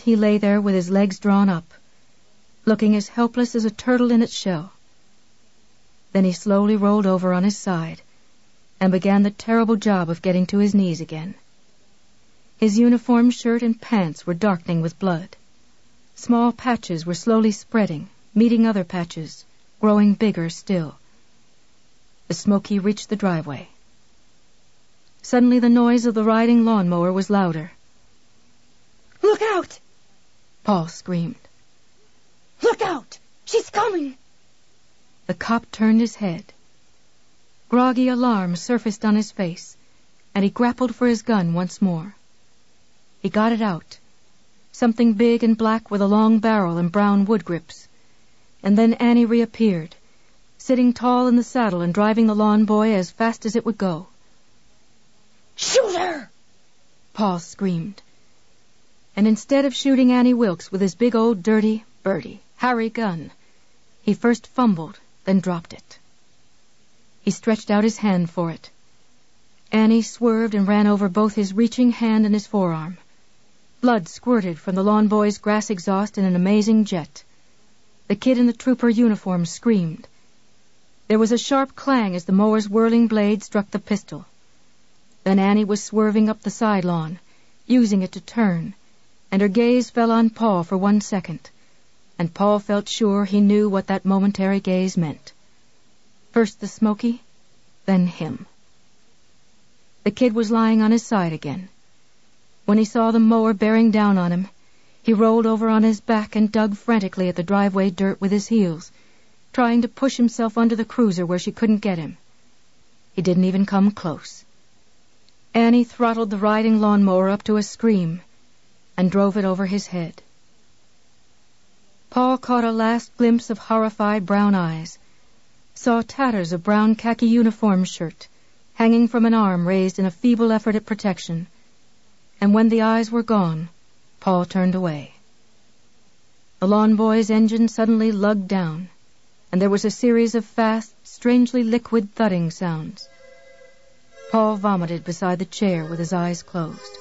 first he lay there with his legs drawn up, looking as helpless as a turtle in its shell. Then he slowly rolled over on his side and began the terrible job of getting to his knees again. His uniform shirt and pants were darkening with blood. Small patches were slowly spreading, meeting other patches, growing bigger still. The Smoky reached the driveway. Suddenly the noise of the riding lawnmower was louder. "Look out!" Paul screamed. "Look out! She's coming!" The cop turned his head. Groggy alarm surfaced on his face, and he grappled for his gun once more. He got it out, something big and black with a long barrel and brown wood grips, and then Annie reappeared, sitting tall in the saddle and driving the lawn boy as fast as it would go. "Shoot her!" Paul screamed. And instead of shooting Annie Wilkes with his big old dirty, Harry gun, he first fumbled, then dropped it. He stretched out his hand for it. Annie swerved and ran over both his reaching hand and his forearm. Blood squirted from the lawn boy's grass exhaust in an amazing jet. The kid in the trooper uniform screamed. There was a sharp clang as the mower's whirling blade struck the pistol. Then Annie was swerving up the side lawn, using it to turn, and her gaze fell on Paul for 1 second, and Paul felt sure he knew what that momentary gaze meant. First the Smoky, then him. The kid was lying on his side again. When he saw the mower bearing down on him, he rolled over on his back and dug frantically at the driveway dirt with his heels, trying to push himself under the cruiser where she couldn't get him. He didn't even come close. Annie throttled the riding lawnmower up to a scream and drove it over his head. Paul caught a last glimpse of horrified brown eyes, saw tatters of brown khaki uniform shirt hanging from an arm raised in a feeble effort at protection, and when the eyes were gone, Paul turned away. The lawn boy's engine suddenly lugged down, and there was a series of fast, strangely liquid thudding sounds. Paul vomited beside the chair with his eyes closed.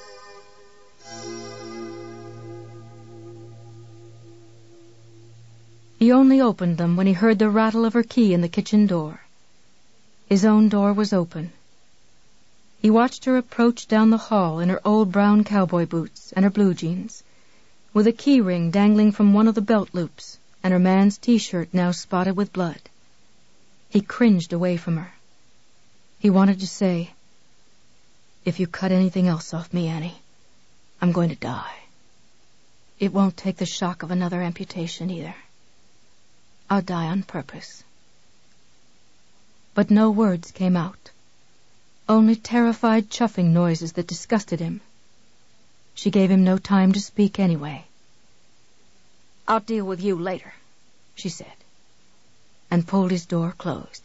He only opened them when he heard the rattle of her key in the kitchen door. His own door was open. He watched her approach down the hall in her old brown cowboy boots and her blue jeans, with a key ring dangling from one of the belt loops and her man's T-shirt now spotted with blood. He cringed away from her. He wanted to say, "If you cut anything else off me, Annie, I'm going to die. It won't take the shock of another amputation either. I'll die on purpose." But no words came out. Only terrified chuffing noises that disgusted him. She gave him no time to speak anyway. "I'll deal with you later," she said, and pulled his door closed.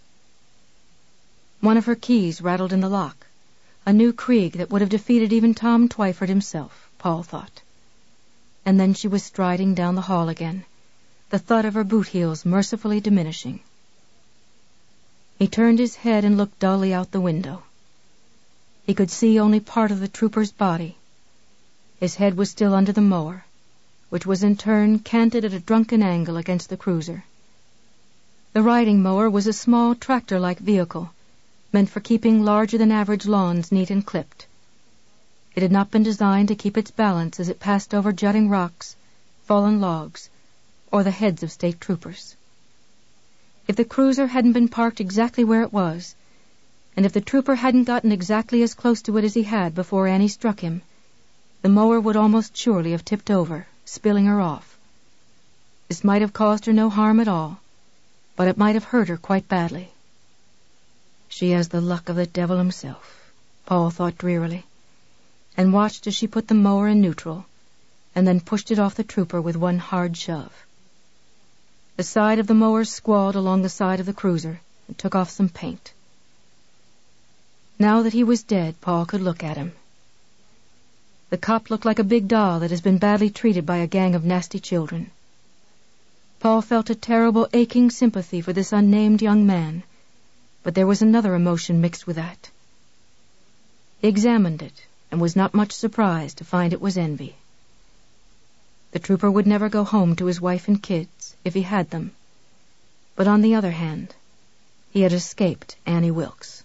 One of her keys rattled in the lock, a new Krieg that would have defeated even Tom Twyford himself, Paul thought. And then she was striding down the hall again, the thud of her boot heels mercifully diminishing. He turned his head and looked dully out the window. He could see only part of the trooper's body. His head was still under the mower, which was in turn canted at a drunken angle against the cruiser. The riding mower was a small tractor-like vehicle, meant for keeping larger-than-average lawns neat and clipped. It had not been designed to keep its balance as it passed over jutting rocks, fallen logs, or the heads of state troopers. If the cruiser hadn't been parked exactly where it was, and if the trooper hadn't gotten exactly as close to it as he had before Annie struck him, the mower would almost surely have tipped over, spilling her off. This might have caused her no harm at all, but it might have hurt her quite badly. She has the luck of the devil himself, Paul thought drearily, and watched as she put the mower in neutral, and then pushed it off the trooper with one hard shove. The side of the mower squalled along the side of the cruiser and took off some paint. Now that he was dead, Paul could look at him. The cop looked like a big doll that has been badly treated by a gang of nasty children. Paul felt a terrible aching sympathy for this unnamed young man, but there was another emotion mixed with that. He examined it and was not much surprised to find it was envy. The trooper would never go home to his wife and kids, if he had them. But on the other hand, he had escaped Annie Wilkes.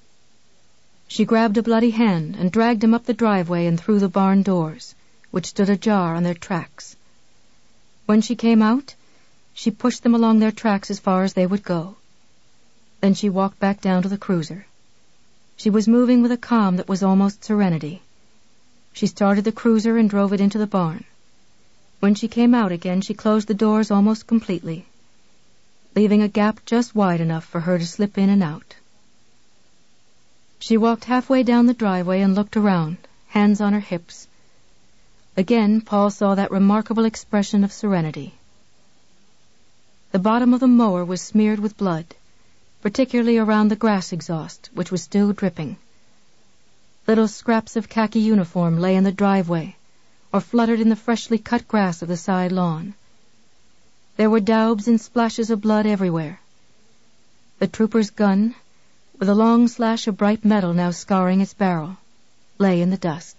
She grabbed a bloody hand and dragged him up the driveway and through the barn doors, which stood ajar on their tracks. When she came out, she pushed them along their tracks as far as they would go. Then she walked back down to the cruiser. She was moving with a calm that was almost serenity. She started the cruiser and drove it into the barn. When she came out again, she closed the doors almost completely, leaving a gap just wide enough for her to slip in and out. She walked halfway down the driveway and looked around, hands on her hips. Again, Paul saw that remarkable expression of serenity. The bottom of the mower was smeared with blood, particularly around the grass exhaust, which was still dripping. Little scraps of khaki uniform lay in the driveway, or fluttered in the freshly cut grass of the side lawn. There were daubs and splashes of blood everywhere. The trooper's gun, with a long slash of bright metal now scarring its barrel, lay in the dust.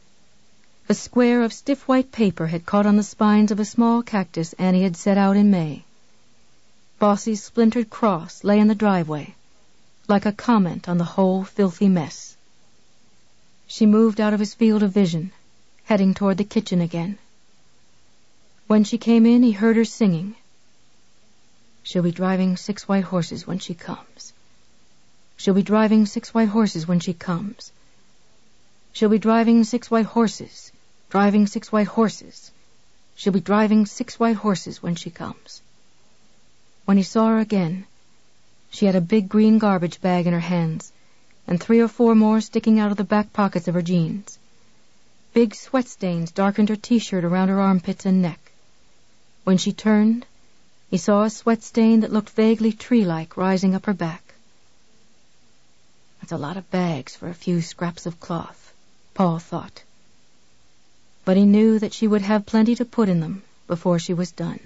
A square of stiff white paper had caught on the spines of a small cactus Annie had set out in May. Bossy's splintered cross lay in the driveway, like a comment on the whole filthy mess. She moved out of his field of vision, heading toward the kitchen again. When she came in, he heard her singing. She'll be driving 6 white horses when she comes. She'll be driving 6 white horses when she comes. She'll be driving 6 white horses, driving 6 white horses. She'll be driving 6 white horses when she comes. When he saw her again, she had a big green garbage bag in her hands, and 3 or 4 more sticking out of the back pockets of her jeans. Big sweat stains darkened her t-shirt around her armpits and neck. When she turned, he saw a sweat stain that looked vaguely tree-like rising up her back. That's a lot of bags for a few scraps of cloth, Paul thought. But he knew that she would have plenty to put in them before she was done.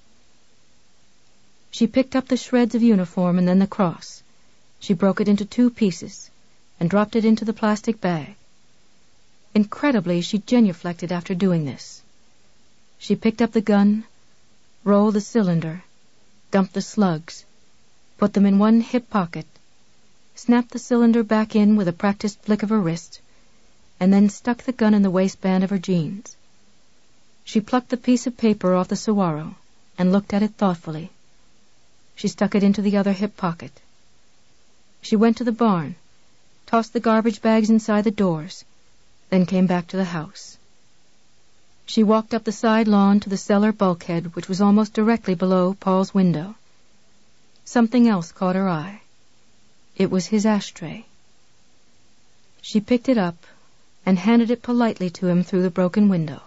She picked up the shreds of uniform and then the cross. She broke it into 2 pieces and dropped it into the plastic bag. Incredibly, she genuflected after doing this. She picked up the gun, rolled the cylinder, dumped the slugs, put them in one hip pocket, snapped the cylinder back in with a practiced flick of her wrist, and then stuck the gun in the waistband of her jeans. She plucked the piece of paper off the saguaro and looked at it thoughtfully. She stuck it into the other hip pocket. She went to the barn, tossed the garbage bags inside the doors, then came back to the house. She walked up the side lawn to the cellar bulkhead, which was almost directly below Paul's window. Something else caught her eye. It was his ashtray. She picked it up and handed it politely to him through the broken window.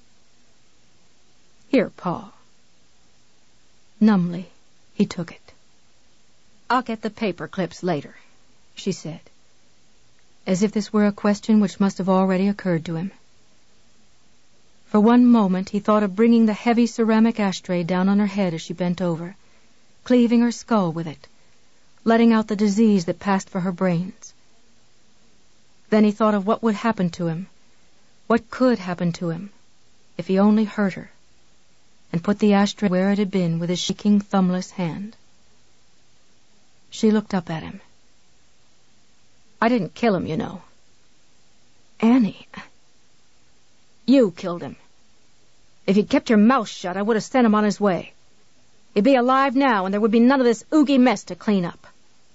Here, Paul. Numbly, he took it. I'll get the paper clips later, she said, as if this were a question which must have already occurred to him. For one moment he thought of bringing the heavy ceramic ashtray down on her head as she bent over, cleaving her skull with it, letting out the disease that passed for her brains. Then he thought of what would happen to him, what could happen to him, if he only hurt her, and put the ashtray where it had been with his shaking, thumbless hand. She looked up at him. I didn't kill him, you know. Annie. You killed him. If you'd kept your mouth shut, I would have sent him on his way. He'd be alive now, and there would be none of this oogie mess to clean up.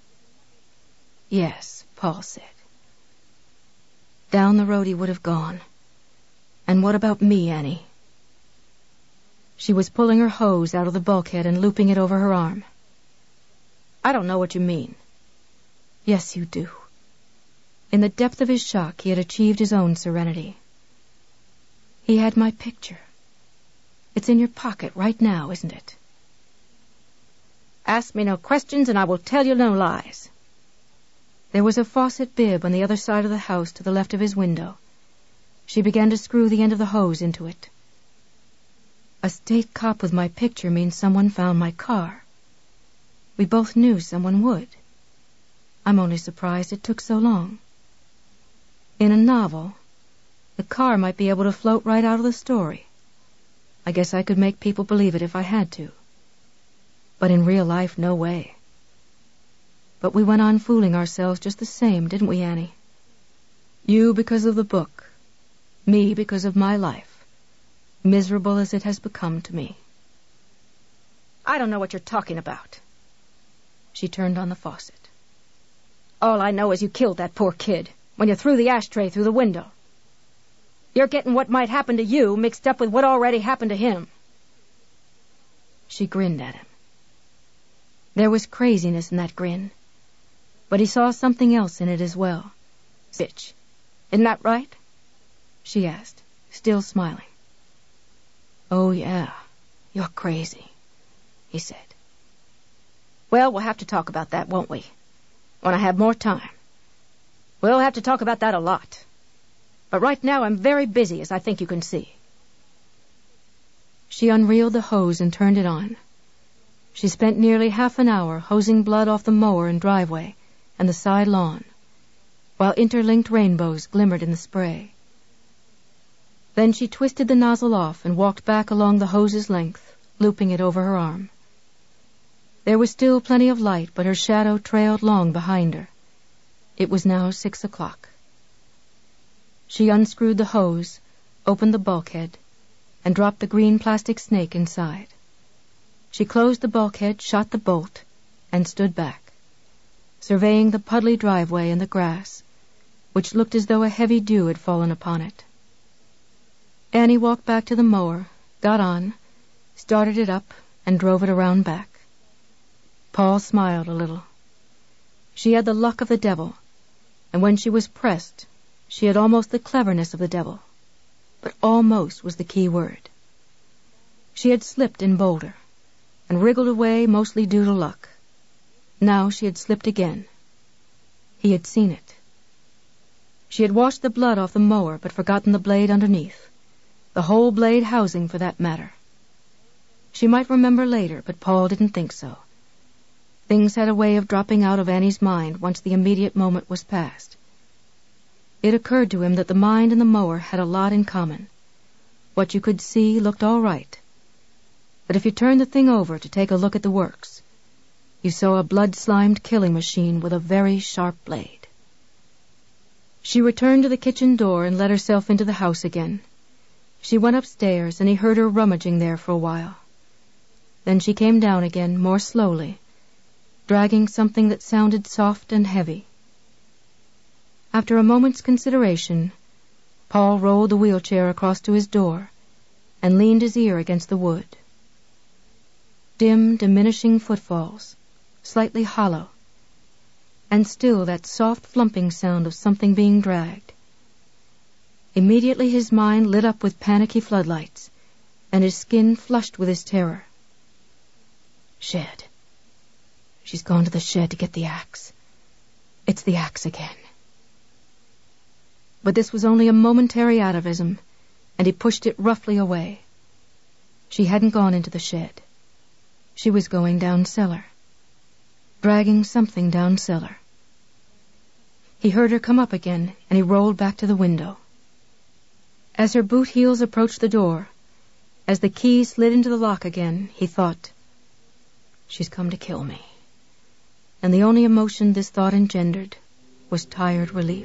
Yes, Paul said. Down the road he would have gone. And what about me, Annie? She was pulling her hose out of the bulkhead and looping it over her arm. I don't know what you mean. Yes, you do. In the depth of his shock, he had achieved his own serenity. He had my picture. It's in your pocket right now, isn't it? Ask me no questions, and I will tell you no lies. There was a faucet bib on the other side of the house to the left of his window. She began to screw the end of the hose into it. A state cop with my picture means someone found my car. We both knew someone would. I'm only surprised it took so long. In a novel, the car might be able to float right out of the story. I I guess I could make people believe it if I had to. But in real life, no way. But we went on fooling ourselves just the same, didn't we, Annie? You because of the book, me because of my life, miserable as it has become to me. I don't know what you're talking about. She turned on the faucet. All I know is you killed that poor kid when you threw the ashtray through the window. You're getting what might happen to you mixed up with what already happened to him. She grinned at him. There was craziness in that grin, but he saw something else in it as well. Bitch. Isn't that right? She asked, still smiling. Oh, yeah, you're crazy, he said. Well, we'll have to talk about that, won't we? When I have more time. We'll have to talk about that a lot. But right now I'm very busy, as I think you can see. She unreeled the hose and turned it on. She spent nearly half an hour hosing blood off the mower and driveway and the side lawn, while interlinked rainbows glimmered in the spray. Then she twisted the nozzle off and walked back along the hose's length, looping it over her arm. There was still plenty of light, but her shadow trailed long behind her. It was now 6 o'clock. She unscrewed the hose, opened the bulkhead, and dropped the green plastic snake inside. She closed the bulkhead, shot the bolt, and stood back, surveying the puddly driveway and the grass, which looked as though a heavy dew had fallen upon it. Annie walked back to the mower, got on, started it up, and drove it around back. Paul smiled a little. She had the luck of the devil, and when she was pressed, she had almost the cleverness of the devil. But almost was the key word. She had slipped in Boulder, and wriggled away mostly due to luck. Now she had slipped again. He had seen it. She had washed the blood off the mower, but forgotten the blade underneath. The whole blade housing, for that matter. She might remember later, but Paul didn't think so. Things had a way of dropping out of Annie's mind once the immediate moment was past. It occurred to him that the mind and the mower had a lot in common. What you could see looked all right. But if you turned the thing over to take a look at the works, you saw a blood-slimed killing machine with a very sharp blade. She returned to the kitchen door and let herself into the house again. She went upstairs, and he heard her rummaging there for a while. Then she came down again, more slowly, dragging something that sounded soft and heavy. After a moment's consideration, Paul rolled the wheelchair across to his door and leaned his ear against the wood. Dim, diminishing footfalls, slightly hollow, and still that soft flumping sound of something being dragged. Immediately his mind lit up with panicky floodlights, and his skin flushed with his terror. Shed. She's gone to the shed to get the axe. It's the axe again. But this was only a momentary atavism, and he pushed it roughly away. She hadn't gone into the shed. She was going down cellar, dragging something down cellar. He heard her come up again, and he rolled back to the window. As her boot heels approached the door, as the key slid into the lock again, he thought, she's come to kill me. And the only emotion this thought engendered was tired relief.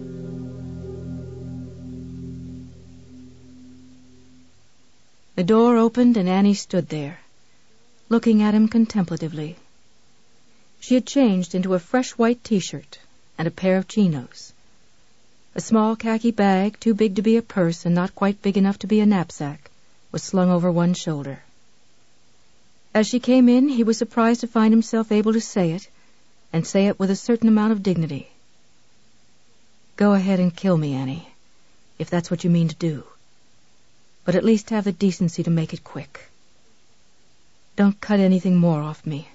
The door opened and Annie stood there, looking at him contemplatively. She had changed into a fresh white t-shirt and a pair of chinos. A small khaki bag, too big to be a purse and not quite big enough to be a knapsack, was slung over one shoulder. As she came in, he was surprised to find himself able to say it, and say it with a certain amount of dignity. Go ahead and kill me, Annie, if that's what you mean to do. But at least have the decency to make it quick. Don't cut anything more off me.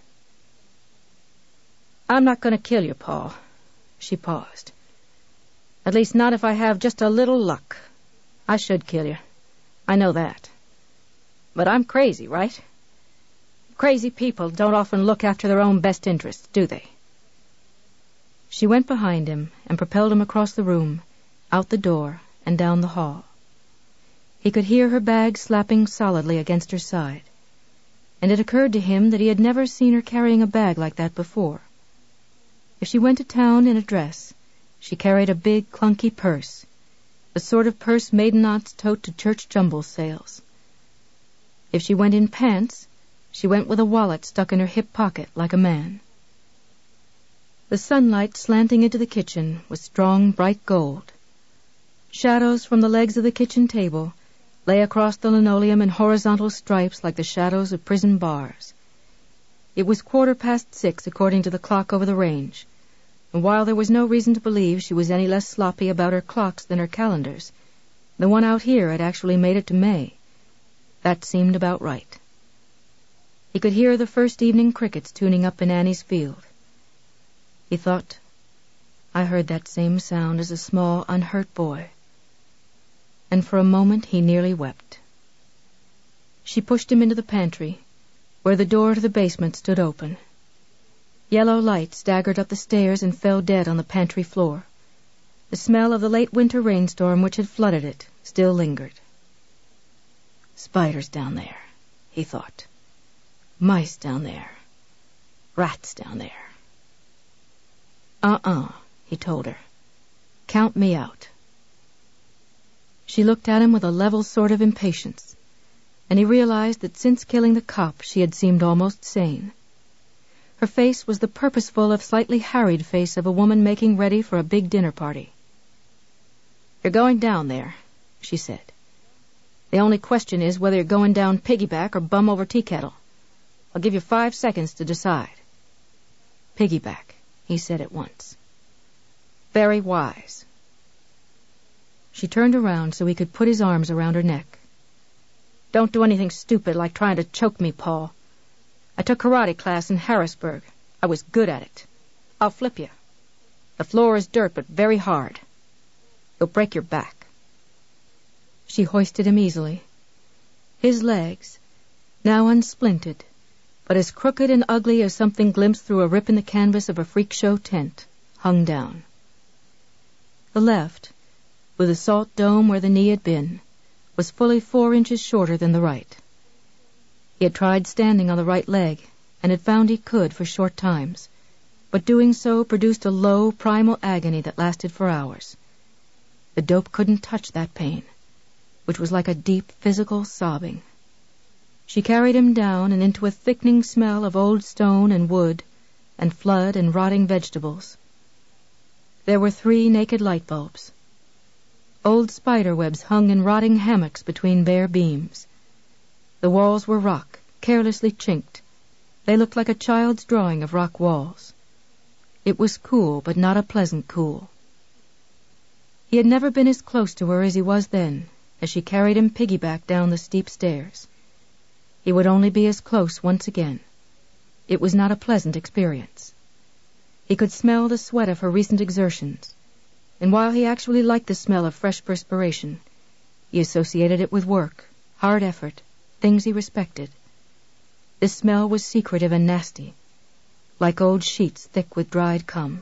I'm not going to kill you, Paul. She paused. At least not if I have just a little luck. I should kill you. I know that. But I'm crazy, right? Crazy people don't often look after their own best interests, do they? She went behind him and propelled him across the room, out the door, and down the hall. He could hear her bag slapping solidly against her side, and it occurred to him that he had never seen her carrying a bag like that before. If she went to town in a dress, she carried a big, clunky purse, the sort of purse maiden aunts tote to church jumble sales. If she went in pants, she went with a wallet stuck in her hip pocket like a man. The sunlight slanting into the kitchen was strong, bright gold. Shadows from the legs of the kitchen table lay across the linoleum in horizontal stripes like the shadows of prison bars. It was 6:15 according to the clock over the range, and while there was no reason to believe she was any less sloppy about her clocks than her calendars, the one out here had actually made it to May. That seemed about right. He could hear the first evening crickets tuning up in Annie's field. He thought, I heard that same sound as a small, unhurt boy. And for a moment he nearly wept. She pushed him into the pantry, where the door to the basement stood open. Yellow light staggered up the stairs and fell dead on the pantry floor. The smell of the late winter rainstorm which had flooded it still lingered. Spiders down there, he thought. Mice down there. Rats down there. He told her. Count me out. She looked at him with a level sort of impatience, and he realized that since killing the cop she had seemed almost sane. Her face was the purposeful, if slightly harried face of a woman making ready for a big dinner party. You're going down there, she said. The only question is whether you're going down piggyback or bum over tea kettle. I'll give you 5 seconds to decide. Piggyback, he said at once. Very wise. She turned around so he could put his arms around her neck. Don't do anything stupid like trying to choke me, Paul. I took karate class in Harrisburg. I was good at it. I'll flip you. The floor is dirt, but very hard. You'll break your back. She hoisted him easily. His legs, now unsplinted, but as crooked and ugly as something glimpsed through a rip in the canvas of a freak show tent, hung down. The left, with the salt dome where the knee had been, was fully 4 inches shorter than the right. He had tried standing on the right leg, and had found he could for short times, but doing so produced a low, primal agony that lasted for hours. The dope couldn't touch that pain, which was like a deep physical sobbing. She carried him down and into a thickening smell of old stone and wood, and flood and rotting vegetables. There were 3 naked light bulbs. Old spider webs hung in rotting hammocks between bare beams. The walls were rock, carelessly chinked. They looked like a child's drawing of rock walls. It was cool, but not a pleasant cool. He had never been as close to her as he was then, as she carried him piggyback down the steep stairs. He would only be as close once again. It was not a pleasant experience. He could smell the sweat of her recent exertions, and while he actually liked the smell of fresh perspiration, he associated it with work, hard effort, things he respected. This smell was secretive and nasty, like old sheets thick with dried cum.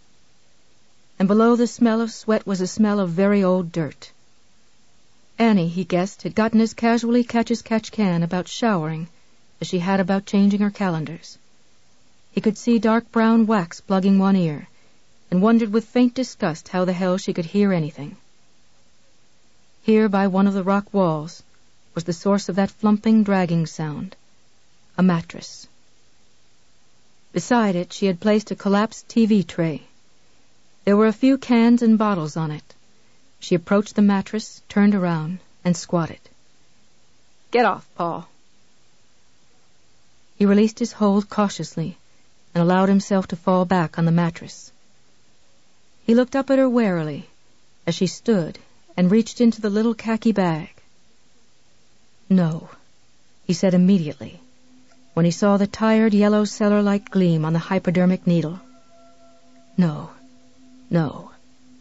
And below the smell of sweat was a smell of very old dirt. Annie, he guessed, had gotten as casually catch-as-catch-can about showering as she had about changing her calendars. He could see dark brown wax plugging one ear, and wondered with faint disgust how the hell she could hear anything. Here by one of the rock walls was the source of that flumping, dragging sound, a mattress. Beside it she had placed a collapsed TV tray. There were a few cans and bottles on it. She approached the mattress, turned around, and squatted. Get off, Paul. He released his hold cautiously and allowed himself to fall back on the mattress. He looked up at her warily as she stood and reached into the little khaki bag. No, he said immediately, when he saw the tired yellow cellar-like gleam on the hypodermic needle. No, no.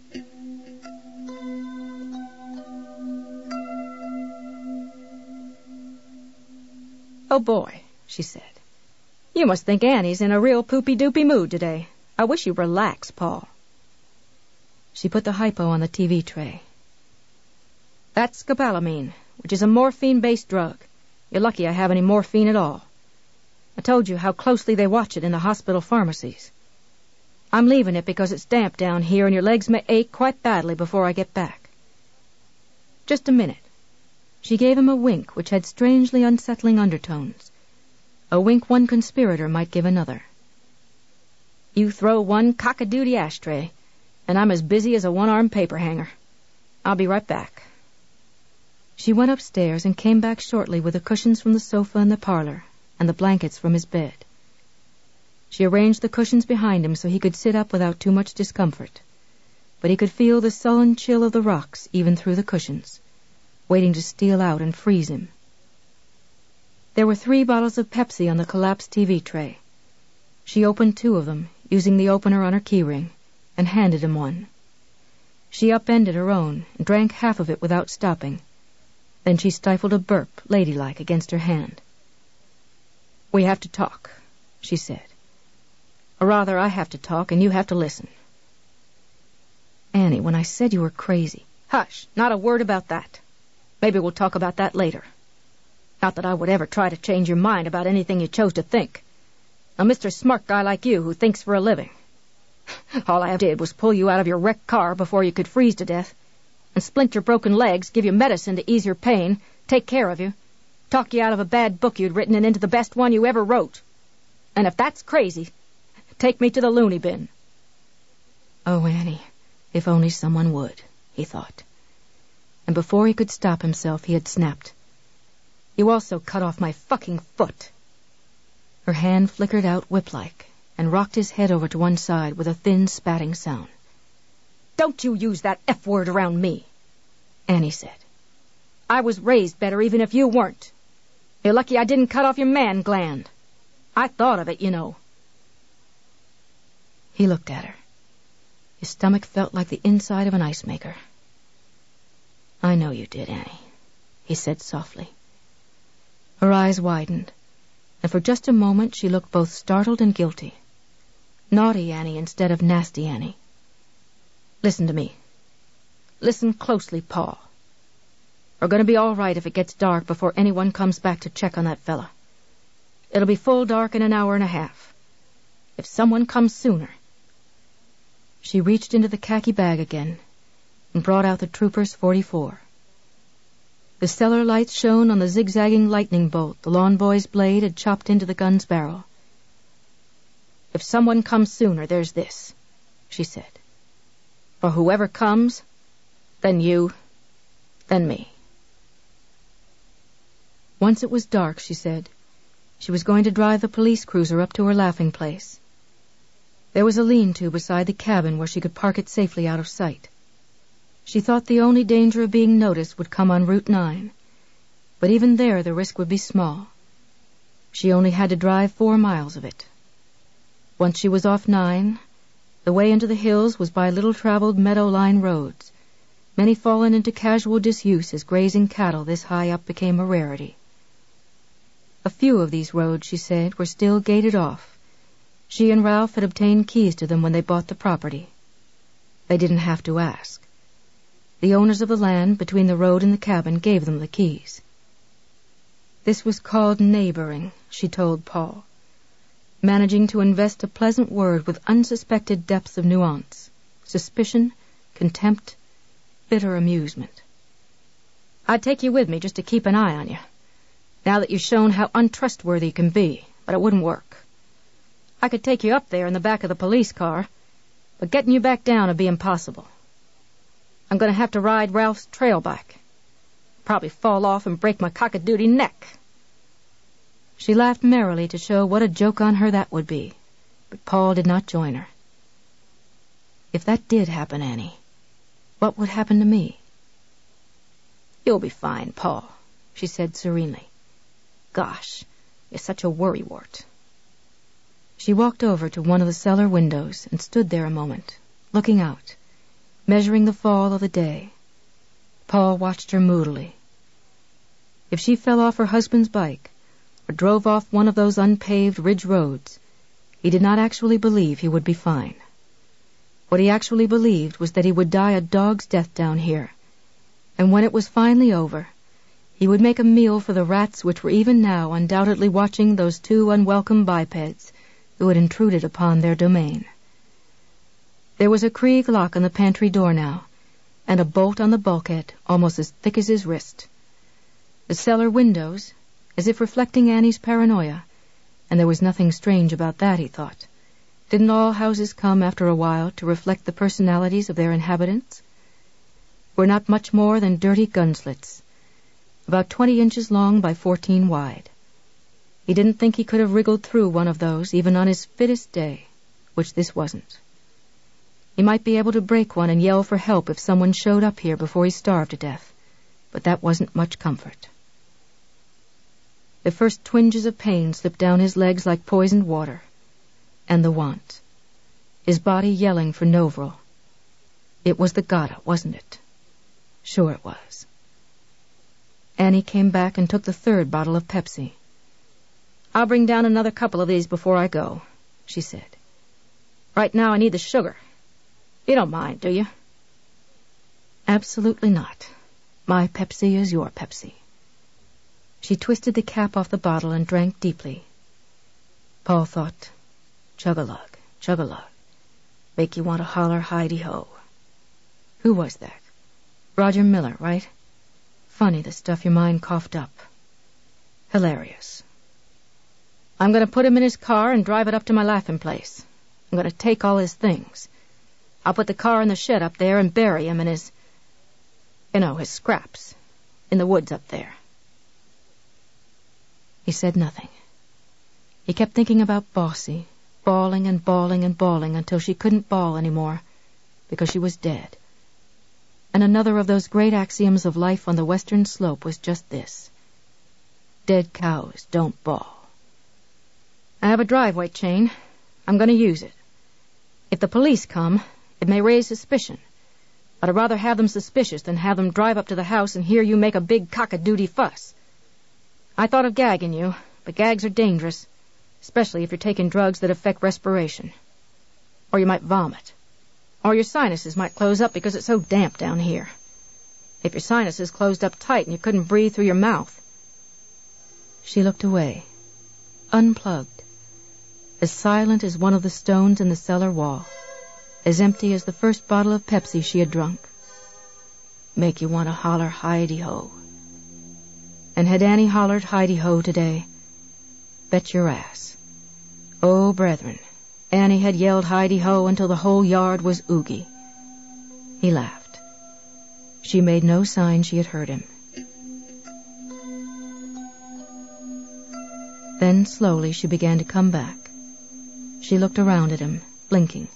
Oh, boy, she said. You must think Annie's in a real poopy-doopy mood today. I wish you'd relax, Paul. She put the hypo on the TV tray. That's scopolamine, which is a morphine-based drug. You're lucky I have any morphine at all. I told you how closely they watch it in the hospital pharmacies. I'm leaving it because it's damp down here and your legs may ache quite badly before I get back. Just a minute. She gave him a wink which had strangely unsettling undertones. A wink one conspirator might give another. You throw one cock-a-doodle ashtray, and I'm as busy as a one-armed paper hanger. I'll be right back. She went upstairs and came back shortly with the cushions from the sofa in the parlor and the blankets from his bed. She arranged the cushions behind him so he could sit up without too much discomfort, but he could feel the sullen chill of the rocks even through the cushions, waiting to steal out and freeze him. There were 3 bottles of Pepsi on the collapsed TV tray. She opened 2 of them, using the opener on her keyring, and handed him one. She upended her own and drank half of it without stopping. Then she stifled a burp, ladylike, against her hand. We have to talk, she said. Or rather, I have to talk and you have to listen. Annie, when I said you were crazy... Hush, not a word about that. Maybe we'll talk about that later. Not that I would ever try to change your mind about anything you chose to think. A Mr. Smart guy like you who thinks for a living. All I did was pull you out of your wrecked car before you could freeze to death, and splint your broken legs, give you medicine to ease your pain, take care of you, talk you out of a bad book you'd written and into the best one you ever wrote. And if that's crazy, take me to the loony bin. Oh, Annie, if only someone would, he thought. And before he could stop himself, he had snapped. You also cut off my fucking foot. Her hand flickered out whip-like and rocked his head over to one side with a thin spatting sound. Don't you use that F-word around me, Annie said. I was raised better even if you weren't. You're lucky I didn't cut off your man gland. I thought of it, you know. He looked at her. His stomach felt like the inside of an ice maker. I know you did, Annie, he said softly. Her eyes widened, and for just a moment she looked both startled and guilty. Naughty Annie instead of nasty Annie. Listen to me. Listen closely, Paul. We're going to be all right if it gets dark before anyone comes back to check on that fella. It'll be full dark in an hour and a half. If someone comes sooner... She reached into the khaki bag again and brought out the trooper's .44. The cellar lights shone on the zigzagging lightning bolt the lawn boy's blade had chopped into the gun's barrel. If someone comes sooner, there's this, she said. For whoever comes, then you, then me. Once it was dark, she said, she was going to drive the police cruiser up to her laughing place. There was a lean-to beside the cabin where she could park it safely out of sight. She thought the only danger of being noticed would come on Route 9, but even there the risk would be small. She only had to drive 4 miles of it. Once she was off 9, the way into the hills was by little-traveled meadow-line roads, many fallen into casual disuse as grazing cattle this high up became a rarity. A few of these roads, she said, were still gated off. She and Ralph had obtained keys to them when they bought the property. They didn't have to ask. The owners of the land between the road and the cabin gave them the keys. This was called neighboring, she told Paul, managing to invest a pleasant word with unsuspected depths of nuance, suspicion, contempt, bitter amusement. I'd take you with me just to keep an eye on you, now that you've shown how untrustworthy you can be, but it wouldn't work. I could take you up there in the back of the police car, but getting you back down would be impossible. I'm going to have to ride Ralph's trail bike. Probably fall off and break my cock-a-doodle neck. She laughed merrily to show what a joke on her that would be, but Paul did not join her. If that did happen, Annie, what would happen to me? You'll be fine, Paul, she said serenely. Gosh, you're such a worrywart. She walked over to one of the cellar windows and stood there a moment, looking out, measuring the fall of the day. Paul watched her moodily. If she fell off her husband's bike, or drove off one of those unpaved ridge roads, he did not actually believe he would be fine. What he actually believed was that he would die a dog's death down here, And when it was finally over, he would make a meal for the rats which were even now undoubtedly watching those two unwelcome bipeds who had intruded upon their domain. There was a Krieg lock on the pantry door now, and a bolt on the bulkhead almost as thick as his wrist. The cellar windows, as if reflecting Annie's paranoia, and there was nothing strange about that, he thought. Didn't all houses come after a while to reflect the personalities of their inhabitants? Were not much more than dirty gunslits, about 20 inches long by 14 wide. He didn't think he could have wriggled through one of those even on his fittest day, which this wasn't. He might be able to break one and yell for help if someone showed up here before he starved to death, but that wasn't much comfort. The first twinges of pain slipped down his legs like poisoned water, and the want. His body yelling for Novril. It was the Gata, wasn't it? Sure it was. Annie came back and took the third bottle of Pepsi. "I'll bring down another couple of these before I go," she said. "Right now I need the sugar. You don't mind, do you?" "Absolutely not. My Pepsi is your Pepsi." She twisted the cap off the bottle and drank deeply. Paul thought, chug-a-lug, chug-a-lug. Make you want to holler hidey-ho. Who was that? Roger Miller, right? Funny the stuff your mind coughed up. Hilarious. "I'm going to put him in his car and drive it up to my laughing place. I'm going to take all his things. I'll put the car in the shed up there and bury him in his... his scraps. In the woods up there." He said nothing. He kept thinking about Bossy, bawling and bawling and bawling until she couldn't bawl any more, because she was dead. And another of those great axioms of life on the western slope was just this: dead cows don't bawl. "I have a driveway chain. I'm going to use it. If the police come, it may raise suspicion. But I'd rather have them suspicious than have them drive up to the house and hear you make a big cock-a-doodle fuss. I thought of gagging you, but gags are dangerous, especially if you're taking drugs that affect respiration. Or you might vomit. Or your sinuses might close up because it's so damp down here. If your sinuses closed up tight and you couldn't breathe through your mouth." She looked away, unplugged, as silent as one of the stones in the cellar wall, as empty as the first bottle of Pepsi she had drunk. Make you want to holler hidey-ho. And had Annie hollered hidey-ho today? Bet your ass. Oh, brethren, Annie had yelled hidey-ho until the whole yard was oogie. He laughed. She made no sign she had heard him. Then slowly she began to come back. She looked around at him, blinking.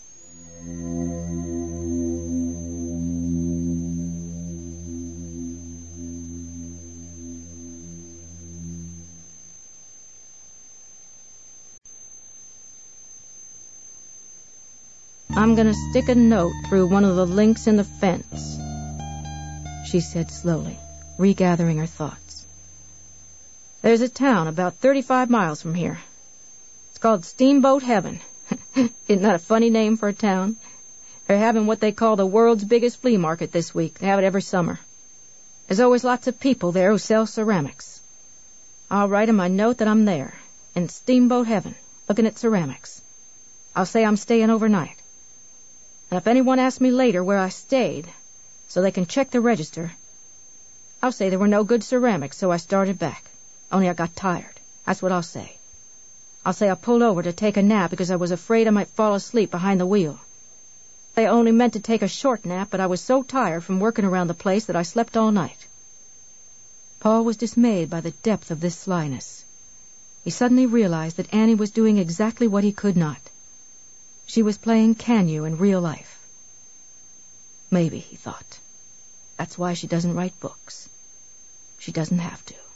"I'm going to stick a note through one of the links in the fence," she said slowly, regathering her thoughts. "There's a town about 35 miles from here. It's called Steamboat Heaven. Isn't that a funny name for a town? They're having what they call the world's biggest flea market this week. They have it every summer. There's always lots of people there who sell ceramics. I'll write 'em a note that I'm there, in Steamboat Heaven, looking at ceramics. I'll say I'm staying overnight. And if anyone asks me later where I stayed, so they can check the register, I'll say there were no good ceramics, so I started back. Only I got tired. That's what I'll say. I'll say I pulled over to take a nap because I was afraid I might fall asleep behind the wheel. I only meant to take a short nap, but I was so tired from working around the place that I slept all night." Paul was dismayed by the depth of this slyness. He suddenly realized that Annie was doing exactly what he could not. She was playing Can You in real life. Maybe, he thought, that's why she doesn't write books. She doesn't have to.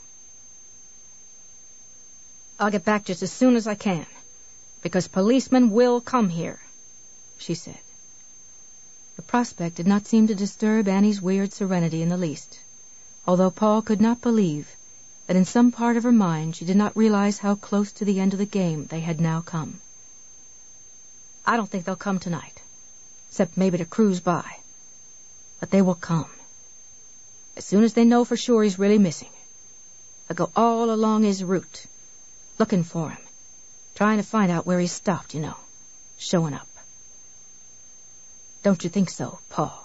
"I'll get back just as soon as I can, because policemen will come here," she said. The prospect did not seem to disturb Annie's weird serenity in the least, although Paul could not believe that in some part of her mind she did not realize how close to the end of the game they had now come. "I don't think they'll come tonight, except maybe to cruise by. But they will come. As soon as they know for sure he's really missing. They'll go all along his route, looking for him, trying to find out where he's stopped, showing up. Don't you think so, Paul?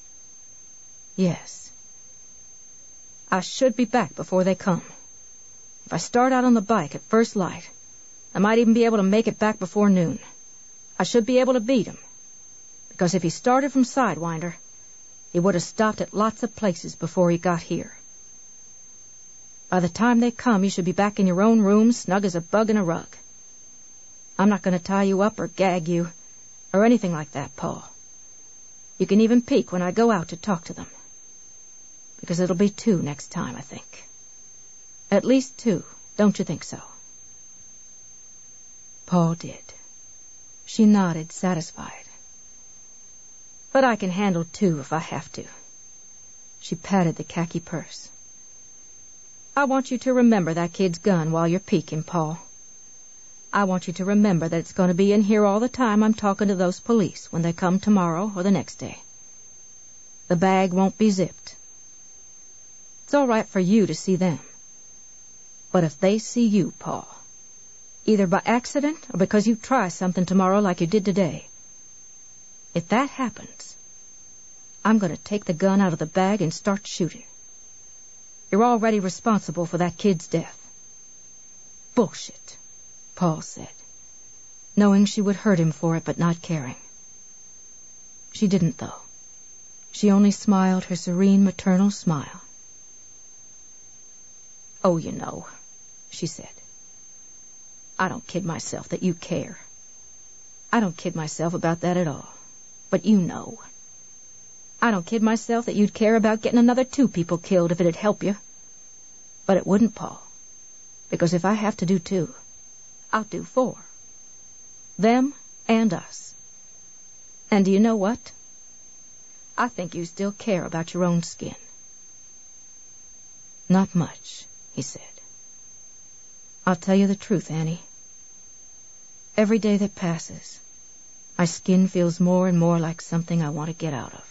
Yes. I should be back before they come. If I start out on the bike at first light, I might even be able to make it back before noon. I should be able to beat him. Because if he started from Sidewinder, he would have stopped at lots of places before he got here. By the time they come, you should be back in your own room, snug as a bug in a rug. I'm not going to tie you up or gag you, or anything like that, Paul. You can even peek when I go out to talk to them. Because it'll be 2 next time, I think. At least 2, don't you think so? Paul did. She nodded, satisfied. But I can handle 2 if I have to. She patted the khaki purse. I want you to remember that kid's gun while you're peeking, Paul. I want you to remember that it's going to be in here all the time I'm talking to those police when they come tomorrow or the next day. The bag won't be zipped. It's all right for you to see them. But if they see you, Paul, either by accident or because you try something tomorrow like you did today, if that happens, I'm going to take the gun out of the bag and start shooting. You're already responsible for that kid's death. Bullshit, Paul said, knowing she would hurt him for it but not caring. She didn't, though. She only smiled her serene maternal smile. Oh, she said. I don't kid myself that you care. I don't kid myself about that at all. But you know. I don't kid myself that you'd care about getting another 2 people killed if it'd help you. But it wouldn't, Paul. Because if I have to do 2, I'll do 4. Them and us. And do you know what? I think you still care about your own skin. Not much, he said. I'll tell you the truth, Annie. Every day that passes, my skin feels more and more like something I want to get out of.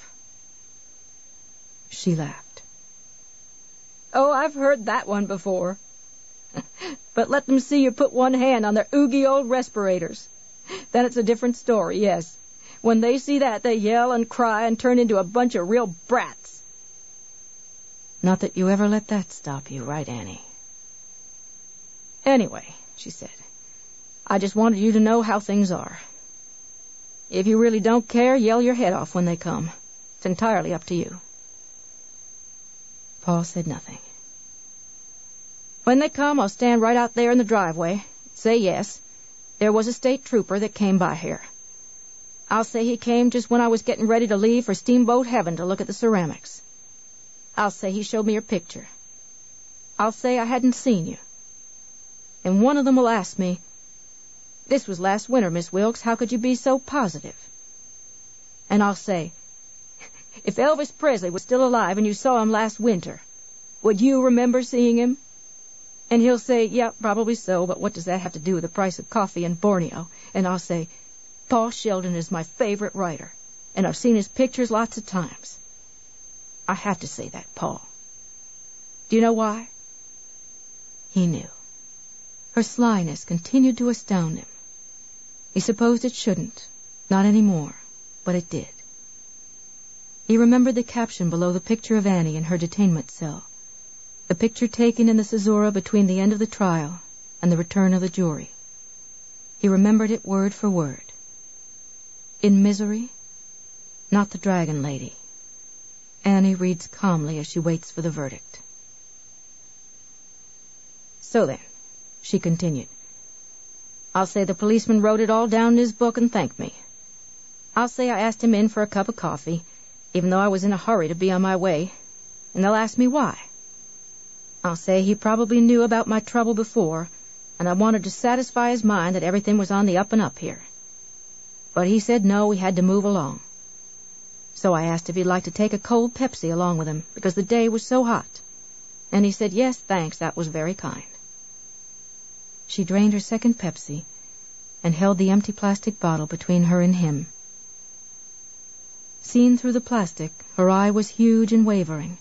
She laughed. Oh, I've heard that one before. But let them see you put one hand on their oogie old respirators. Then it's a different story, yes. When they see that, they yell and cry and turn into a bunch of real brats. Not that you ever let that stop you, right, Annie? Anyway, she said, I just wanted you to know how things are. If you really don't care, yell your head off when they come. It's entirely up to you. Paul said nothing. When they come, I'll stand right out there in the driveway. Say yes. There was a state trooper that came by here. I'll say he came just when I was getting ready to leave for Steamboat Heaven to look at the ceramics. I'll say he showed me your picture. I'll say I hadn't seen you. And one of them will ask me, this was last winter, Miss Wilkes, how could you be so positive? And I'll say, if Elvis Presley was still alive and you saw him last winter, would you remember seeing him? And he'll say, yeah, probably so, but what does that have to do with the price of coffee in Borneo? And I'll say, Paul Sheldon is my favorite writer, and I've seen his pictures lots of times. I had to say that, Paul. Do you know why? He knew. Her slyness continued to astound him. He supposed it shouldn't, not anymore, but it did. He remembered the caption below the picture of Annie in her detainment cell, the picture taken in the caesura between the end of the trial and the return of the jury. He remembered it word for word. In misery, not the dragon lady. Annie reads calmly as she waits for the verdict. So then, she continued, I'll say the policeman wrote it all down in his book and thanked me. I'll say I asked him in for a cup of coffee, even though I was in a hurry to be on my way, and they'll ask me why. I'll say he probably knew about my trouble before, and I wanted to satisfy his mind that everything was on the up and up here. But he said no, we had to move along. So I asked if he'd like to take a cold Pepsi along with him, because the day was so hot. And he said, yes, thanks, that was very kind. She drained her second Pepsi and held the empty plastic bottle between her and him. Seen through the plastic, her eye was huge and wavering,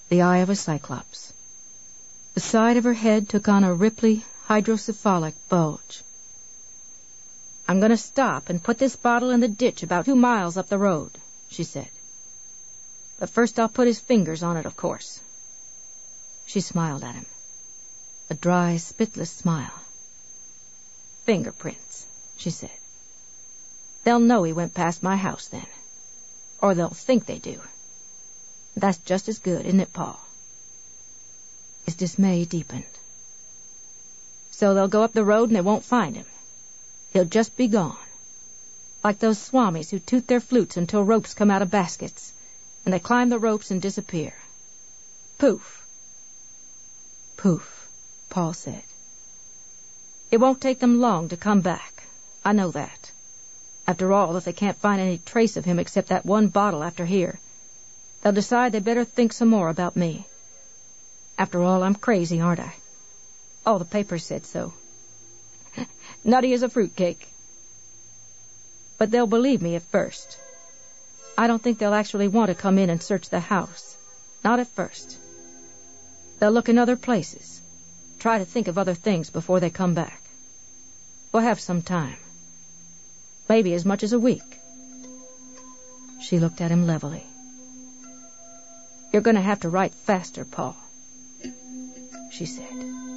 the eye of a cyclops. The side of her head took on a ripply, hydrocephalic bulge. "I'm going to stop and put this bottle in the ditch about 2 miles up the road," she said. "But first I'll put his fingers on it, of course." She smiled at him. A dry, spitless smile. "Fingerprints," she said. "They'll know he went past my house then. Or they'll think they do. That's just as good, isn't it, Paul?" His dismay deepened. "So they'll go up the road and they won't find him. He'll just be gone. Like those swamis who toot their flutes until ropes come out of baskets, and they climb the ropes and disappear. Poof." "Poof," Paul said. "It won't take them long to come back. I know that. After all, if they can't find any trace of him except that one bottle after here, they'll decide they better think some more about me. After all, I'm crazy, aren't I? All the papers said so. Nutty as a fruitcake. But they'll believe me at first. I don't think they'll actually want to come in and search the house. Not at first. They'll look in other places. Try to think of other things before they come back. We'll have some time. Maybe as much as a week." She looked at him levelly. "You're going to have to write faster, Paul," she said.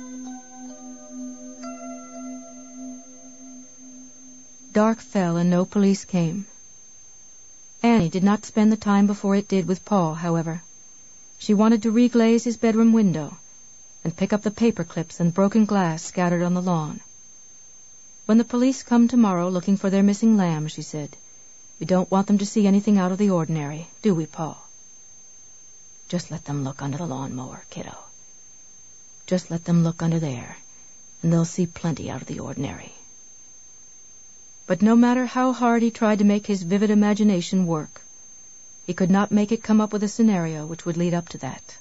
Dark fell and no police came. Annie did not spend the time before it did with Paul, however. She wanted to reglaze his bedroom window and pick up the paper clips and broken glass scattered on the lawn. "When the police come tomorrow looking for their missing lamb," she said, "we don't want them to see anything out of the ordinary, do we, Paul? Just let them look under the lawnmower, kiddo. Just let them look under there, and they'll see plenty out of the ordinary." But no matter how hard he tried to make his vivid imagination work, he could not make it come up with a scenario which would lead up to that.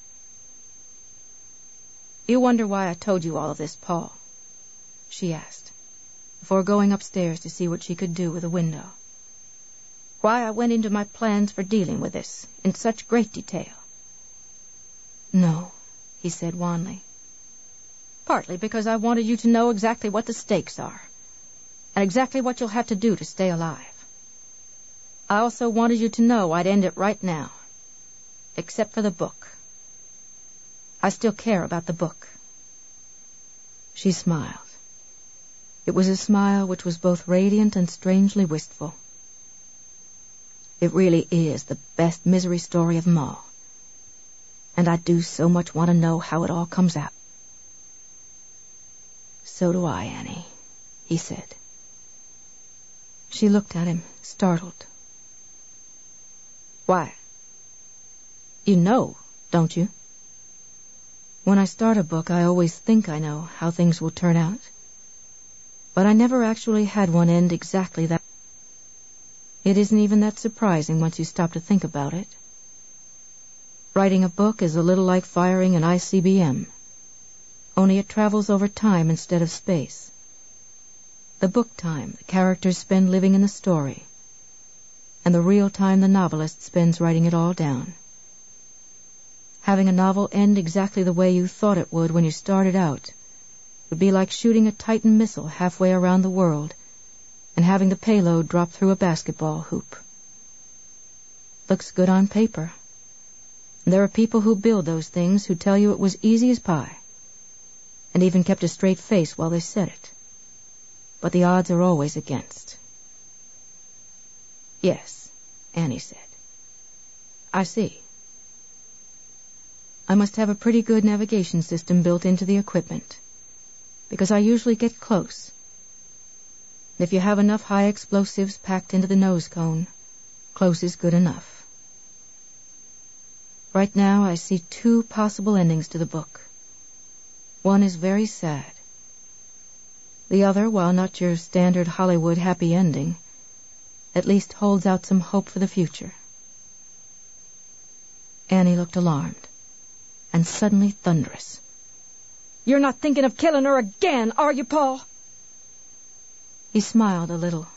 "You wonder why I told you all of this, Paul?" she asked, before going upstairs to see what she could do with the window. "Why I went into my plans for dealing with this in such great detail?" "No," he said wanly. "Partly because I wanted you to know exactly what the stakes are, and exactly what you'll have to do to stay alive. I also wanted you to know I'd end it right now, except for the book. I still care about the book." She smiled. It was a smile which was both radiant and strangely wistful. "It really is the best misery story of them all. And I do so much want to know how it all comes out." "So do I, Annie," he said. She looked at him, startled. "Why? You know, don't you?" "When I start a book, I always think I know how things will turn out. But I never actually had one end exactly that. It isn't even that surprising once you stop to think about it. Writing a book is a little like firing an ICBM, only it travels over time instead of space. The book time the characters spend living in the story, and the real time the novelist spends writing it all down. Having a novel end exactly the way you thought it would when you started out would be like shooting a Titan missile halfway around the world and having the payload drop through a basketball hoop. Looks good on paper. And there are people who build those things who tell you it was easy as pie, and even kept a straight face while they said it. But the odds are always against." "Yes," Annie said. "I see." "I must have a pretty good navigation system built into the equipment, because I usually get close. And if you have enough high explosives packed into the nose cone, close is good enough. Right now I see 2 possible endings to the book. One is very sad. The other, while not your standard Hollywood happy ending, at least holds out some hope for the future." Annie looked alarmed, and suddenly thunderous. "You're not thinking of killing her again, are you, Paul?" He smiled a little.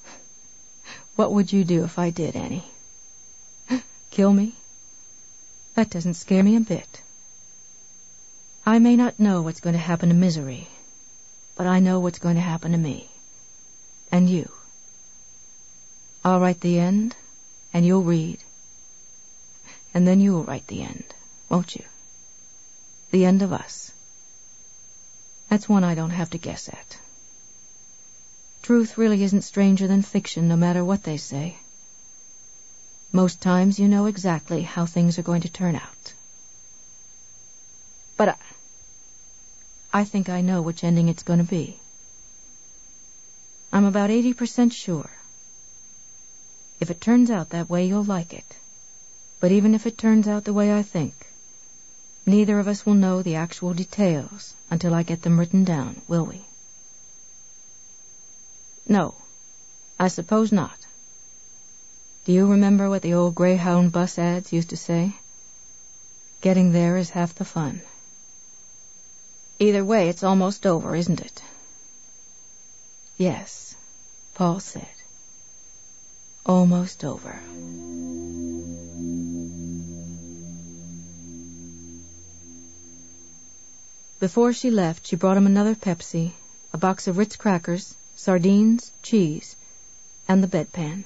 "What would you do if I did, Annie? Kill me? That doesn't scare me a bit. I may not know what's going to happen to Misery, but I know what's going to happen to me. And you. I'll write the end, and you'll read. And then you'll write the end, won't you? The end of us. That's one I don't have to guess at. Truth really isn't stranger than fiction, no matter what they say. Most times you know exactly how things are going to turn out. But I think I know which ending it's going to be. I'm about 80% sure. If it turns out that way, you'll like it. But even if it turns out the way I think, neither of us will know the actual details until I get them written down, will we? No, I suppose not. Do you remember what the old Greyhound bus ads used to say? Getting there is half the fun. Either way, it's almost over, isn't it? Yes, Paul said. Almost over. Before she left, she brought him another Pepsi, a box of Ritz crackers, sardines, cheese, and the bedpan.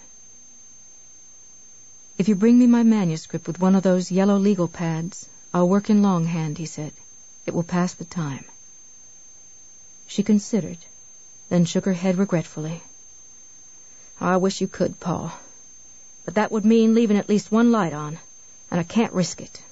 If you bring me my manuscript with one of those yellow legal pads, I'll work in longhand, he said. It will pass the time. She considered, then shook her head regretfully. I wish you could, Paul. But that would mean leaving at least one light on, and I can't risk it.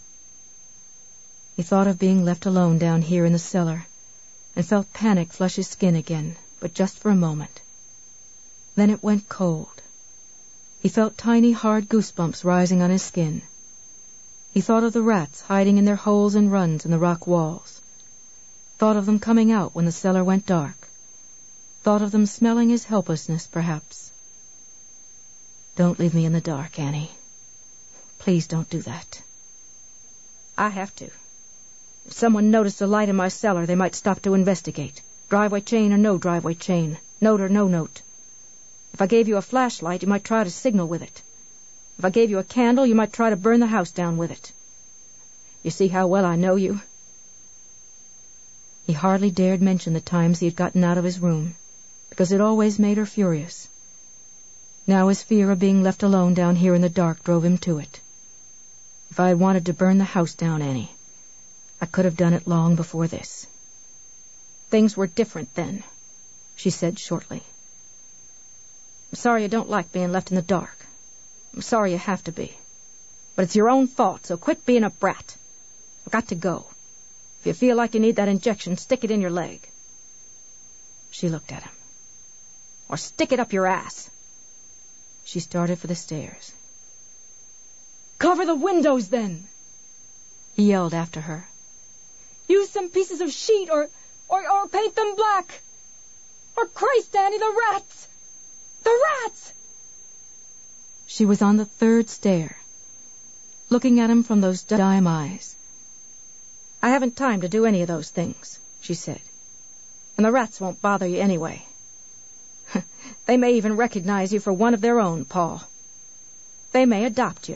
He thought of being left alone down here in the cellar, and felt panic flush his skin again, but just for a moment. Then it went cold. He felt tiny, hard goosebumps rising on his skin. He thought of the rats hiding in their holes and runs in the rock walls. Thought of them coming out when the cellar went dark. Thought of them smelling his helplessness, perhaps. Don't leave me in the dark, Annie. Please don't do that. I have to. If someone noticed a light in my cellar, they might stop to investigate. Driveway chain or no driveway chain. Note or no note. If I gave you a flashlight, you might try to signal with it. If I gave you a candle, you might try to burn the house down with it. You see how well I know you? He hardly dared mention the times he had gotten out of his room, because it always made her furious. Now his fear of being left alone down here in the dark drove him to it. If I had wanted to burn the house down, Annie, I could have done it long before this. Things were different then, she said shortly. I'm sorry you don't like being left in the dark. I'm sorry you have to be. But it's your own fault, so quit being a brat. I've got to go. If you feel like you need that injection, stick it in your leg. She looked at him. Or stick it up your ass. She started for the stairs. Cover the windows, then, he yelled after her. Use some pieces of sheet or paint them black. Or Christ, Annie, the rats! The rats! She was on the third stair, looking at him from those dime eyes. I haven't time to do any of those things, she said. And the rats won't bother you anyway. They may even recognize you for one of their own, Paul. They may adopt you.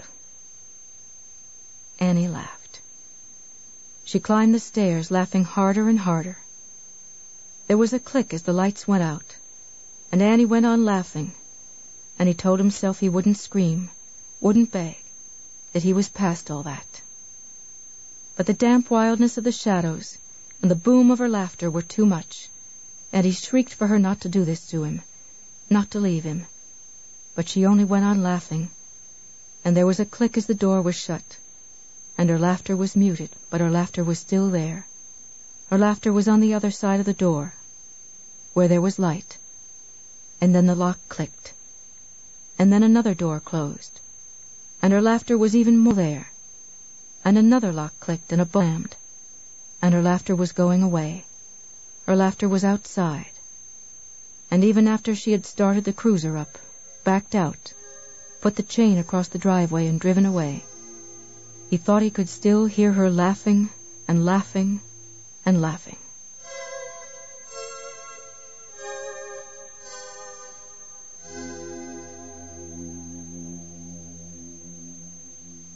Annie laughed. She climbed the stairs, laughing harder and harder. There was a click as the lights went out, and Annie went on laughing, and he told himself he wouldn't scream, wouldn't beg, that he was past all that. But the damp wildness of the shadows and the boom of her laughter were too much, and he shrieked for her not to do this to him, not to leave him. But she only went on laughing, and there was a click as the door was shut, and her laughter was muted, but her laughter was still there. Her laughter was on the other side of the door, where there was light. And then the lock clicked, and then another door closed, and her laughter was even more there, and another lock clicked and a slammed, and her laughter was going away. Her laughter was outside, and even after she had started the cruiser up, backed out, put the chain across the driveway and driven away, he thought he could still hear her laughing and laughing and laughing.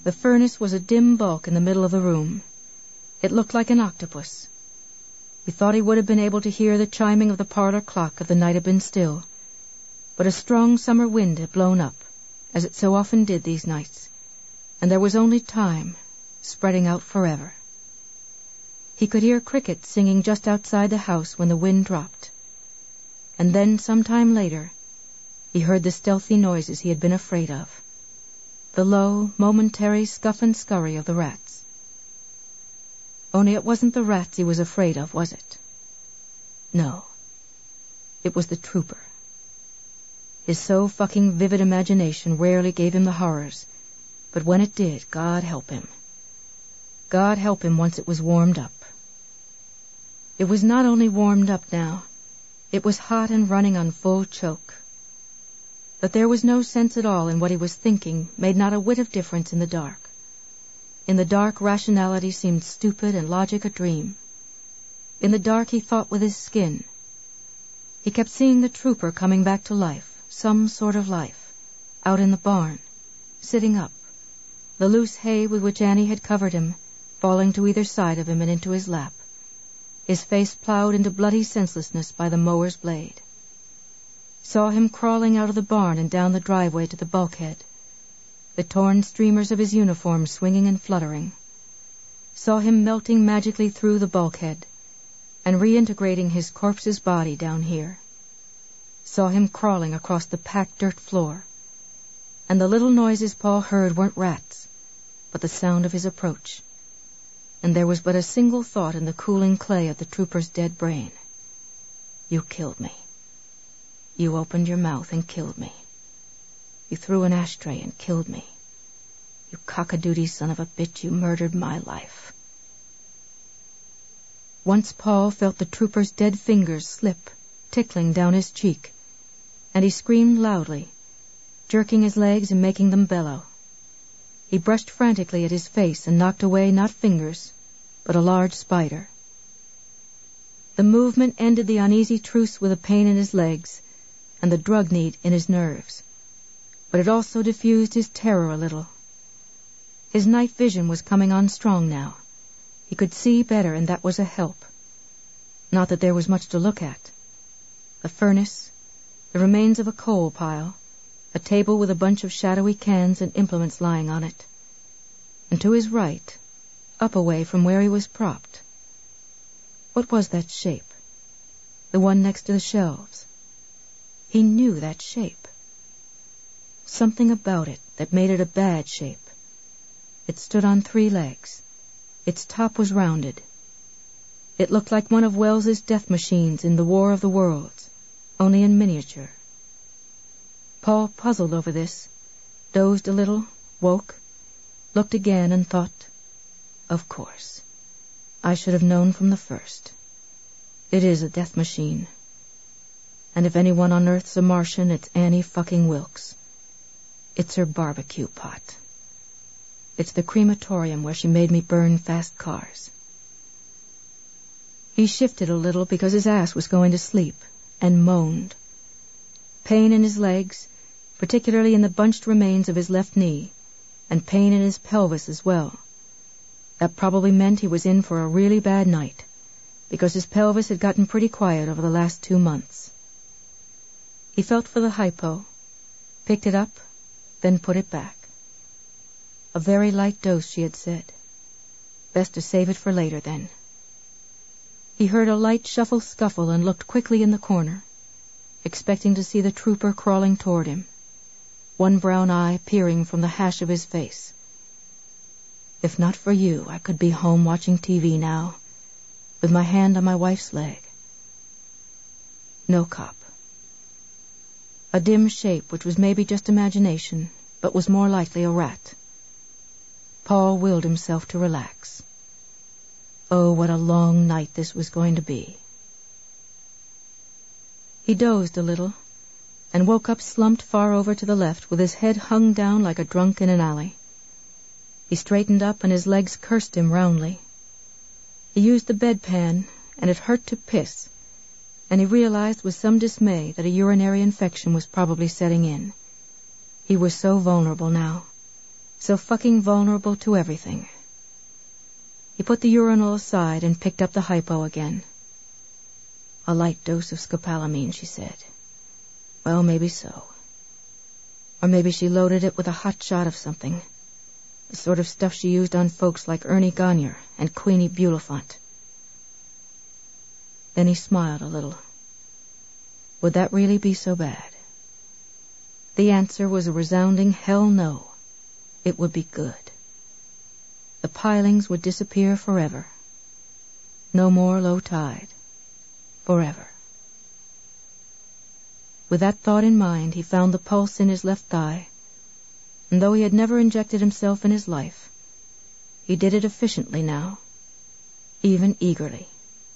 The furnace was a dim bulk in the middle of the room. It looked like an octopus. He thought he would have been able to hear the chiming of the parlor clock if the night had been still, but a strong summer wind had blown up, as it so often did these nights, and there was only time, spreading out forever. He could hear crickets singing just outside the house when the wind dropped, and then, some time later, he heard the stealthy noises he had been afraid of, the low, momentary scuff and scurry of the rats. Only it wasn't the rats he was afraid of, was it? No. It was the trooper. His so fucking vivid imagination rarely gave him the horrors, but when it did, God help him. God help him once it was warmed up. It was not only warmed up now, it was hot and running on full choke. That there was no sense at all in what he was thinking made not a whit of difference in the dark. In the dark, rationality seemed stupid and logic a dream. In the dark, he thought with his skin. He kept seeing the trooper coming back to life, some sort of life, out in the barn, sitting up, the loose hay with which Annie had covered him, falling to either side of him and into his lap, his face plowed into bloody senselessness by the mower's blade. Saw him crawling out of the barn and down the driveway to the bulkhead, the torn streamers of his uniform swinging and fluttering. Saw him melting magically through the bulkhead and reintegrating his corpse's body down here. Saw him crawling across the packed dirt floor, and the little noises Paul heard weren't rats, but the sound of his approach. And there was but a single thought in the cooling clay of the trooper's dead brain. You killed me. You opened your mouth and killed me. You threw an ashtray and killed me. You cock-a-doodle son of a bitch, you murdered my life. Once Paul felt the trooper's dead fingers slip, tickling down his cheek, and he screamed loudly, jerking his legs and making them bellow. He brushed frantically at his face and knocked away not fingers, but a large spider. The movement ended the uneasy truce with the pain in his legs and the drug need in his nerves, but it also diffused his terror a little. His night vision was coming on strong now. He could see better, and that was a help. Not that there was much to look at. A furnace, the remains of a coal pile, a table with a bunch of shadowy cans and implements lying on it. And to his right, up away from where he was propped. What was that shape? The one next to the shelves. He knew that shape. Something about it that made it a bad shape. It stood on 3 legs. Its top was rounded. It looked like one of Wells's death machines in The War of the Worlds, only in miniature. Paul puzzled over this, dozed a little, woke, looked again and thought, of course. I should have known from the first. It is a death machine. And if anyone unearths a Martian, it's Annie fucking Wilkes. It's her barbecue pot. It's the crematorium where she made me burn fast cars. He shifted a little because his ass was going to sleep, and moaned. Pain in his legs, particularly in the bunched remains of his left knee, and pain in his pelvis as well. That probably meant he was in for a really bad night, because his pelvis had gotten pretty quiet over the last 2 months. He felt for the hypo, picked it up, then put it back. A very light dose, she had said. Best to save it for later, then. He heard a light shuffle-scuffle and looked quickly in the corner, expecting to see the trooper crawling toward him, one brown eye peering from the hash of his face. If not for you, I could be home watching TV now, with my hand on my wife's leg. No cop. A dim shape which was maybe just imagination, but was more likely a rat. Paul willed himself to relax. Oh, what a long night this was going to be. He dozed a little, and woke up slumped far over to the left with his head hung down like a drunk in an alley. He straightened up and his legs cursed him roundly. He used the bedpan, and it hurt to piss, and he realized with some dismay that a urinary infection was probably setting in. He was so vulnerable now. So fucking vulnerable to everything. He put the urinal aside and picked up the hypo again. A light dose of scopolamine, she said. Well, maybe so. Or maybe she loaded it with a hot shot of something. The sort of stuff she used on folks like Ernie Gagne and Queenie Bulifant. Then he smiled a little. Would that really be so bad? The answer was a resounding hell no. It would be good. The pilings would disappear forever. No more low tide. Forever. With that thought in mind, he found the pulse in his left thigh, and though he had never injected himself in his life, he did it efficiently now, even eagerly.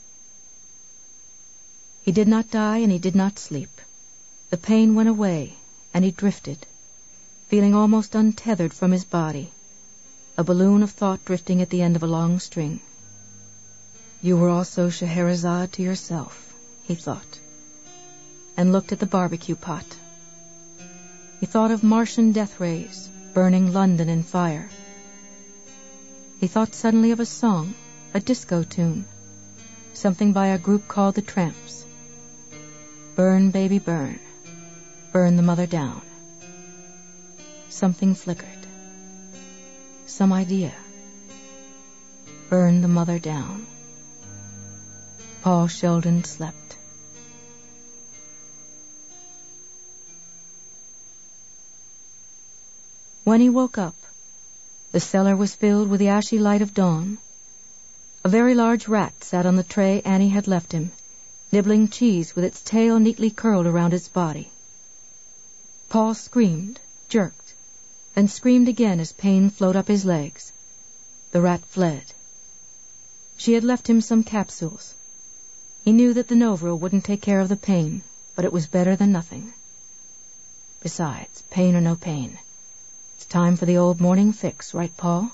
He did not die and he did not sleep. The pain went away, and he drifted, feeling almost untethered from his body, a balloon of thought drifting at the end of a long string. You were also Scheherazade to yourself, he thought, and looked at the barbecue pot. He thought of Martian death rays burning London in fire. He thought suddenly of a song, a disco tune, something by a group called the Tramps. Burn, baby, burn. Burn the mother down. Something flickered. Some idea. Burn the mother down. Paul Sheldon slept. When he woke up, the cellar was filled with the ashy light of dawn. A very large rat sat on the tray Annie had left him, nibbling cheese with its tail neatly curled around its body. Paul screamed, jerked, then screamed again as pain flowed up his legs. The rat fled. She had left him some capsules. He knew that the Novril wouldn't take care of the pain, but it was better than nothing. Besides, pain or no pain, it's time for the old morning fix, right, Paul?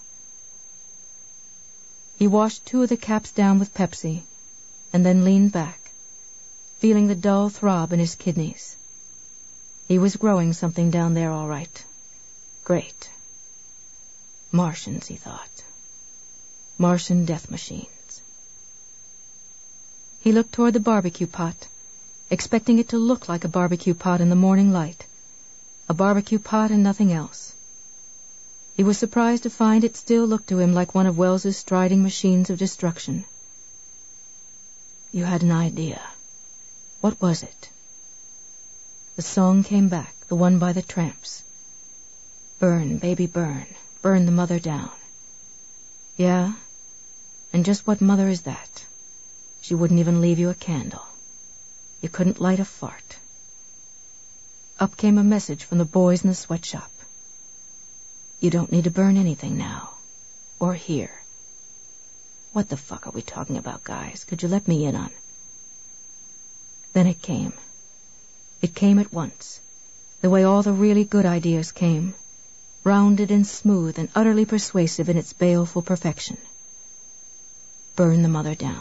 He washed 2 of the caps down with Pepsi, and then leaned back, feeling the dull throb in his kidneys. He was growing something down there, all right. Great. Martians, he thought. Martian death machines. He looked toward the barbecue pot, expecting it to look like a barbecue pot in the morning light. A barbecue pot and nothing else. He was surprised to find it still looked to him like one of Wells's striding machines of destruction. You had an idea. What was it? The song came back, the one by the Tramps. Burn, baby, burn. Burn the mother down. Yeah? And just what mother is that? She wouldn't even leave you a candle. You couldn't light a fart. Up came a message from the boys in the sweatshop. You don't need to burn anything now. Or here. What the fuck are we talking about, guys? Could you let me in on? Then it came. It came at once, the way all the really good ideas came, rounded and smooth and utterly persuasive in its baleful perfection. Burn the mother down.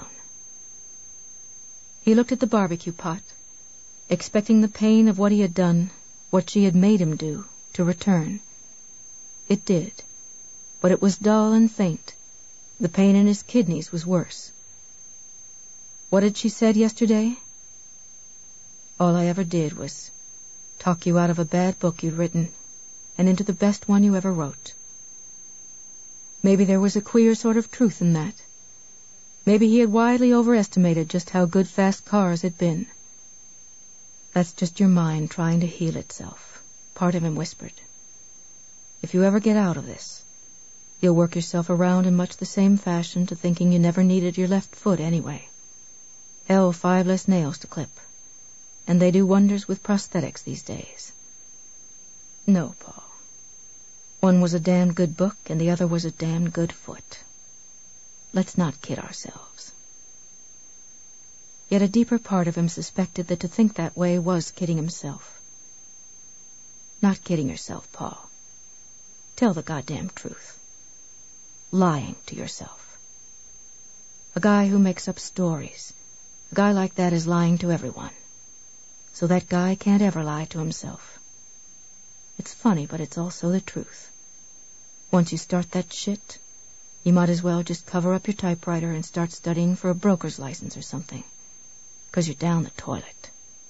He looked at the barbecue pot, expecting the pain of what he had done, what she had made him do, to return. It did, but it was dull and faint. The pain in his kidneys was worse. What had she said yesterday? All I ever did was talk you out of a bad book you'd written and into the best one you ever wrote. Maybe there was a queer sort of truth in that. Maybe he had widely overestimated just how good fast cars had been. That's just your mind trying to heal itself, part of him whispered. If you ever get out of this, you'll work yourself around in much the same fashion to thinking you never needed your left foot anyway. Hell, 5 less nails to clip. And they do wonders with prosthetics these days. No, Paul. One was a damn good book, and the other was a damn good foot. Let's not kid ourselves. Yet a deeper part of him suspected that to think that way was kidding himself. Not kidding yourself, Paul. Tell the goddamn truth. Lying to yourself. A guy who makes up stories, a guy like that is lying to everyone. So that guy can't ever lie to himself. It's funny, but it's also the truth. Once you start that shit, you might as well just cover up your typewriter and start studying for a broker's license or something, 'cause you're down the toilet.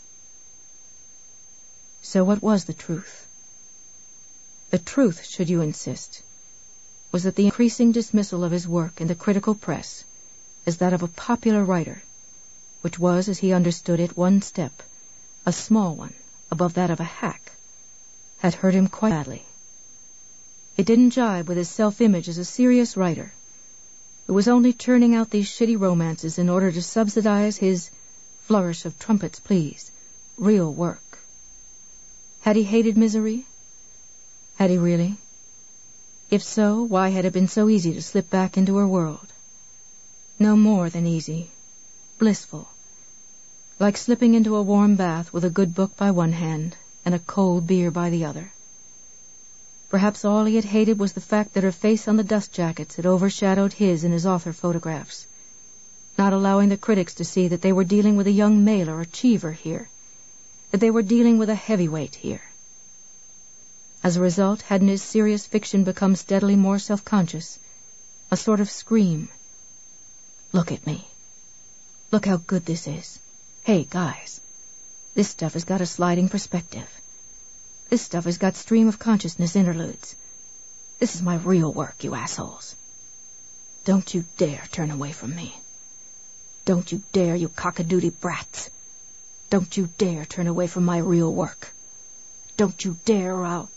So what was the truth? The truth, should you insist, was that the increasing dismissal of his work in the critical press as that of a popular writer, which was, as he understood it, one step, a small one, above that of a hack, had hurt him quite badly. It didn't jibe with his self-image as a serious writer, who was only churning out these shitty romances in order to subsidize his, flourish of trumpets please, real work. Had he hated misery? Had he really? If so, why had it been so easy to slip back into her world? No more than easy. Blissful. Like slipping into a warm bath with a good book by one hand and a cold beer by the other. Perhaps all he had hated was the fact that her face on the dust jackets had overshadowed his in his author photographs, not allowing the critics to see that they were dealing with a young male or achiever here, that they were dealing with a heavyweight here. As a result, hadn't his serious fiction become steadily more self-conscious, a sort of scream? Look at me. Look how good this is. Hey, guys, this stuff has got a sliding perspective. This stuff has got stream of consciousness interludes. This is my real work, you assholes. Don't you dare turn away from me. Don't you dare, you cockadoodie brats. Don't you dare turn away from my real work. Don't you dare, or I'll...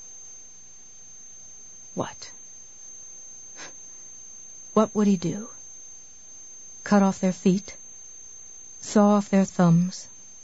What? What would he do? Cut off their feet? Saw off their thumbs?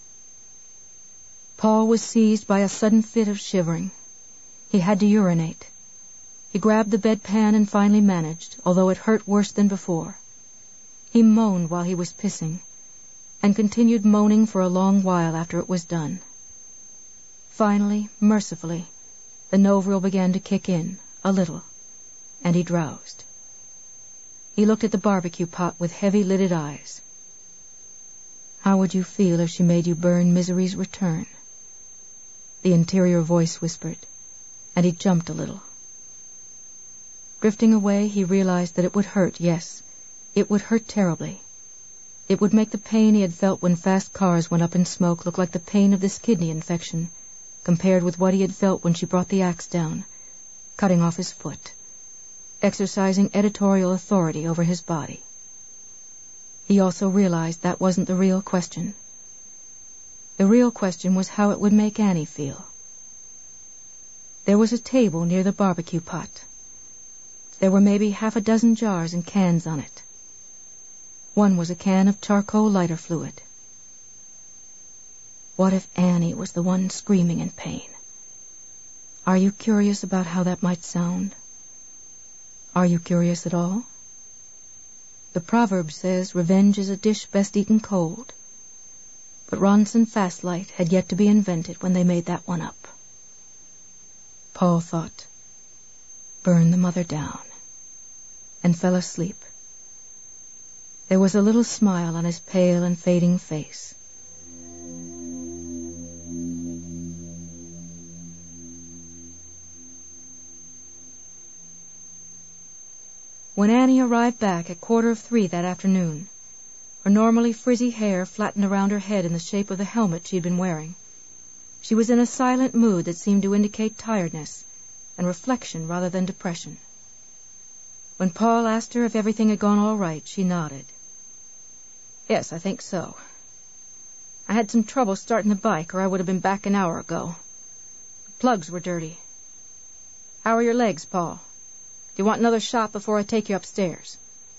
Paul was seized by a sudden fit of shivering. He had to urinate. He grabbed the bedpan and finally managed, although it hurt worse than before. He moaned while he was pissing, and continued moaning for a long while after it was done. Finally, mercifully, the Novril began to kick in, a little, and he drowsed. He looked at the barbecue pot with heavy-lidded eyes. How would you feel if she made you burn Misery's Return? The interior voice whispered, and he jumped a little. Drifting away, he realized that it would hurt, yes, it would hurt terribly. It would make the pain he had felt when fast cars went up in smoke look like the pain of this kidney infection, compared with what he had felt when she brought the axe down, cutting off his foot, exercising editorial authority over his body. He also realized that wasn't the real question. The real question was how it would make Annie feel. There was a table near the barbecue pot. There were maybe half a dozen jars and cans on it. One was a can of charcoal lighter fluid. What if Annie was the one screaming in pain? Are you curious about how that might sound? Are you curious at all? The proverb says revenge is a dish best eaten cold. But Ronson Fastlight had yet to be invented when they made that one up. Paul thought, burn the mother down, and fell asleep. There was a little smile on his pale and fading face. When Annie arrived back at 2:45 that afternoon, her normally frizzy hair flattened around her head in the shape of the helmet she'd been wearing, she was in a silent mood that seemed to indicate tiredness and reflection rather than depression. When Paul asked her if everything had gone all right, she nodded. Yes, I think so. I had some trouble starting the bike, or I would have been back an hour ago. The plugs were dirty. How are your legs, Paul? Do you want another shot before I take you upstairs?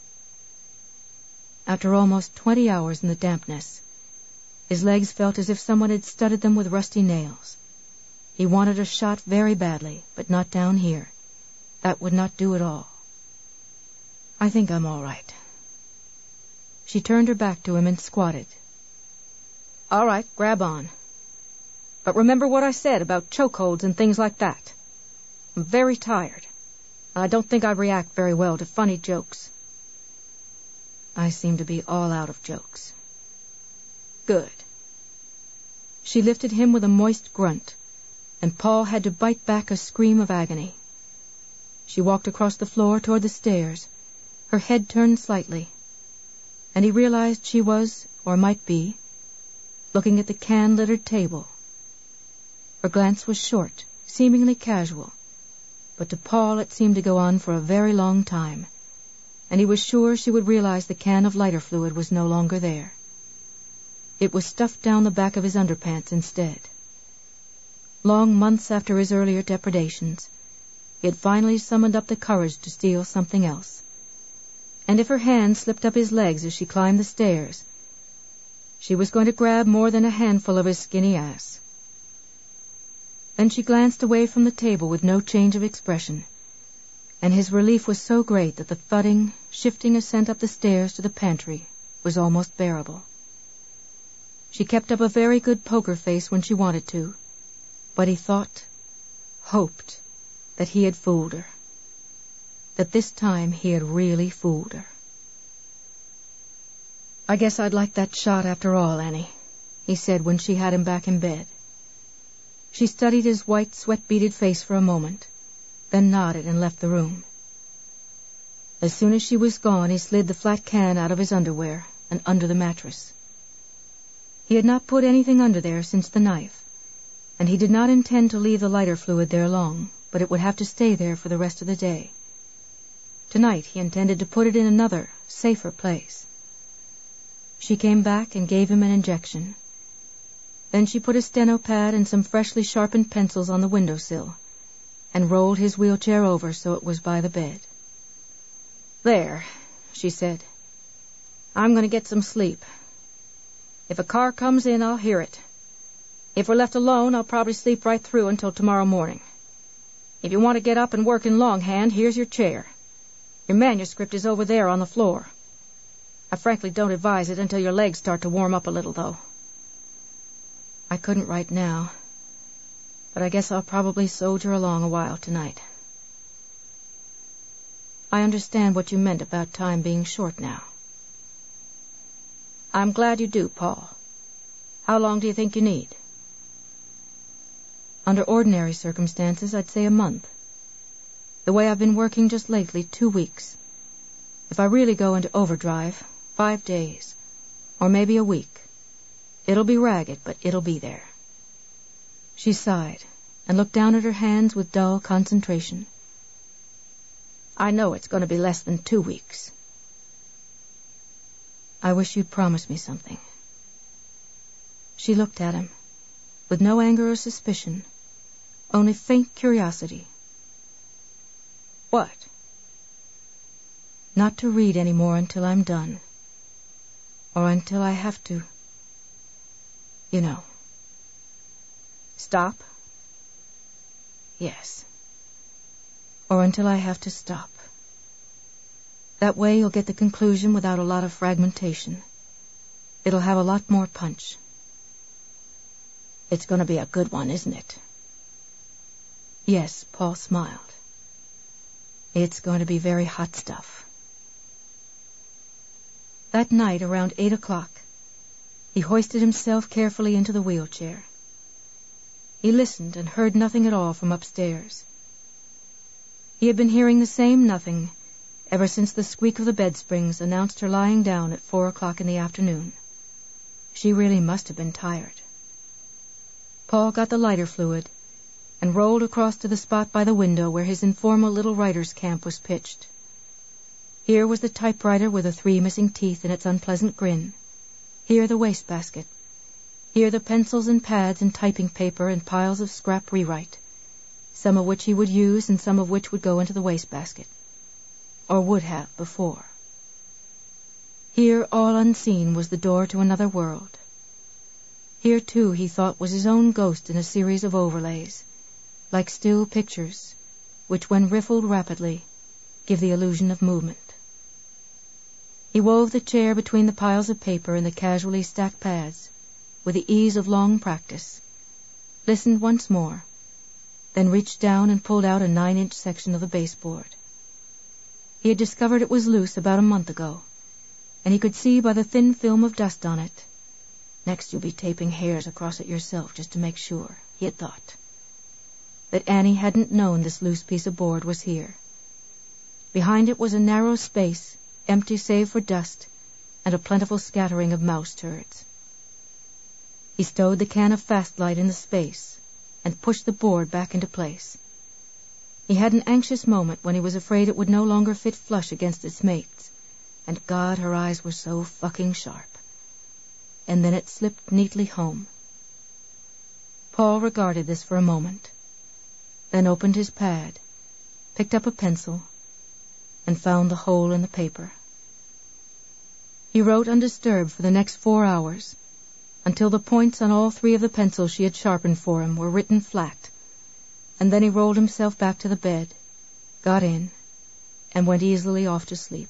After almost 20 hours in the dampness, his legs felt as if someone had studded them with rusty nails. He wanted a shot very badly, but not down here. That would not do at all. I think I'm all right. She turned her back to him and squatted. All right, grab on. But remember what I said about chokeholds and things like that. I'm very tired. I don't think I react very well to funny jokes. I seem to be all out of jokes. Good. She lifted him with a moist grunt, and Paul had to bite back a scream of agony. She walked across the floor toward the stairs, her head turned slightly, and he realized she was, or might be, looking at the can-littered table. Her glance was short, seemingly casual, but to Paul it seemed to go on for a very long time, and he was sure she would realize the can of lighter fluid was no longer there. It was stuffed down the back of his underpants instead. Long months after his earlier depredations, he had finally summoned up the courage to steal something else. And if her hand slipped up his legs as she climbed the stairs, she was going to grab more than a handful of his skinny ass. Then she glanced away from the table with no change of expression, and his relief was so great that the thudding, shifting ascent up the stairs to the pantry was almost bearable. She kept up a very good poker face when she wanted to, but he thought, hoped, that he had fooled her. That this time he had really fooled her. "I guess I'd like that shot after all, Annie," he said when she had him back in bed. She studied his white, sweat-beaded face for a moment, then nodded and left the room. As soon as she was gone, he slid the flat can out of his underwear and under the mattress. He had not put anything under there since the knife, and he did not intend to leave the lighter fluid there long, but it would have to stay there for the rest of the day. Tonight he intended to put it in another, safer place. She came back and gave him an injection. Then she put a steno pad and some freshly sharpened pencils on the windowsill, and rolled his wheelchair over so it was by the bed. "There," she said. "I'm going to get some sleep. If a car comes in, I'll hear it. If we're left alone, I'll probably sleep right through until tomorrow morning. If you want to get up and work in longhand, here's your chair. Your manuscript is over there on the floor. I frankly don't advise it until your legs start to warm up a little, though." "I couldn't right now, but I guess I'll probably soldier along a while tonight." "I understand what you meant about time being short now." "I'm glad you do, Paul. How long do you think you need?" "Under ordinary circumstances, I'd say a month. The way I've been working just lately, 2 weeks. If I really go into overdrive, 5 days, or maybe a week. It'll be ragged, but it'll be there." She sighed and looked down at her hands with dull concentration. "I know it's going to be less than 2 weeks. "I wish you'd promise me something." She looked at him, with no anger or suspicion, only faint curiosity. "What?" "Not to read any more until I'm done. Or until I have to, you know." "Stop?" "Yes. Or until I have to stop. That way you'll get the conclusion without a lot of fragmentation. It'll have a lot more punch." "It's going to be a good one, isn't it?" "Yes," Paul smiled. "It's going to be very hot stuff." That night, around 8 o'clock, he hoisted himself carefully into the wheelchair. He listened and heard nothing at all from upstairs. He had been hearing the same nothing ever since the squeak of the bed springs announced her lying down at 4 o'clock in the afternoon. She really must have been tired. Paul got the lighter fluid and rolled across to the spot by the window where his informal little writer's camp was pitched. Here was the typewriter with the 3 missing teeth in its unpleasant grin. Here the wastebasket. Here the pencils and pads and typing paper and piles of scrap rewrite, some of which he would use and some of which would go into the wastebasket, or would have before. Here, all unseen, was the door to another world. Here, too, he thought, was his own ghost in a series of overlays, like still pictures, which, when riffled rapidly, give the illusion of movement. He wove the chair between the piles of paper and the casually stacked pads, with the ease of long practice, listened once more, then reached down and pulled out a 9-inch section of the baseboard. He had discovered it was loose about a month ago, and he could see by the thin film of dust on it. Next you'll be taping hairs across it yourself just to make sure, he had thought, that Annie hadn't known this loose piece of board was here, Behind it was a narrow space, empty save for dust, and a plentiful scattering of mouse turds. He stowed the can of Fastlight in the space and pushed the board back into place. He had an anxious moment when he was afraid it would no longer fit flush against its mates, and God, her eyes were so fucking sharp. And then it slipped neatly home. Paul regarded this for a moment, then opened his pad, picked up a pencil, and found the hole in the paper. He wrote undisturbed for the next 4 hours, until the points on all 3 of the pencils she had sharpened for him were written flat, and then he rolled himself back to the bed, got in, and went easily off to sleep.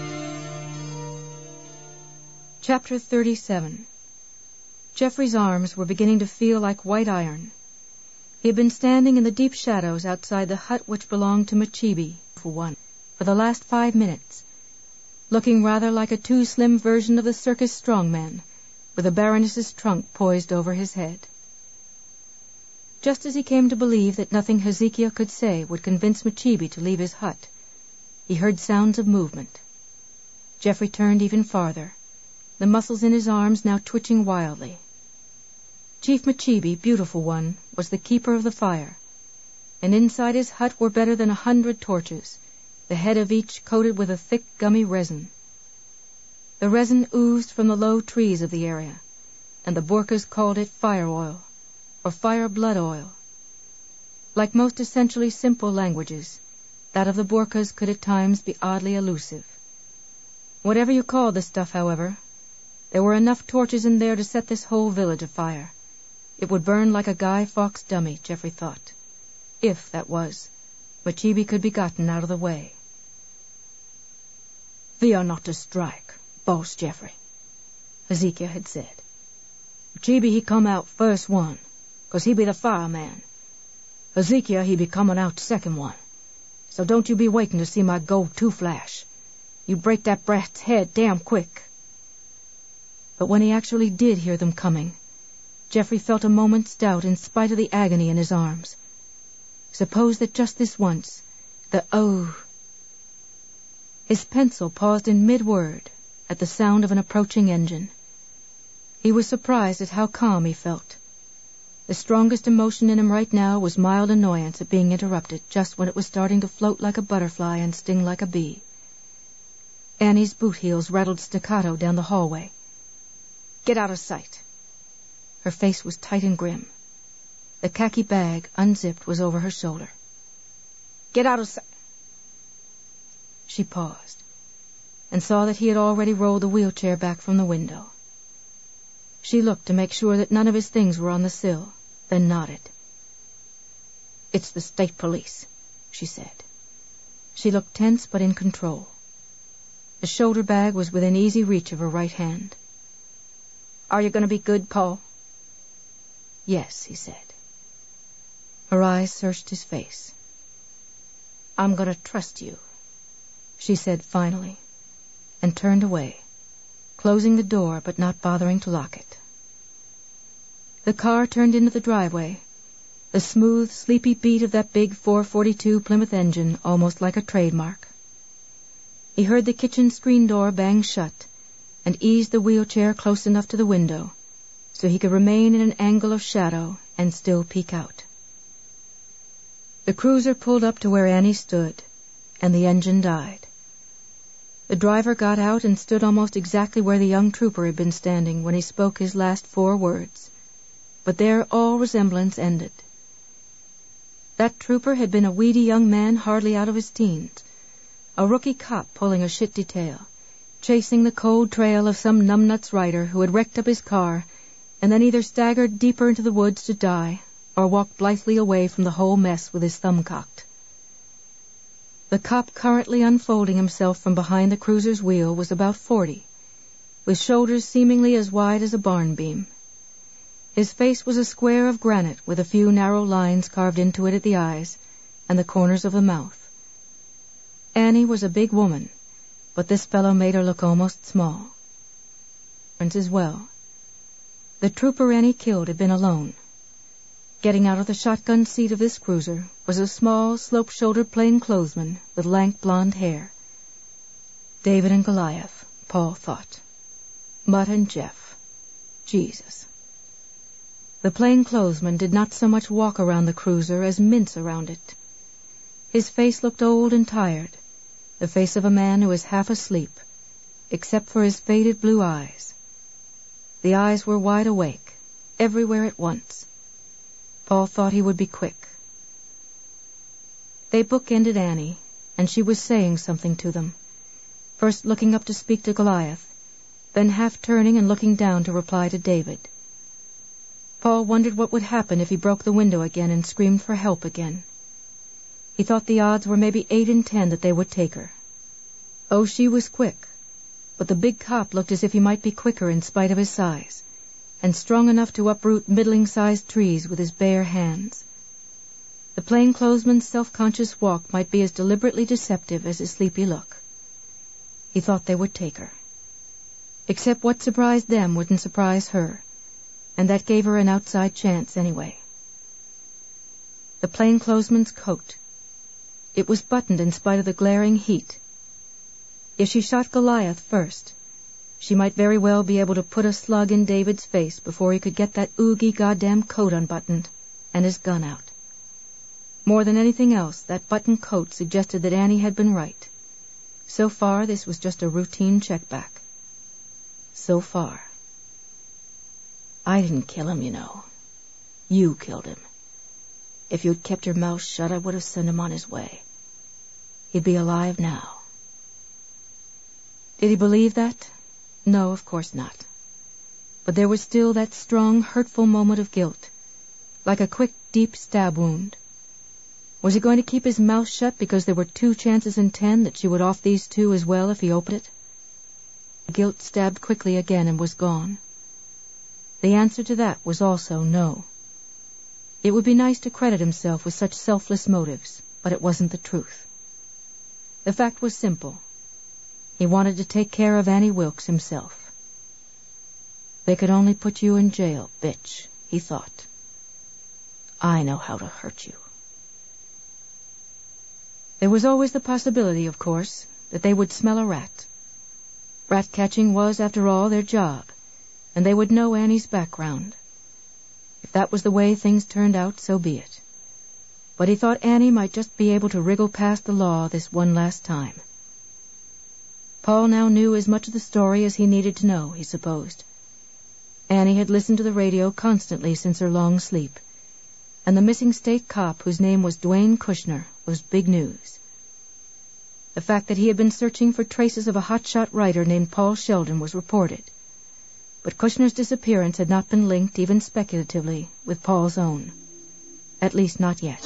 Chapter 37. Geoffrey's arms were beginning to feel like white iron. He had been standing in the deep shadows outside the hut which belonged to Machibi, for the last 5 minutes, looking rather like a too slim version of the circus strongman, with the Baroness's trunk poised over his head. Just as he came to believe that nothing Hezekiah could say would convince Machibi to leave his hut, he heard sounds of movement. Geoffrey turned even farther, the muscles in his arms now twitching wildly. Chief Machibi, Beautiful One, was the keeper of the fire, and inside his hut were better than 100 torches, the head of each coated with a thick, gummy resin. The resin oozed from the low trees of the area, and the Burkas called it fire oil, or fire blood oil. Like most essentially simple languages, that of the Burkas could at times be oddly elusive. Whatever you called the stuff, however, there were enough torches in there to set this whole village afire. It would burn like a Guy Fawkes dummy, Geoffrey thought. If, that was, Machibi could be gotten out of the way. "We are not to strike, Boss Geoffrey," Hezekiah had said. "Machibi he come out first one, 'cause he be the fireman. Hezekiah he be comin' out second one. So don't you be waiting to see my gold tooth flash. You break that brat's head damn quick." But when he actually did hear them coming, Geoffrey felt a moment's doubt in spite of the agony in his arms. Suppose that just this once, His pencil paused in mid-word at the sound of an approaching engine. He was surprised at how calm he felt. The strongest emotion in him right now was mild annoyance at being interrupted just when it was starting to float like a butterfly and sting like a bee. Annie's boot heels rattled staccato down the hallway. "Get out of sight." Her face was tight and grim. The khaki bag, unzipped, was over her shoulder. "Get out of sight." She paused, and saw that he had already rolled the wheelchair back from the window. She looked to make sure that none of his things were on the sill, then nodded. "It's the state police," she said. She looked tense but in control. The shoulder bag was within easy reach of her right hand. "Are you going to be good, Paul?" "Yes," he said. Her eyes searched his face. "I'm going to trust you," she said finally, and turned away, closing the door but not bothering to lock it. The car turned into the driveway, the smooth, sleepy beat of that big 442 Plymouth engine almost like a trademark. He heard the kitchen screen door bang shut and eased the wheelchair close enough to the window so he could remain in an angle of shadow and still peek out. The cruiser pulled up to where Annie stood, and the engine died. The driver got out and stood almost exactly where the young trooper had been standing when he spoke his last 4 words, but there all resemblance ended. That trooper had been a weedy young man hardly out of his teens, a rookie cop pulling a shit detail, chasing the cold trail of some numbnuts rider who had wrecked up his car and then either staggered deeper into the woods to die or walked blithely away from the whole mess with his thumb cocked. The cop currently unfolding himself from behind the cruiser's wheel was about 40, with shoulders seemingly as wide as a barn beam. His face was a square of granite with a few narrow lines carved into it at the eyes and the corners of the mouth. Annie was a big woman, but this fellow made her look almost small. As well. The trooper Annie killed had been alone. Getting out of the shotgun seat of this cruiser was a small, slope-shouldered plainclothesman with lank blonde hair. David and Goliath, Paul thought. Mutt and Jeff. Jesus. The plainclothesman did not so much walk around the cruiser as mince around it. His face looked old and tired, the face of a man who was half asleep, except for his faded blue eyes. The eyes were wide awake, everywhere at once. Paul thought he would be quick. They bookended Annie, and she was saying something to them, first looking up to speak to Goliath, then half turning and looking down to reply to David. Paul wondered what would happen if he broke the window again and screamed for help again. He thought the odds were maybe 8 in 10 that they would take her. Oh, she was quick, but the big cop looked as if he might be quicker in spite of his size, and strong enough to uproot middling-sized trees with his bare hands. The plainclothesman's self-conscious walk might be as deliberately deceptive as his sleepy look. He thought they would take her. Except what surprised them wouldn't surprise her, and that gave her an outside chance anyway. The plainclothesman's coat. It was buttoned in spite of the glaring heat. If she shot Goliath first, she might very well be able to put a slug in David's face before he could get that oogie goddamn coat unbuttoned and his gun out. More than anything else, that buttoned coat suggested that Annie had been right. So far, this was just a routine checkback. So far. I didn't kill him, you know. You killed him. If you'd kept your mouth shut, I would have sent him on his way. He'd be alive now. Did he believe that? No, of course not. But there was still that strong, hurtful moment of guilt, like a quick, deep stab wound. Was he going to keep his mouth shut because there were 2 chances in 10 that she would off these 2 as well if he opened it? The guilt stabbed quickly again and was gone. The answer to that was also no. It would be nice to credit himself with such selfless motives, but it wasn't the truth. The fact was simple. He wanted to take care of Annie Wilkes himself. They could only put you in jail, bitch, he thought. I know how to hurt you. There was always the possibility, of course, that they would smell a rat. Rat-catching was, after all, their job, and they would know Annie's background. If that was the way things turned out, so be it. But he thought Annie might just be able to wriggle past the law this one last time. Paul now knew as much of the story as he needed to know, he supposed. Annie had listened to the radio constantly since her long sleep, and the missing state cop, whose name was Dwayne Kushner, was big news. The fact that he had been searching for traces of a hotshot writer named Paul Sheldon was reported, but Kushner's disappearance had not been linked, even speculatively, with Paul's own. At least not yet.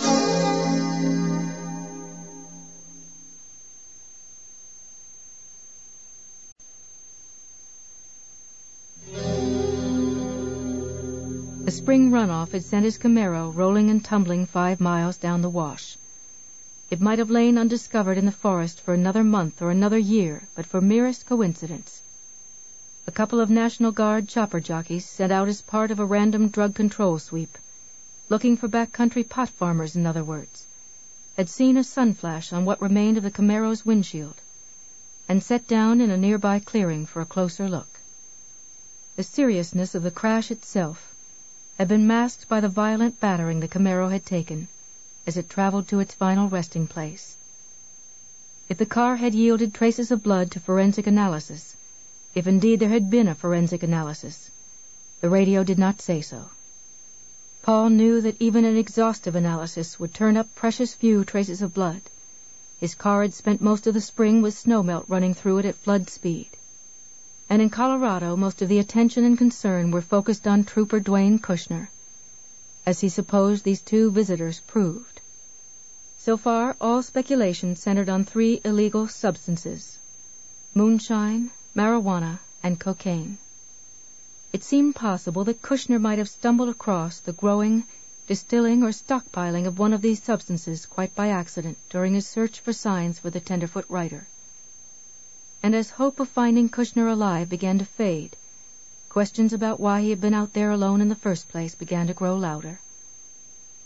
The spring runoff had sent his Camaro rolling and tumbling 5 miles down the wash. It might have lain undiscovered in the forest for another month or another year, but for merest coincidence. A couple of National Guard chopper jockeys set out as part of a random drug control sweep, looking for backcountry pot farmers, in other words, had seen a sun flash on what remained of the Camaro's windshield, and set down in a nearby clearing for a closer look. The seriousness of the crash itself had been masked by the violent battering the Camaro had taken as it traveled to its final resting place. If the car had yielded traces of blood to forensic analysis, if indeed there had been a forensic analysis, the radio did not say so. Paul knew that even an exhaustive analysis would turn up precious few traces of blood. His car had spent most of the spring with snowmelt running through it at flood speed. And in Colorado, most of the attention and concern were focused on Trooper Dwayne Kushner, as he supposed these 2 visitors proved. So far, all speculation centered on 3 illegal substances: moonshine, marijuana, and cocaine. It seemed possible that Kushner might have stumbled across the growing, distilling, or stockpiling of one of these substances quite by accident during his search for signs for the Tenderfoot writer. And as hope of finding Kushner alive began to fade, questions about why he had been out there alone in the first place began to grow louder.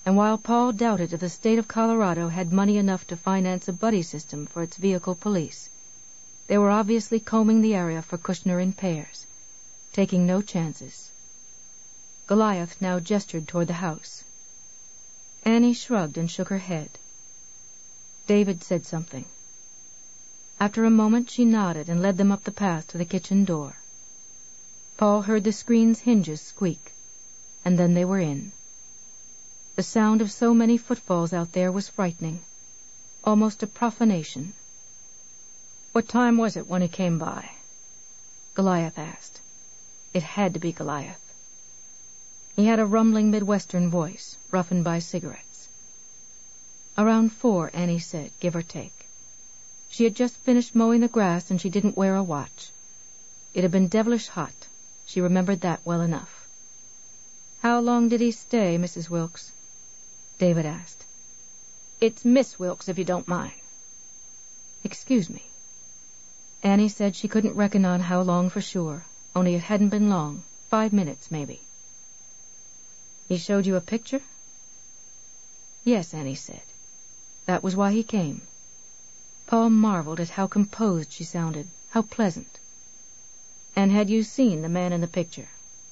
And while Paul doubted if the state of Colorado had money enough to finance a buddy system for its vehicle police, they were obviously combing the area for Kushner in pairs, taking no chances. Goliath now gestured toward the house. Annie shrugged and shook her head. David said something. After a moment she nodded and led them up the path to the kitchen door. Paul heard the screen's hinges squeak, and then they were in. The sound of so many footfalls out there was frightening, almost a profanation. "What time was it when he came by?" Goliath asked. It had to be Goliath. He had a rumbling Midwestern voice, roughened by cigarettes. "Around 4, Annie said, give or take. She had just finished mowing the grass and she didn't wear a watch. It had been devilish hot. She remembered that well enough." "How long did he stay, Mrs. Wilkes?" David asked. "It's Miss Wilkes, if you don't mind." "Excuse me." Annie said she couldn't reckon on how long for sure, only it hadn't been long, 5 minutes maybe. "He showed you a picture?" "Yes," Annie said. "That was why he came." Paul marveled at how composed she sounded, how pleasant. "And had you seen the man in the picture?"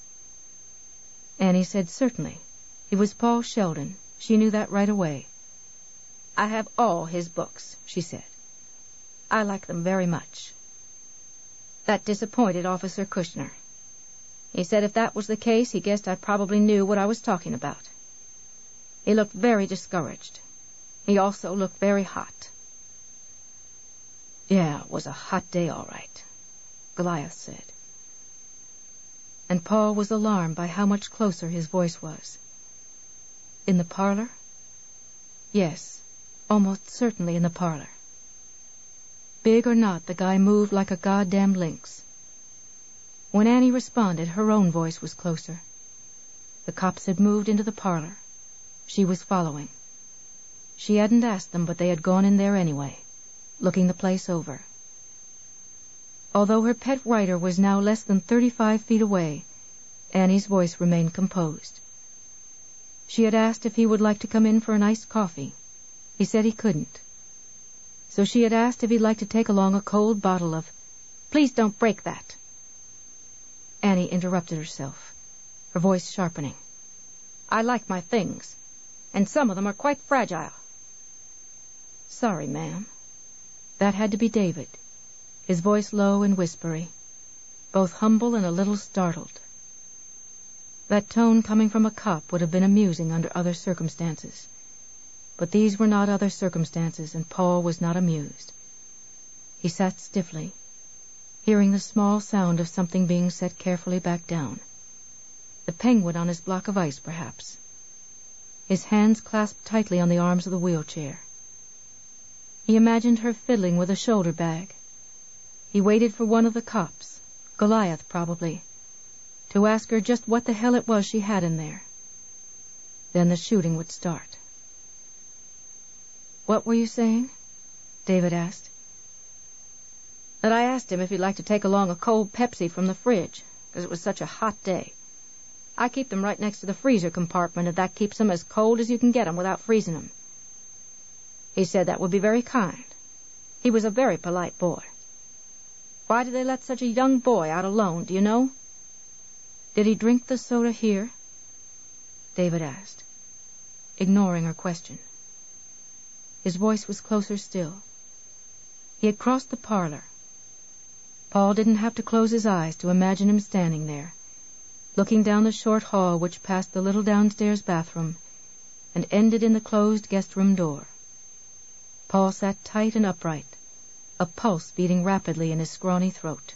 Annie said certainly. He was Paul Sheldon. She knew that right away. "I have all his books," she said. "I like them very much." That disappointed Officer Kushner. He said if that was the case, he guessed I probably knew what I was talking about. He looked very discouraged. He also looked very hot. "Yeah, it was a hot day, all right," Goliath said. And Paul was alarmed by how much closer his voice was. "In the parlor?" "Yes, almost certainly in the parlor." Big or not, the guy moved like a goddamn lynx. When Annie responded, her own voice was closer. The cops had moved into the parlor. She was following. She hadn't asked them, but they had gone in there anyway, looking the place over. Although her pet writer was now less than 35 feet away, Annie's voice remained composed. She had asked if he would like to come in for an iced coffee. He said he couldn't. So she had asked if he'd like to take along a cold bottle of... "Please don't break that." Annie interrupted herself, her voice sharpening. "I like my things, and some of them are quite fragile." "Sorry, ma'am." That had to be David, his voice low and whispery, both humble and a little startled. That tone coming from a cop would have been amusing under other circumstances. But these were not other circumstances, and Paul was not amused. He sat stiffly, hearing the small sound of something being set carefully back down. The penguin on his block of ice, perhaps. His hands clasped tightly on the arms of the wheelchair. He imagined her fiddling with a shoulder bag. He waited for one of the cops, Goliath probably, to ask her just what the hell it was she had in there. Then the shooting would start. "What were you saying?" David asked. "That I asked him if he'd like to take along a cold Pepsi from the fridge, because it was such a hot day. I keep them right next to the freezer compartment, and that keeps them as cold as you can get them without freezing them. He said that would be very kind. He was a very polite boy. Why did they let such a young boy out alone, do you know?" "Did he drink the soda here?" David asked, ignoring her question. His voice was closer still. He had crossed the parlor. Paul didn't have to close his eyes to imagine him standing there, looking down the short hall which passed the little downstairs bathroom and ended in the closed guest room door. Paul sat tight and upright, a pulse beating rapidly in his scrawny throat.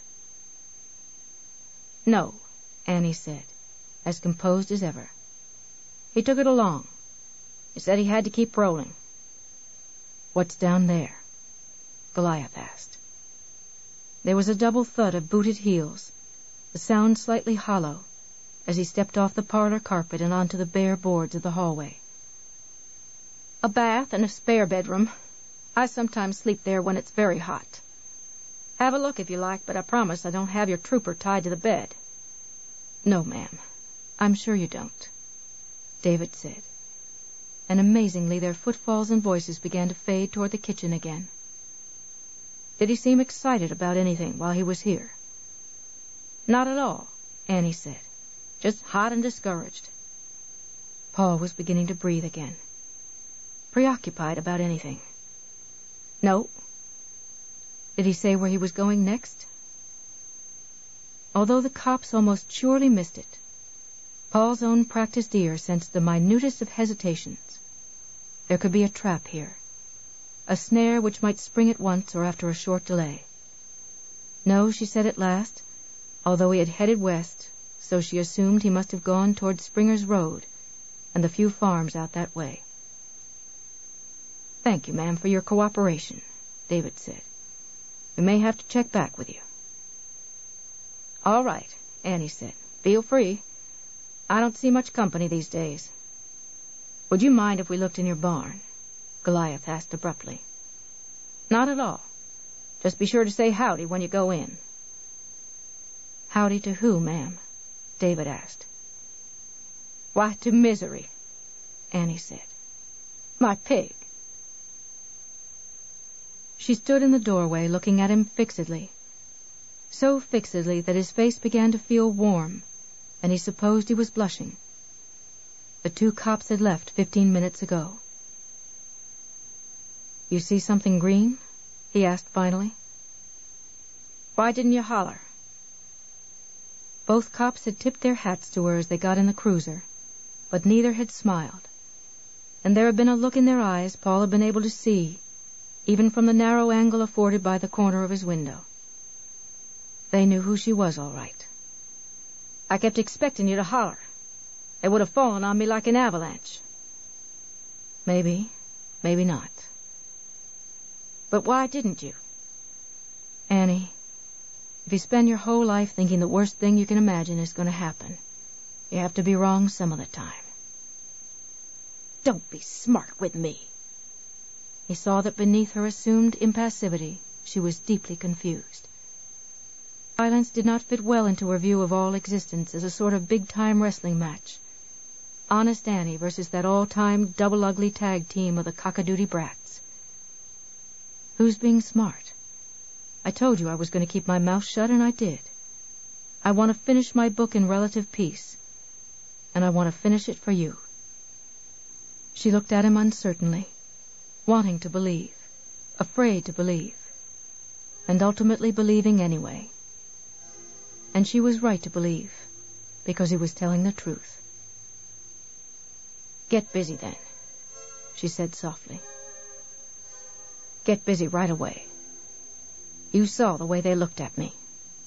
"No," Annie said, as composed as ever. "He took it along. He said he had to keep rolling." "What's down there?" Goliath asked. There was a double thud of booted heels, the sound slightly hollow, as he stepped off the parlor carpet and onto the bare boards of the hallway. "A bath and a spare bedroom. I sometimes sleep there when it's very hot. Have a look if you like, but I promise I don't have your trooper tied to the bed." "No, ma'am. I'm sure you don't," David said. and amazingly their footfalls and voices began to fade toward the kitchen again. Did he seem excited about anything while he was here? Not at all, Annie said. Just hot and discouraged. Paul was beginning to breathe again. Preoccupied about anything? No. Did he say where he was going next? Although the cops almost surely missed it, Paul's own practiced ear sensed the minutest of hesitations. There could be a trap here, a snare which might spring at once or after a short delay. No, she said at last, although he had headed west, so she assumed he must have gone toward Springer's Road and the few farms out that way. Thank you, ma'am, for your cooperation, David said. We may have to check back with you. All right, Annie said. Feel free. I don't see much company these days. Would you mind if we looked in your barn? Goliath asked abruptly. Not at all. Just be sure to say howdy when you go in. Howdy to who, ma'am? David asked. Why, to Misery, Annie said. My pig. She stood in the doorway looking at him fixedly, so fixedly that his face began to feel warm, and he supposed he was blushing. The two cops had left 15 minutes ago. You see something green? He asked finally. Why didn't you holler? Both cops had tipped their hats to her as they got in the cruiser, but neither had smiled, and there had been a look in their eyes Paul had been able to see, even from the narrow angle afforded by the corner of his window. They knew who she was, all right. I kept expecting you to holler. It would have fallen on me like an avalanche. Maybe, maybe not. But why didn't you? Annie, if you spend your whole life thinking the worst thing you can imagine is going to happen, you have to be wrong some of the time. Don't be smart with me. He saw that beneath her assumed impassivity she was deeply confused. Silence did not fit well into her view of all existence as a sort of big-time wrestling match. Honest Annie versus that all-time double-ugly tag team of the Cockadoodie Brats. Who's being smart? I told you I was going to keep my mouth shut, and I did. I want to finish my book in relative peace, and I want to finish it for you. She looked at him uncertainly, wanting to believe, afraid to believe, and ultimately believing anyway. And she was right to believe, because he was telling the truth. Get busy then, she said softly. Get busy right away. You saw the way they looked at me.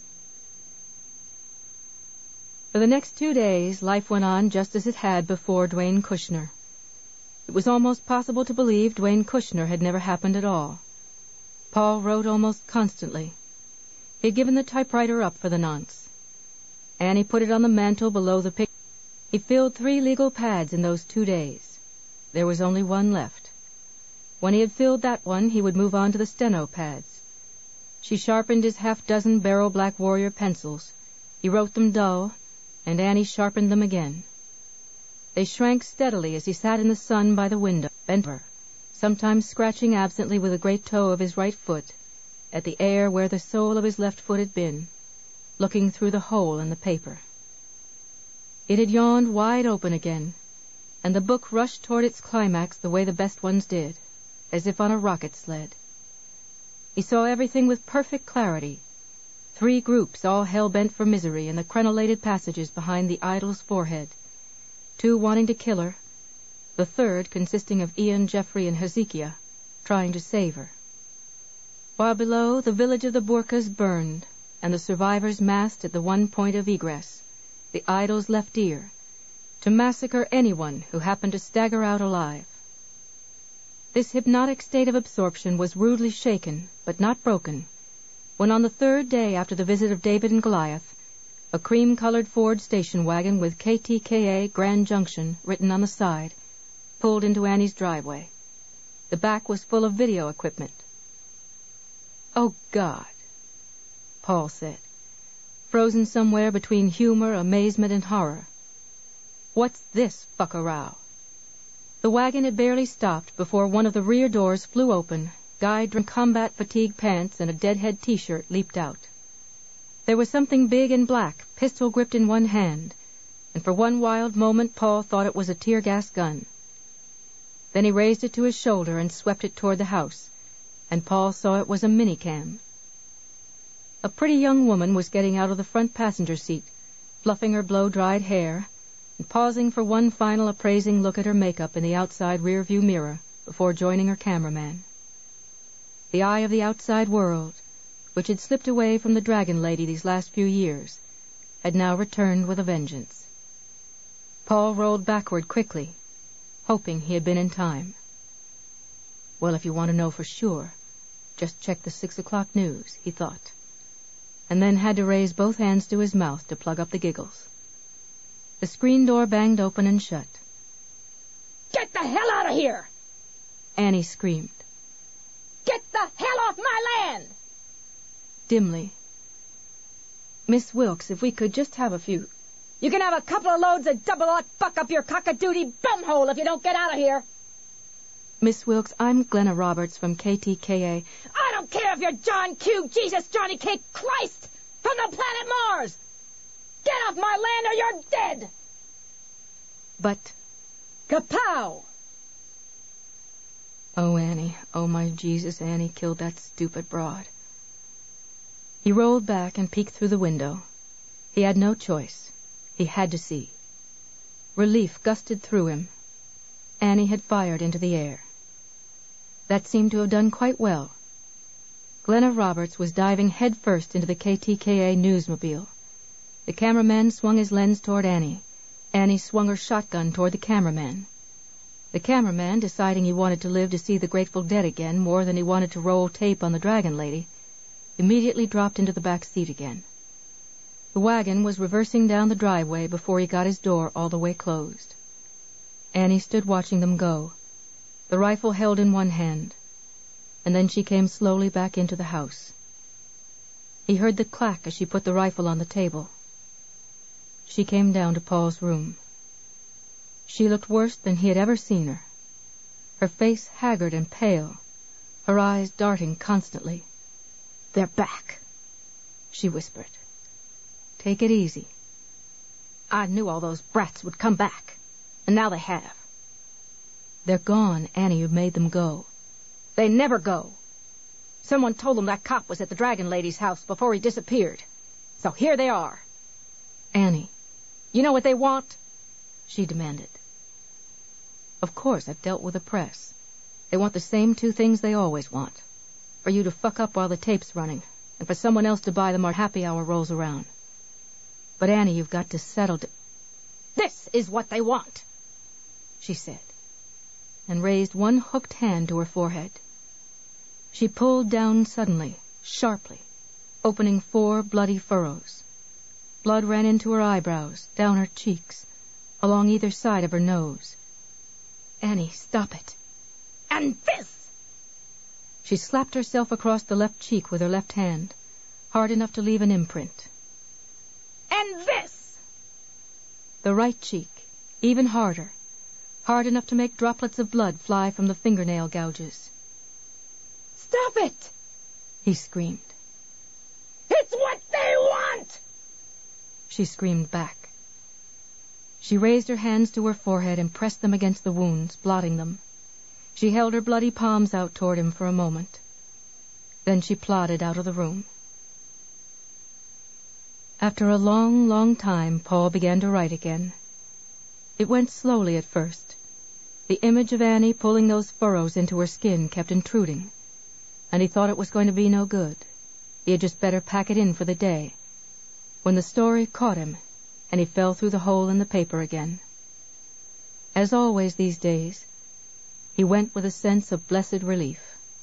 For the next 2 days, life went on just as it had before Duane Kushner. It was almost possible to believe Duane Kushner had never happened at all. Paul wrote almost constantly. He had given the typewriter up for the nonce. Annie put it on the mantel below the picture. He filled 3 legal pads in those 2 days. There was only one left. When he had filled that one, he would move on to the steno pads. She sharpened his half-dozen Barrel Black Warrior pencils. He wrote them dull, and Annie sharpened them again. They shrank steadily as he sat in the sun by the window, bent over, sometimes scratching absently with the great toe of his right foot at the air where the sole of his left foot had been, looking through the hole in the paper. It had yawned wide open again, and the book rushed toward its climax the way the best ones did, as if on a rocket sled. He saw everything with perfect clarity. 3 groups all hell-bent for misery in the crenellated passages behind the idol's forehead, 2 wanting to kill her, the third consisting of Ian, Jeffrey, and Hezekiah, trying to save her. While below, the village of the Burkas burned, and the survivors massed at the one point of egress, the idol's left ear, to massacre anyone who happened to stagger out alive. This hypnotic state of absorption was rudely shaken, but not broken, when on the 3rd day after the visit of David and Goliath, a cream-colored Ford station wagon with KTKA Grand Junction written on the side pulled into Annie's driveway. The back was full of video equipment. "Oh, God," Paul said, frozen somewhere between humor, amazement, and horror. "What's this fuckarow?" The wagon had barely stopped before one of the rear doors flew open. Guy in combat fatigue pants and a deadhead T-shirt leaped out. There was something big and black, pistol gripped in one hand, and for one wild moment Paul thought it was a tear gas gun. Then he raised it to his shoulder and swept it toward the house, and Paul saw it was a minicam. A pretty young woman was getting out of the front passenger seat, fluffing her blow-dried hair, and pausing for one final appraising look at her makeup in the outside rear-view mirror before joining her cameraman. The eye of the outside world, which had slipped away from the Dragon Lady these last few years, had now returned with a vengeance. Paul rolled backward quickly, hoping he had been in time. Well, if you want to know for sure, just check the 6 o'clock news, he thought, and then had to raise both hands to his mouth to plug up the giggles. The screen door banged open and shut. "Get the hell out of here!" Annie screamed. "Get the hell off my land!" Dimly. "Miss Wilkes, if we could just have a few..." "You can have a couple of loads of double-aught buck up your cock-a-doodie bumhole if you don't get out of here." "Miss Wilkes, I'm Glenna Roberts from KTKA. "I don't care if you're John Q, Jesus, Johnny K, Christ, from the planet Mars. Get off my land or you're dead." "But..." Kapow! "Oh, Annie, oh my Jesus, Annie killed that stupid broad." He rolled back and peeked through the window. He had no choice. He had to see. Relief gusted through him. Annie had fired into the air. That seemed to have done quite well. Glenna Roberts was diving headfirst into the KTKA newsmobile. The cameraman swung his lens toward Annie. Annie swung her shotgun toward the cameraman. The cameraman, deciding he wanted to live to see the Grateful Dead again more than he wanted to roll tape on the Dragon Lady, immediately dropped into the back seat again. The wagon was reversing down the driveway before he got his door all the way closed. Annie stood watching them go, the rifle held in one hand, and then she came slowly back into the house. He heard the clack as she put the rifle on the table. She came down to Paul's room. She looked worse than he had ever seen her, her face haggard and pale, her eyes darting constantly. "They're back," she whispered. "Take it easy." "I knew all those brats would come back, and now they have." "They're gone, Annie. You made them go." "They never go. Someone told them that cop was at the Dragon Lady's house before he disappeared. So here they are." "Annie." "You know what they want?" she demanded. "Of course, I've dealt with the press. They want the same two things they always want. For you to fuck up while the tape's running, and for someone else to buy them our happy hour rolls around. But Annie, you've got to settle to..." "This is what they want," she said, and raised one hooked hand to her forehead. She pulled down suddenly, sharply, opening 4 bloody furrows. Blood ran into her eyebrows, down her cheeks, along either side of her nose. "Annie, stop it." "And this!" She slapped herself across the left cheek with her left hand, hard enough to leave an imprint. "And this!" The right cheek, even harder, hard enough to make droplets of blood fly from the fingernail gouges. "Stop it!" he screamed. "It's what they want!" She screamed back. She raised her hands to her forehead and pressed them against the wounds, blotting them. She held her bloody palms out toward him for a moment. Then she plodded out of the room. After a long, long time, Paul began to write again. It went slowly at first. The image of Annie pulling those furrows into her skin kept intruding, and he thought it was going to be no good. He had just better pack it in for the day, when the story caught him, and he fell through the hole in the paper again. As always these days, he went with a sense of blessed relief.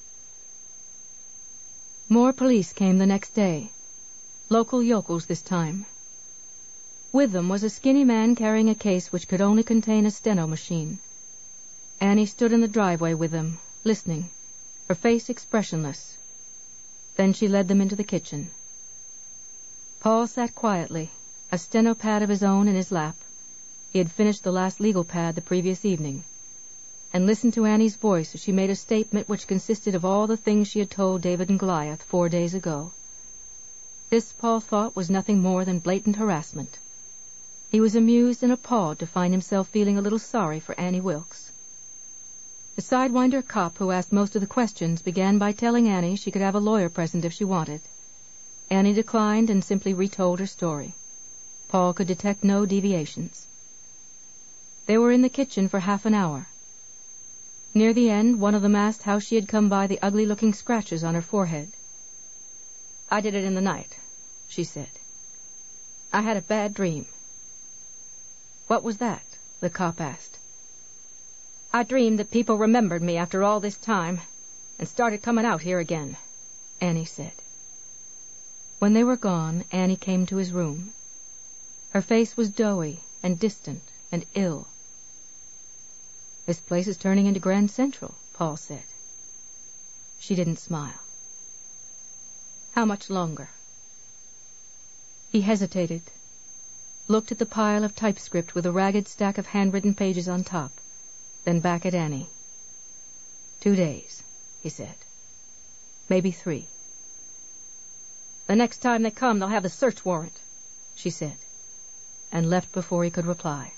More police came the next day, local yokels this time. With them was a skinny man carrying a case which could only contain a steno machine. Annie stood in the driveway with them, listening, her face expressionless. Then she led them into the kitchen. Paul sat quietly, a steno pad of his own in his lap. He had finished the last legal pad the previous evening. and listened to Annie's voice as she made a statement which consisted of all the things she had told David and Goliath 4 days ago. This, Paul thought, was nothing more than blatant harassment. He was amused and appalled to find himself feeling a little sorry for Annie Wilkes. The Sidewinder cop who asked most of the questions began by telling Annie she could have a lawyer present if she wanted. Annie declined and simply retold her story. Paul could detect no deviations. They were in the kitchen for half an hour. Near the end, one of them asked how she had come by the ugly-looking scratches on her forehead. "I did it in the night," she said. "I had a bad dream." "What was that?" the cop asked. "I dreamed that people remembered me after all this time and started coming out here again," Annie said. When they were gone, Annie came to his room. Her face was doughy and distant and ill. "This place is turning into Grand Central," Paul said. She didn't smile. "How much longer?" He hesitated, looked at the pile of typescript with a ragged stack of handwritten pages on top, then back at Annie. 2 days, he said. Maybe 3. "The next time they come, they'll have the search warrant," she said, and left before he could reply.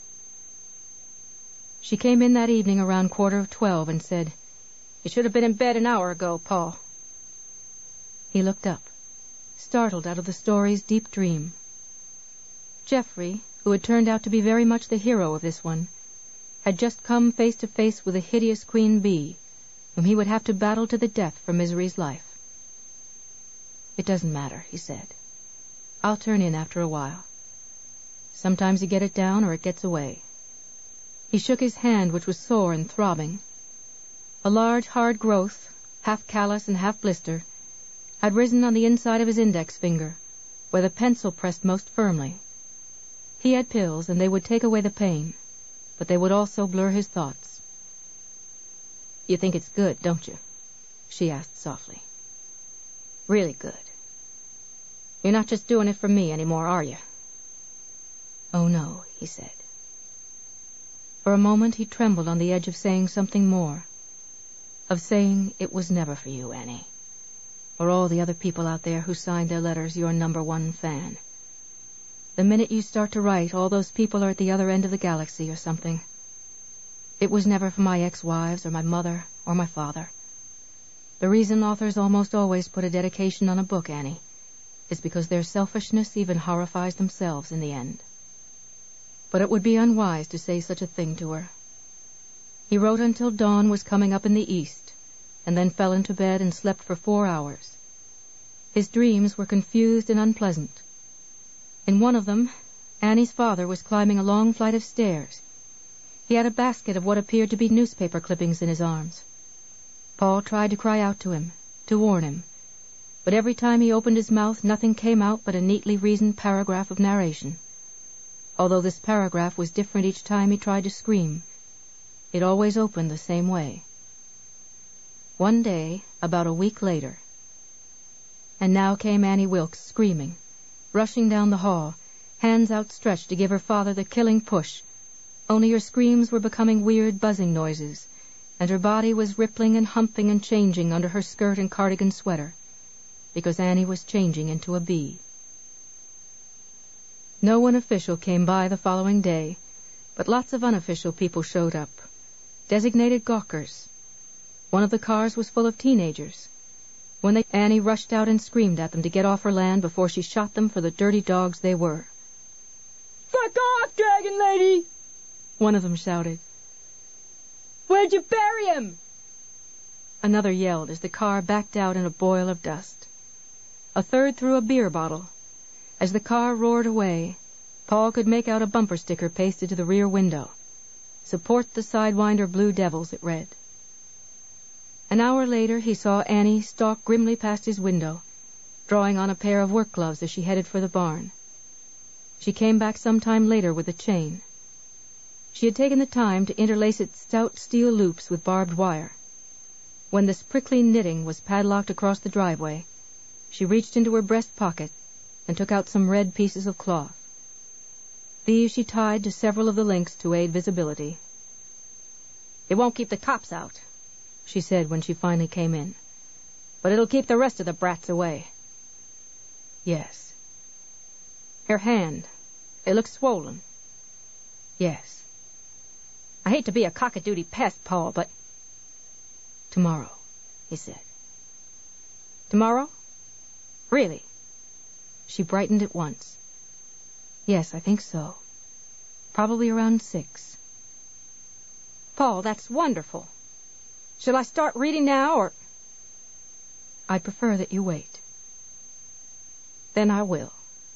She came in that evening around 11:15 and said, "You should have been in bed an hour ago, Paul." He looked up, startled out of the story's deep dream. Geoffrey, who had turned out to be very much the hero of this one, had just come face to face with a hideous queen bee, whom he would have to battle to the death for Misery's life. "It doesn't matter," he said. "I'll turn in after a while. Sometimes you get it down or it gets away." He shook his hand, which was sore and throbbing. A large, hard growth, half callus and half blister, had risen on the inside of his index finger, where the pencil pressed most firmly. He had pills, and they would take away the pain, but they would also blur his thoughts. "You think it's good, don't you?" she asked softly. "Really good. You're not just doing it for me anymore, are you?" "Oh, no," he said. For a moment he trembled on the edge of saying something more, of saying it was never for you, Annie, or all the other people out there who signed their letters your #1 fan. The minute you start to write, all those people are at the other end of the galaxy or something. It was never for my ex-wives or my mother or my father. The reason authors almost always put a dedication on a book, Annie, is because their selfishness even horrifies themselves in the end." But it would be unwise to say such a thing to her. He wrote until dawn was coming up in the east, and then fell into bed and slept for 4 hours. His dreams were confused and unpleasant. In one of them, Annie's father was climbing a long flight of stairs. He had a basket of what appeared to be newspaper clippings in his arms. Paul tried to cry out to him, to warn him, but every time he opened his mouth nothing came out but a neatly reasoned paragraph of narration. Although this paragraph was different each time he tried to scream, it always opened the same way. One day, about a week later, and now came Annie Wilkes screaming, rushing down the hall, hands outstretched to give her father the killing push, only her screams were becoming weird buzzing noises, and her body was rippling and humping and changing under her skirt and cardigan sweater, because Annie was changing into a bee. No one official came by the following day, but lots of unofficial people showed up, designated gawkers. One of the cars was full of teenagers. Annie rushed out and screamed at them to get off her land before she shot them for the dirty dogs they were. "Fuck off, Dragon Lady!" one of them shouted. "Where'd you bury him?" Another yelled as the car backed out in a boil of dust. A third threw a beer bottle. As the car roared away, Paul could make out a bumper sticker pasted to the rear window. "Support the Sidewinder Blue Devils," it read. An hour later he saw Annie stalk grimly past his window, drawing on a pair of work gloves as she headed for the barn. She came back some time later with a chain. She had taken the time to interlace its stout steel loops with barbed wire. When this prickly knitting was padlocked across the driveway, she reached into her breast pocket and took out some red pieces of cloth. These she tied to several of the links to aid visibility. It won't keep the cops out, she said when she finally came in. But it'll keep the rest of the brats away. Yes. Her hand. It looks swollen. Yes. I hate to be a cock-a-doodle pest, Paul, but... Tomorrow, he said. Tomorrow? Really? She brightened at once. Yes, I think so. Probably around 6. Paul, that's wonderful. Shall I start reading now, or... I'd prefer that you wait. Then I will.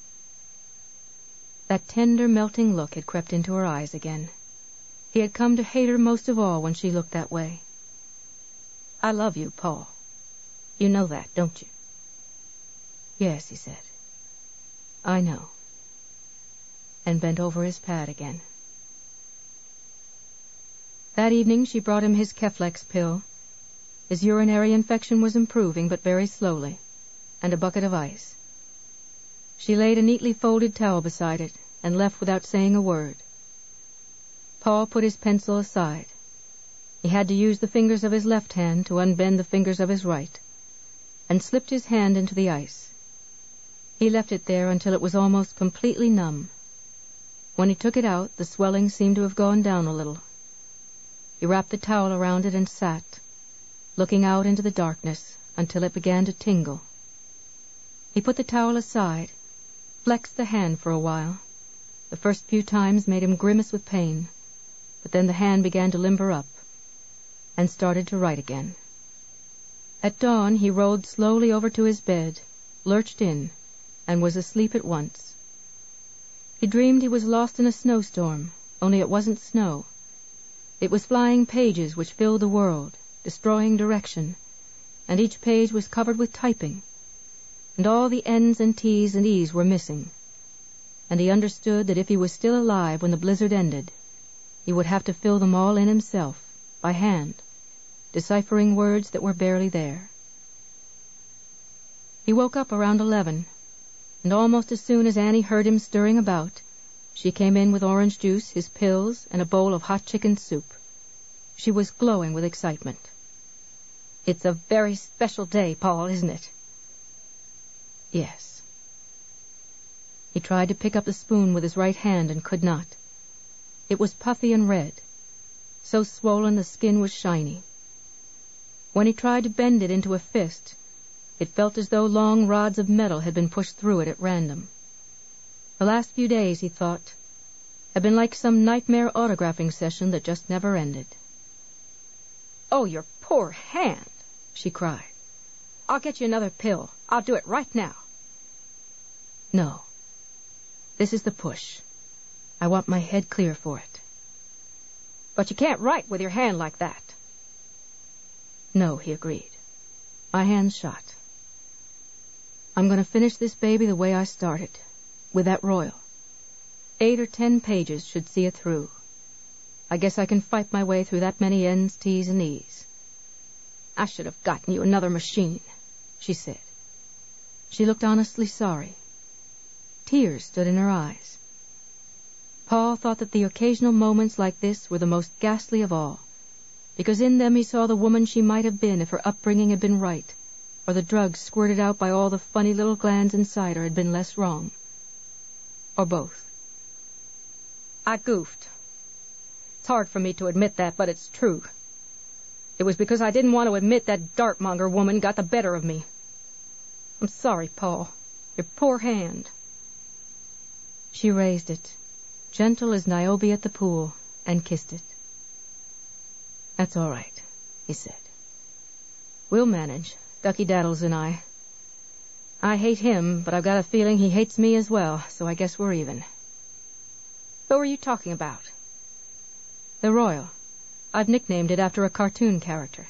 That tender, melting look had crept into her eyes again. He had come to hate her most of all when she looked that way. I love you, Paul. You know that, don't you? Yes, he said. I know. And bent over his pad again. That evening she brought him his Keflex pill. His urinary infection was improving, but very slowly, and a bucket of ice. She laid a neatly folded towel beside it and left without saying a word. Paul put his pencil aside. He had to use the fingers of his left hand to unbend the fingers of his right, and slipped his hand into the ice. He left it there until it was almost completely numb. When he took it out, the swelling seemed to have gone down a little. He wrapped the towel around it and sat, looking out into the darkness until it began to tingle. He put the towel aside, flexed the hand for a while. The first few times made him grimace with pain, but then the hand began to limber up, and started to write again. At dawn he rolled slowly over to his bed, lurched in, and was asleep at once. He dreamed he was lost in a snowstorm, only it wasn't snow. It was flying pages which filled the world, destroying direction, and each page was covered with typing, and all the N's and T's and E's were missing, and he understood that if he was still alive when the blizzard ended, he would have to fill them all in himself, by hand, deciphering words that were barely there. He woke up around 11, and almost as soon as Annie heard him stirring about, she came in with orange juice, his pills, and a bowl of hot chicken soup. She was glowing with excitement. It's a very special day, Paul, isn't it? Yes. He tried to pick up the spoon with his right hand and could not. It was puffy and red. So swollen the skin was shiny. When he tried to bend it into a fist, it felt as though long rods of metal had been pushed through it at random. The last few days, he thought, had been like some nightmare autographing session that just never ended. Oh, your poor hand, she cried. I'll get you another pill. I'll do it right now. No. This is the push. I want my head clear for it. But you can't write with your hand like that. No, he agreed. My hand's shot. I'm going to finish this baby the way I started, with that royal. 8 or 10 pages should see it through. I guess I can fight my way through that many N's, T's, and E's. I should have gotten you another machine, she said. She looked honestly sorry. Tears stood in her eyes. Paul thought that the occasional moments like this were the most ghastly of all, because in them he saw the woman she might have been if her upbringing had been right, or the drugs squirted out by all the funny little glands inside her had been less wrong. Or both. I goofed. It's hard for me to admit that, but it's true. It was because I didn't want to admit that dartmonger woman got the better of me. I'm sorry, Paul. Your poor hand. She raised it, gentle as Niobe at the pool, and kissed it. That's all right, he said. We'll manage, Ducky Daddles and I. I hate him, but I've got a feeling he hates me as well, so I guess we're even. Who are you talking about? The Royal. I've nicknamed it after a cartoon character.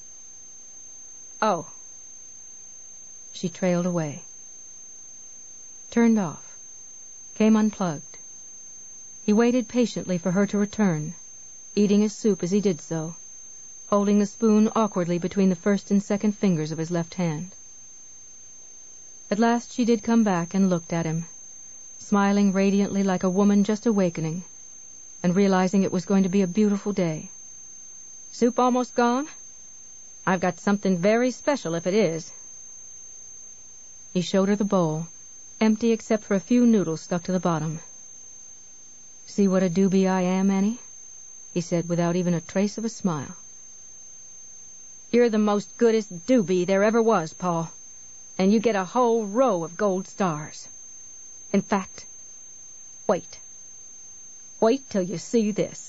Oh. She trailed away. Turned off. Came unplugged. He waited patiently for her to return, eating his soup as he did so, holding the spoon awkwardly between the first and second fingers of his left hand. At last she did come back and looked at him, smiling radiantly like a woman just awakening, and realizing it was going to be a beautiful day. Soup almost gone? I've got something very special if it is. He showed her the bowl, empty except for a few noodles stuck to the bottom. "See what a doobie I am, Annie?" he said without even a trace of a smile. "You're the most goodest doobie there ever was, Paul, and you get a whole row of gold stars. In fact, wait. Wait till you see this."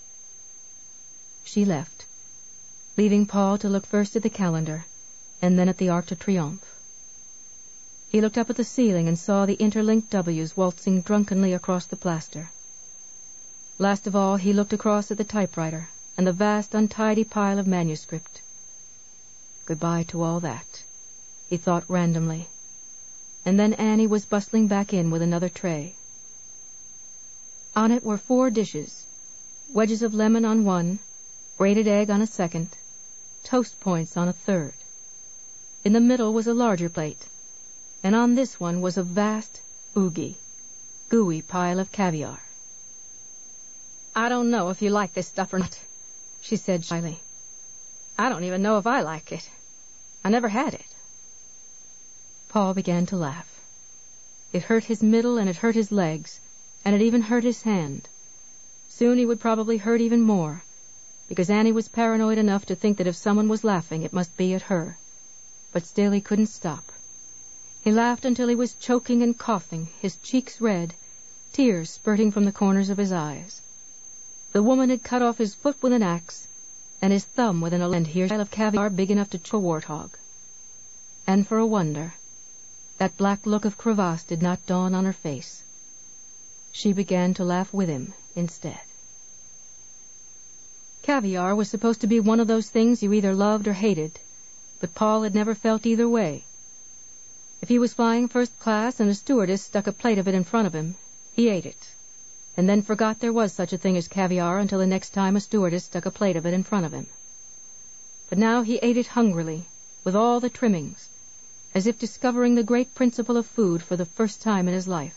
She left, leaving Paul to look first at the calendar and then at the Arc de Triomphe. He looked up at the ceiling and saw the interlinked W's waltzing drunkenly across the plaster. Last of all, he looked across at the typewriter and the vast, untidy pile of manuscript. Goodbye to all that, he thought randomly. And then Annie was bustling back in with another tray. On it were 4 dishes, wedges of lemon on one, grated egg on a second, toast points on a third. In the middle was a larger plate, and on this one was a vast, oogy, gooey pile of caviar. "I don't know if you like this stuff or not," she said shyly. "I don't even know if I like it. I never had it." Paul began to laugh. It hurt his middle and it hurt his legs, and it even hurt his hand. Soon he would probably hurt even more, because Annie was paranoid enough to think that if someone was laughing, it must be at her. But still he couldn't stop. He laughed until he was choking and coughing, his cheeks red, tears spurting from the corners of his eyes. The woman had cut off his foot with an axe, and his thumb with an and pile of caviar big enough to chew a warthog. And for a wonder, that black look of crevasse did not dawn on her face. She began to laugh with him instead. Caviar was supposed to be one of those things you either loved or hated, but Paul had never felt either way. If he was flying first class and a stewardess stuck a plate of it in front of him, he ate it, and then forgot there was such a thing as caviar until the next time a stewardess stuck a plate of it in front of him. But now he ate it hungrily, with all the trimmings, as if discovering the great principle of food for the first time in his life.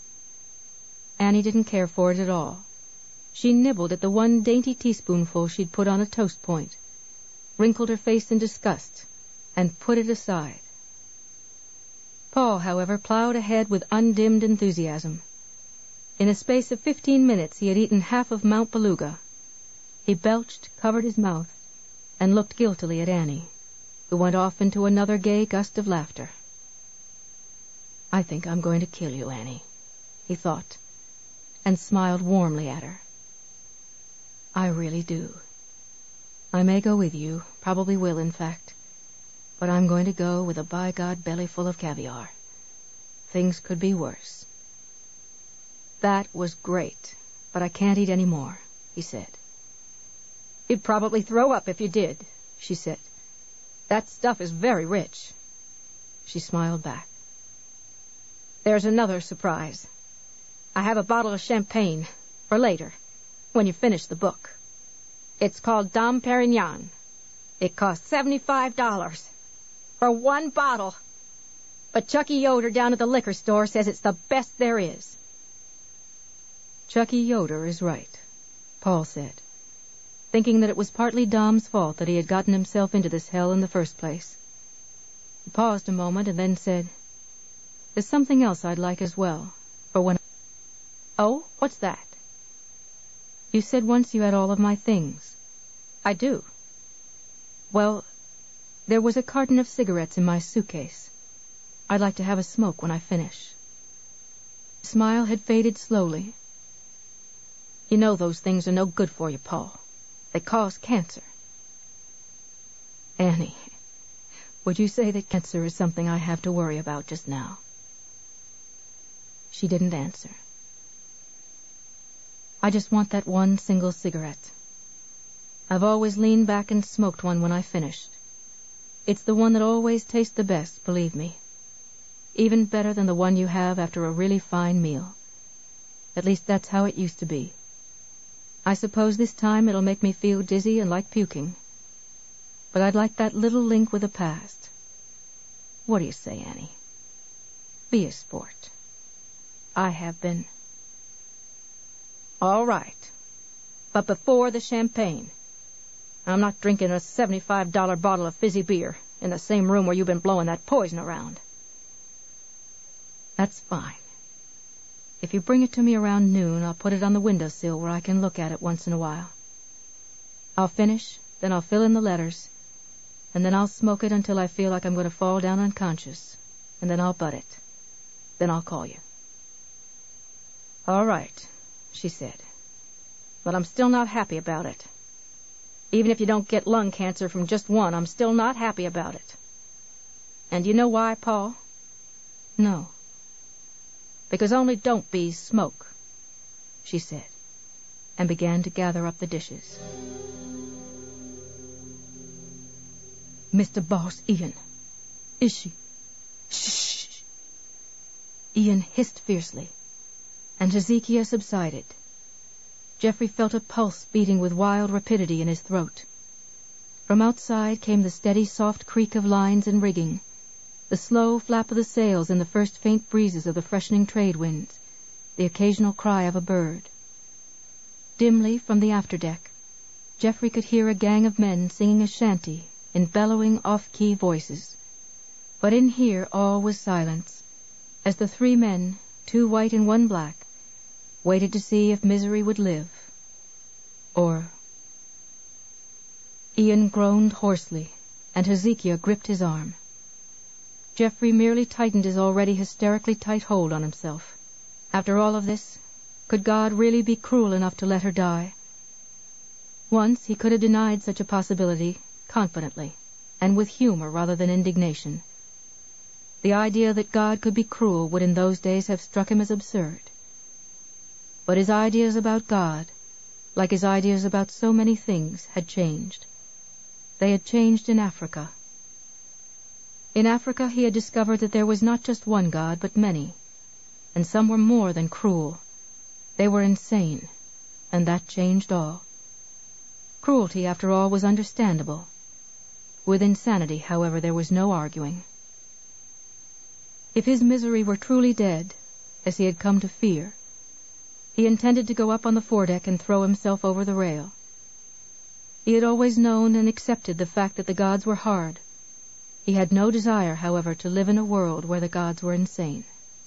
Annie didn't care for it at all. She nibbled at the one dainty teaspoonful she'd put on a toast point, wrinkled her face in disgust, and put it aside. Paul, however, plowed ahead with undimmed enthusiasm. In a space of 15 minutes he had eaten half of Mount Beluga. He belched, covered his mouth, and looked guiltily at Annie, who went off into another gay gust of laughter. "I think I'm going to kill you, Annie," he thought, and smiled warmly at her. "I really do. I may go with you, probably will, in fact, but I'm going to go with a by-God belly full of caviar. Things could be worse." "That was great, but I can't eat any more," he said. "You'd probably throw up if you did," she said. "That stuff is very rich." She smiled back. "There's another surprise. I have a bottle of champagne for later, when you finish the book. It's called Dom Perignon. It costs $75 for one bottle, but Chucky Yoder down at the liquor store says it's the best there is." "Chucky Yoder is right," Paul said, thinking that it was partly Dom's fault that he had gotten himself into this hell in the first place. He paused a moment and then said, "There's something else I'd like as well, for when—" "Oh, what's that?" "You said once you had all of my things." "I do." "Well, there was a carton of cigarettes in my suitcase. I'd like to have a smoke when I finish." The smile had faded slowly. "You know those things are no good for you, Paul. They cause cancer." "Annie, would you say that cancer is something I have to worry about just now?" She didn't answer. "I just want that one single cigarette. I've always leaned back and smoked one when I finished. It's the one that always tastes the best, believe me. Even better than the one you have after a really fine meal. At least that's how it used to be. I suppose this time it'll make me feel dizzy and like puking. But I'd like that little link with the past. What do you say, Annie? Be a sport. I have been." "All right. But before the champagne, I'm not drinking a $75 bottle of fizzy beer in the same room where you've been blowing that poison around. That's fine. If you bring it to me around noon, I'll put it on the windowsill where I can look at it once in a while. I'll finish, then I'll fill in the letters, and then I'll smoke it until I feel like I'm going to fall down unconscious, and then I'll butt it. Then I'll call you. All right, she said. But I'm still not happy about it. Even if you don't get lung cancer from just one, I'm still not happy about it. And you know why, Paul? No. Because only don't bees smoke, she said, and began to gather up the dishes. Mr. Boss Ian. Is she? Shh! Ian hissed fiercely, and Hezekiah subsided. Geoffrey felt a pulse beating with wild rapidity in his throat. From outside came the steady, soft creak of lines and rigging, the slow flap of the sails in the first faint breezes of the freshening trade winds, the occasional cry of a bird. Dimly, from the afterdeck, Geoffrey could hear a gang of men singing a shanty in bellowing, off-key voices. But in here all was silence, as the three men, 2 white and 1 black, waited to see if Misery would live. Or... Ian groaned hoarsely, and Hezekiah gripped his arm. Geoffrey merely tightened his already hysterically tight hold on himself. After all of this, could God really be cruel enough to let her die? Once he could have denied such a possibility confidently, and with humor rather than indignation. The idea that God could be cruel would in those days have struck him as absurd. But his ideas about God, like his ideas about so many things, had changed. They had changed in Africa. In Africa he had discovered that there was not just one God, but many, and some were more than cruel. They were insane, and that changed all. Cruelty, after all, was understandable. With insanity, however, there was no arguing. If his Misery were truly dead, as he had come to fear, he intended to go up on the foredeck and throw himself over the rail. He had always known and accepted the fact that the gods were hard. He had no desire, however, to live in a world where the gods were insane.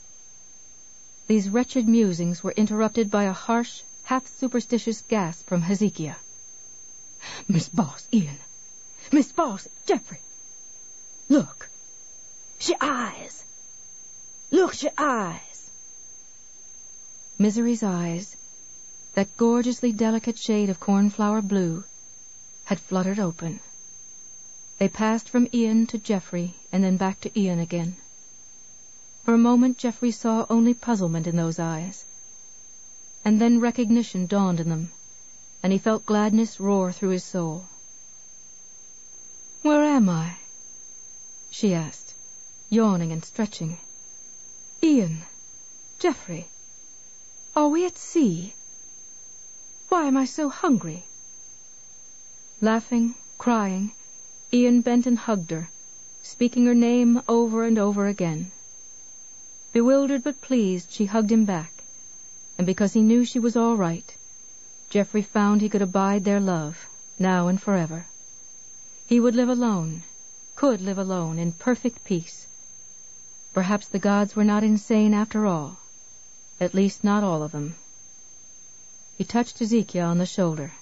These wretched musings were interrupted by a harsh, half-superstitious gasp from Hezekiah. "Miss Boss, Ian! Miss Boss, Geoffrey! Look! She eyes! Look, she eyes!" Misery's eyes, that gorgeously delicate shade of cornflower blue, had fluttered open. They passed from Ian to Geoffrey, and then back to Ian again. For a moment Geoffrey saw only puzzlement in those eyes, and then recognition dawned in them, and he felt gladness roar through his soul. "Where am I?" she asked, yawning and stretching. "Ian, Geoffrey, are we at sea? Why am I so hungry?" Laughing, crying, Ian bent and hugged her, speaking her name over and over again. Bewildered but pleased, she hugged him back, and because he knew she was all right, Geoffrey found he could abide their love, now and forever. He would live alone, could live alone, in perfect peace. Perhaps the gods were not insane after all, at least not all of them. He touched Hezekiah on the shoulder.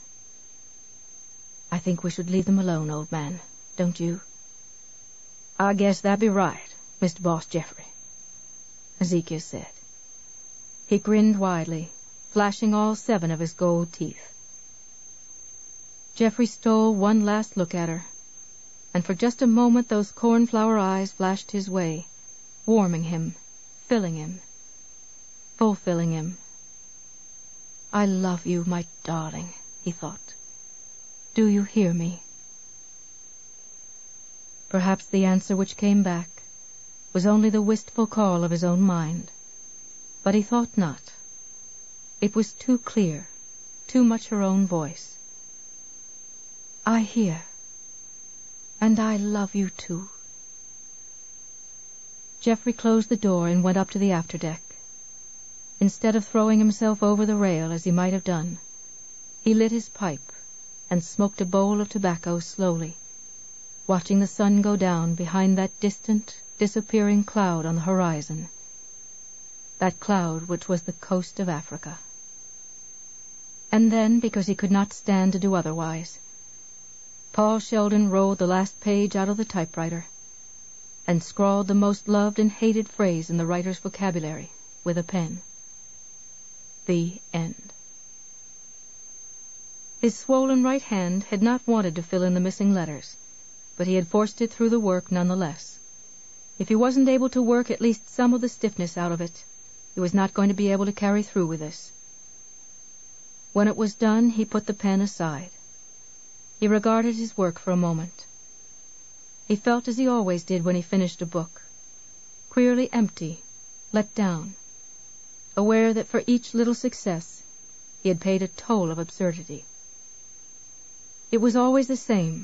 "I think we should leave them alone, old man, don't you?" "I guess that be right, Mr. Boss Geoffrey," Hezekiah said. He grinned widely, flashing all 7 of his gold teeth. Geoffrey stole one last look at her, and for just a moment those cornflower eyes flashed his way, warming him, filling him, fulfilling him. "I love you, my darling," he thought. "Do you hear me?" Perhaps the answer which came back was only the wistful call of his own mind, but he thought not. It was too clear, too much her own voice. "I hear, and I love you too." Geoffrey closed the door and went up to the afterdeck. Instead of throwing himself over the rail as he might have done, he lit his pipe and smoked a bowl of tobacco slowly, watching the sun go down behind that distant, disappearing cloud on the horizon, that cloud which was the coast of Africa. And then, because he could not stand to do otherwise, Paul Sheldon rolled the last page out of the typewriter and scrawled the most loved and hated phrase in the writer's vocabulary with a pen. The end. His swollen right hand had not wanted to fill in the missing letters, but he had forced it through the work nonetheless. If he wasn't able to work at least some of the stiffness out of it, he was not going to be able to carry through with this. When it was done, he put the pen aside. He regarded his work for a moment. He felt as he always did when he finished a book, queerly empty, let down, aware that for each little success he had paid a toll of absurdity. It was always the same,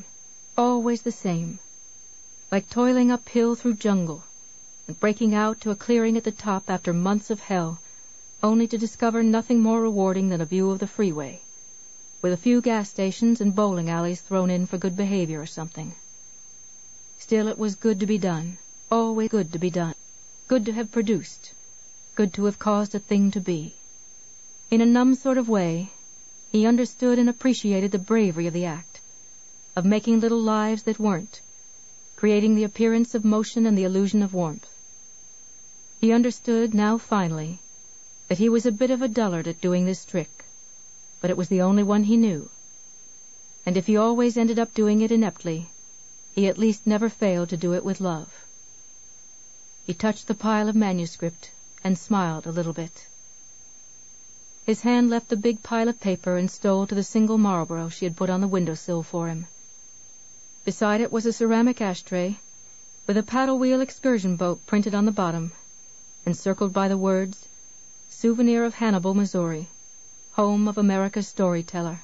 like toiling uphill through jungle and breaking out to a clearing at the top after months of hell, only to discover nothing more rewarding than a view of the freeway, with a few gas stations and bowling alleys thrown in for good behavior or something. Still, it was good to be done, always good to be done, good to have produced, good to have caused a thing to be. In a numb sort of way, he understood and appreciated the bravery of the act, of making little lives that weren't, creating the appearance of motion and the illusion of warmth. He understood, now finally, that he was a bit of a dullard at doing this trick, but it was the only one he knew, and if he always ended up doing it ineptly, he at least never failed to do it with love. He touched the pile of manuscript and smiled a little bit. His hand left the big pile of paper and stole to the single Marlboro she had put on the windowsill for him. Beside it was a ceramic ashtray with a paddle wheel excursion boat printed on the bottom, encircled by the words, "Souvenir of Hannibal, Missouri, home of America's storyteller."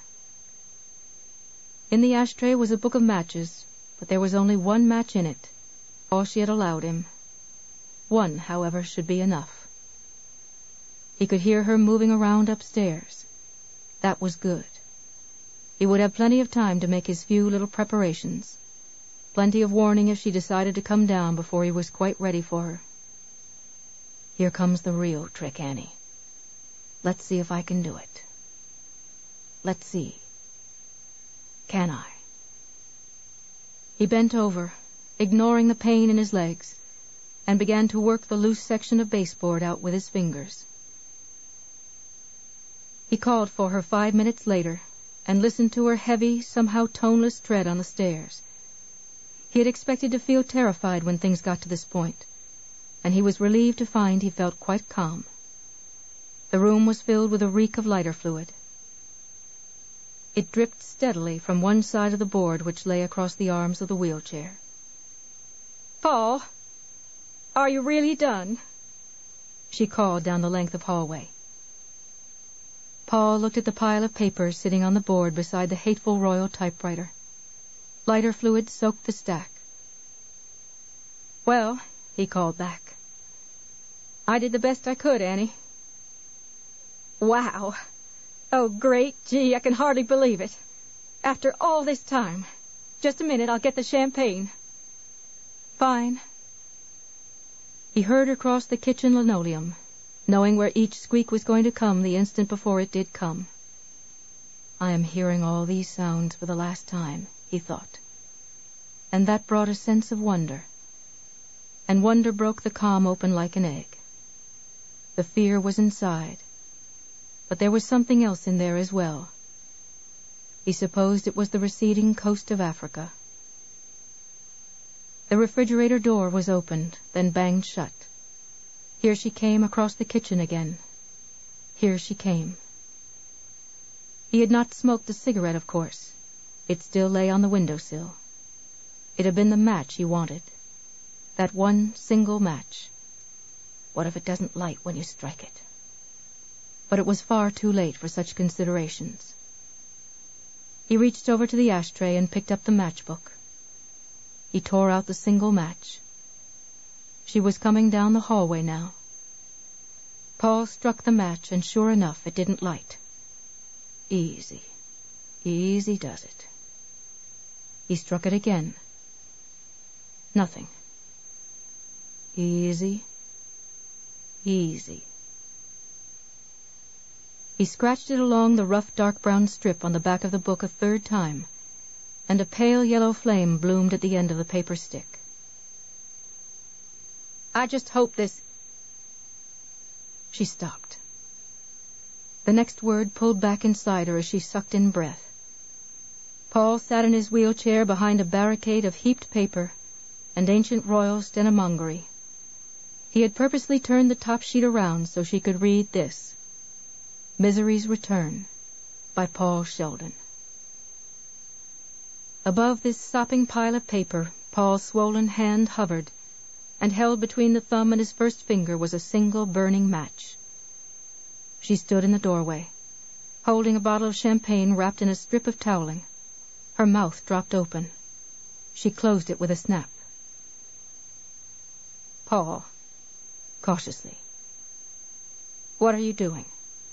In the ashtray was a book of matches, but there was only one match in it, all she had allowed him. One, however, should be enough. He could hear her moving around upstairs. That was good. He would have plenty of time to make his few little preparations, plenty of warning if she decided to come down before he was quite ready for her. Here comes the real trick, Annie. Let's see if I can do it. Let's see. Can I? He bent over, ignoring the pain in his legs, and began to work the loose section of baseboard out with his fingers. He called for her 5 minutes later and listened to her heavy, somehow toneless tread on the stairs. He had expected to feel terrified when things got to this point, and he was relieved to find he felt quite calm. The room was filled with a reek of lighter fluid. It dripped steadily from one side of the board which lay across the arms of the wheelchair. "Paul, are you really done?" she called down the length of hallway. Paul looked at the pile of papers sitting on the board beside the hateful Royal typewriter. Lighter fluid soaked the stack. "Well," he called back, "I did the best I could, Annie." "Wow! Oh, great! Gee, I can hardly believe it. After all this time. Just a minute, I'll get the champagne." "Fine." He heard her cross the kitchen linoleum, knowing where each squeak was going to come the instant before it did come. I am hearing all these sounds for the last time, he thought, and that brought a sense of wonder. And wonder broke the calm open like an egg. The fear was inside, but there was something else in there as well. He supposed it was the receding coast of Africa. The refrigerator door was opened, then banged shut. Here she came across the kitchen again. Here she came. He had not smoked the cigarette, of course. It still lay on the windowsill. It had been the match he wanted. That one single match. What if it doesn't light when you strike it? But it was far too late for such considerations. He reached over to the ashtray and picked up the matchbook. He tore out the single match. She was coming down the hallway now. Paul struck the match, and sure enough, it didn't light. Easy. Easy does it. He struck it again. Nothing. Easy. Easy. He scratched it along the rough dark brown strip on the back of the book a third time, and a pale yellow flame bloomed at the end of the paper stick. I just hope this... She stopped. The next word pulled back inside her as she sucked in breath. Paul sat in his wheelchair behind a barricade of heaped paper and ancient royal stenomongery. He had purposely turned the top sheet around so she could read this: Misery's Return, by Paul Sheldon. Above this sopping pile of paper, Paul's swollen hand hovered, and held between the thumb and his first finger was a single burning match. She stood in the doorway, holding a bottle of champagne wrapped in a strip of toweling. Her mouth dropped open. She closed it with a snap. Paul, cautiously, what are you doing?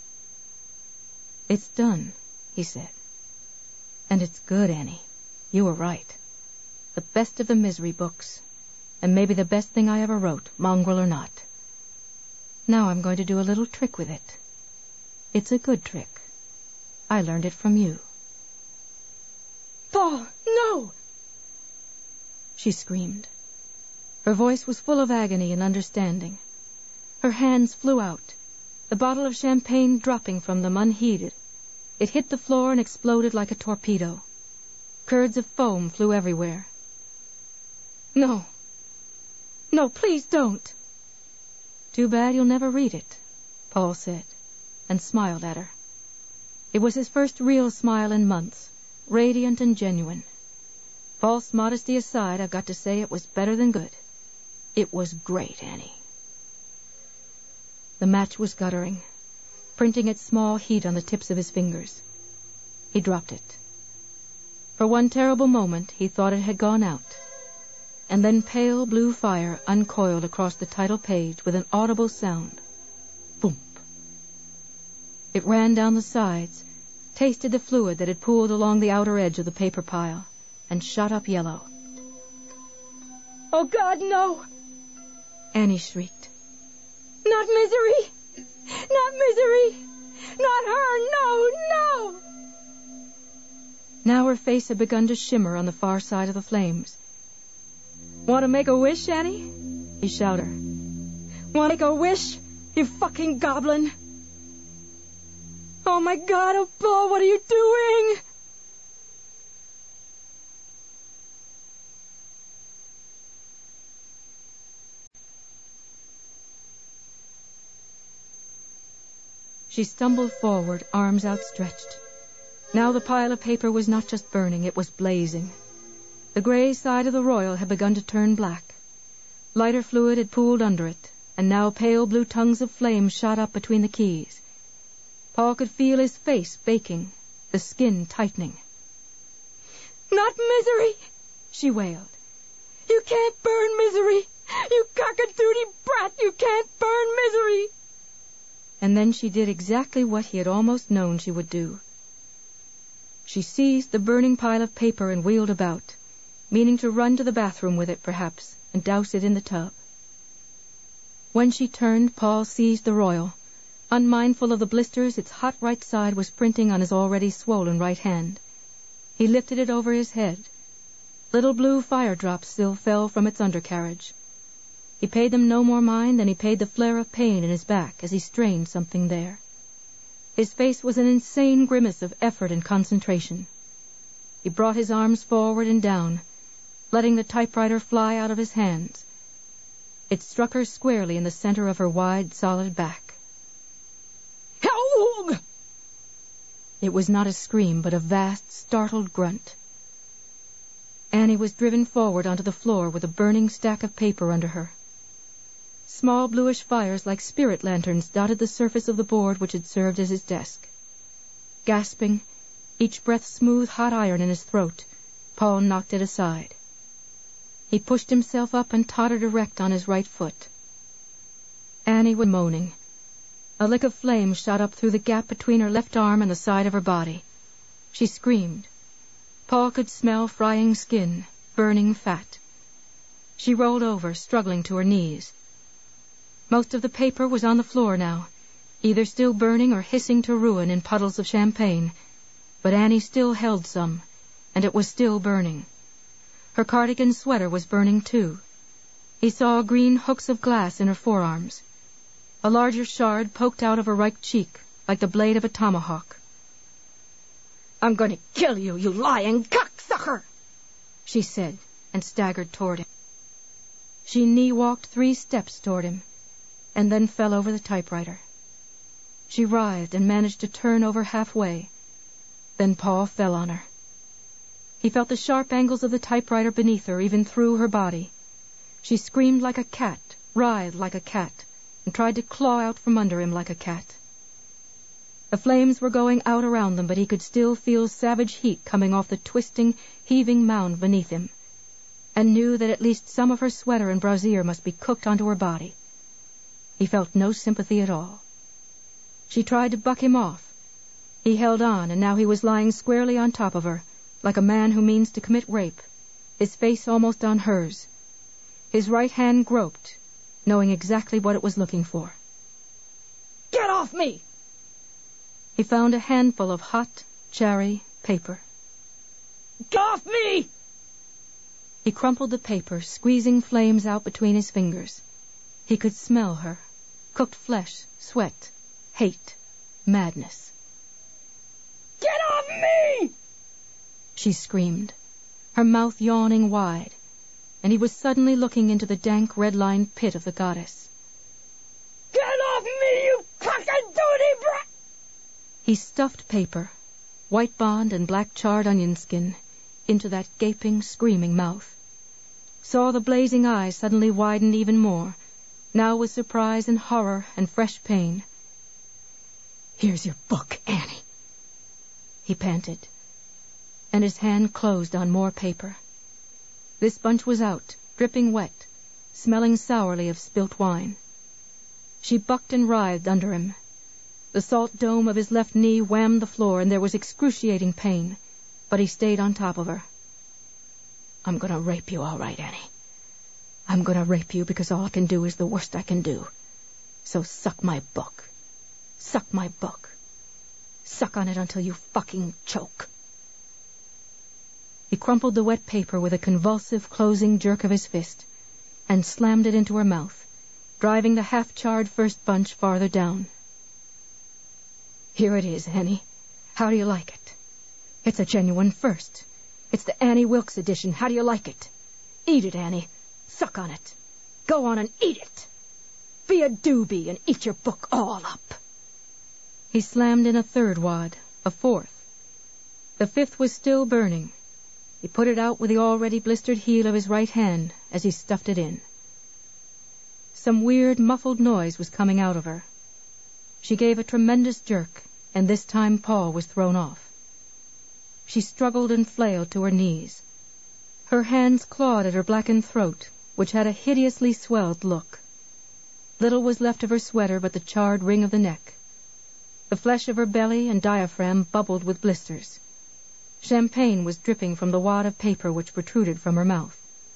It's done, he said. And it's good, Annie. You were right. The best of the misery books, and maybe the best thing I ever wrote, mongrel or not. Now I'm going to do a little trick with it. It's a good trick. I learned it from you. Paul, no! She screamed. Her voice was full of agony and understanding. Her hands flew out, the bottle of champagne dropping from them unheeded. It hit the floor and exploded like a torpedo. Curds of foam flew everywhere. No. No, please don't. Too bad you'll never read it, Paul said, and smiled at her. It was his first real smile in months, radiant and genuine. False modesty aside, I've got to say it was better than good. It was great, Annie. The match was guttering, printing its small heat on the tips of his fingers. He dropped it. For one terrible moment he thought it had gone out, and then pale blue fire uncoiled across the title page with an audible sound. Boom. It ran down the sides, tasted the fluid that had pooled along the outer edge of the paper pile, and shot up yellow. Oh, God, no! Annie shrieked. Not misery! Not misery! Not her! No, no! Now her face had begun to shimmer on the far side of the flames. Want to make a wish, Annie? He shouted her. Want to make a wish, you fucking goblin? Oh, my God, oh, Paul, what are you doing? She stumbled forward, arms outstretched. Now the pile of paper was not just burning, it was blazing. The gray side of the Royal had begun to turn black. Lighter fluid had pooled under it, and now pale blue tongues of flame shot up between the keys. Paul could feel his face baking, the skin tightening. Not misery, she wailed. You can't burn misery. You cock-a-doodie brat, you can't burn misery. And then she did exactly what he had almost known she would do. She seized the burning pile of paper and wheeled about, meaning to run to the bathroom with it, perhaps, and douse it in the tub. When she turned, Paul seized the Royal. Unmindful of the blisters its hot right side was printing on his already swollen right hand. He lifted it over his head. Little blue fire drops still fell from its undercarriage. He paid them no more mind than he paid the flare of pain in his back as he strained something there. His face was an insane grimace of effort and concentration. He brought his arms forward and down, letting the typewriter fly out of his hands. It struck her squarely in the center of her wide, solid back. Help! It was not a scream, but a vast, startled grunt. Annie was driven forward onto the floor with a burning stack of paper under her. Small bluish fires like spirit lanterns dotted the surface of the board which had served as his desk. Gasping, each breath smooth hot iron in his throat, Paul knocked it aside. He pushed himself up and tottered erect on his right foot. Annie was moaning. A lick of flame shot up through the gap between her left arm and the side of her body. She screamed. Paul could smell frying skin, burning fat. She rolled over, struggling to her knees. Most of the paper was on the floor now, either still burning or hissing to ruin in puddles of champagne, but Annie still held some, and it was still burning. Her cardigan sweater was burning too. He saw green hooks of glass in her forearms. A larger shard poked out of her right cheek, like the blade of a tomahawk. "I'm going to kill you, you lying cocksucker!" she said, and staggered toward him. She knee-walked 3 steps toward him, and then fell over the typewriter. She writhed and managed to turn over halfway. Then Paul fell on her. He felt the sharp angles of the typewriter beneath her, even through her body. She screamed like a cat, writhed like a cat, and tried to claw out from under him like a cat. The flames were going out around them, but he could still feel savage heat coming off the twisting, heaving mound beneath him, and knew that at least some of her sweater and brassiere must be cooked onto her body. He felt no sympathy at all. She tried to buck him off. He held on, and now he was lying squarely on top of her, like a man who means to commit rape, his face almost on hers. His right hand groped, knowing exactly what it was looking for. "Get off me!" He found a handful of hot, cherry paper. "Get off me!" He crumpled the paper, squeezing flames out between his fingers. He could smell her. Cooked flesh, sweat, hate, madness. "Get off me!" She screamed, her mouth yawning wide, and he was suddenly looking into the dank red-lined pit of the goddess. "Get off me, you cock-a-doodle brat!" He stuffed paper, white bond and black charred onion skin, into that gaping, screaming mouth. Saw the blazing eyes suddenly widen even more, now with surprise and horror and fresh pain. "Here's your book, Annie," he panted, and his hand closed on more paper. This bunch was out, dripping wet, smelling sourly of spilt wine. She bucked and writhed under him. The salt dome of his left knee whammed the floor, and there was excruciating pain, but he stayed on top of her. "I'm going to rape you, all right, Annie. I'm going to rape you because all I can do is the worst I can do. So suck my book. Suck my book. Suck on it until you fucking choke." He crumpled the wet paper with a convulsive closing jerk of his fist and slammed it into her mouth, driving the half-charred first bunch farther down. "Here it is, Annie. How do you like it? It's a genuine first. It's the Annie Wilkes edition. How do you like it? Eat it, Annie. Suck on it. Go on and eat it. Be a doobie and eat your book all up." He slammed in a 3rd wad, a 4th. The 5th was still burning. He put it out with the already blistered heel of his right hand as he stuffed it in. Some weird, muffled noise was coming out of her. She gave a tremendous jerk, and this time Paul was thrown off. She struggled and flailed to her knees. Her hands clawed at her blackened throat, which had a hideously swelled look. Little was left of her sweater but the charred ring of the neck. The flesh of her belly and diaphragm bubbled with blisters. Champagne was dripping from the wad of paper which protruded from her mouth.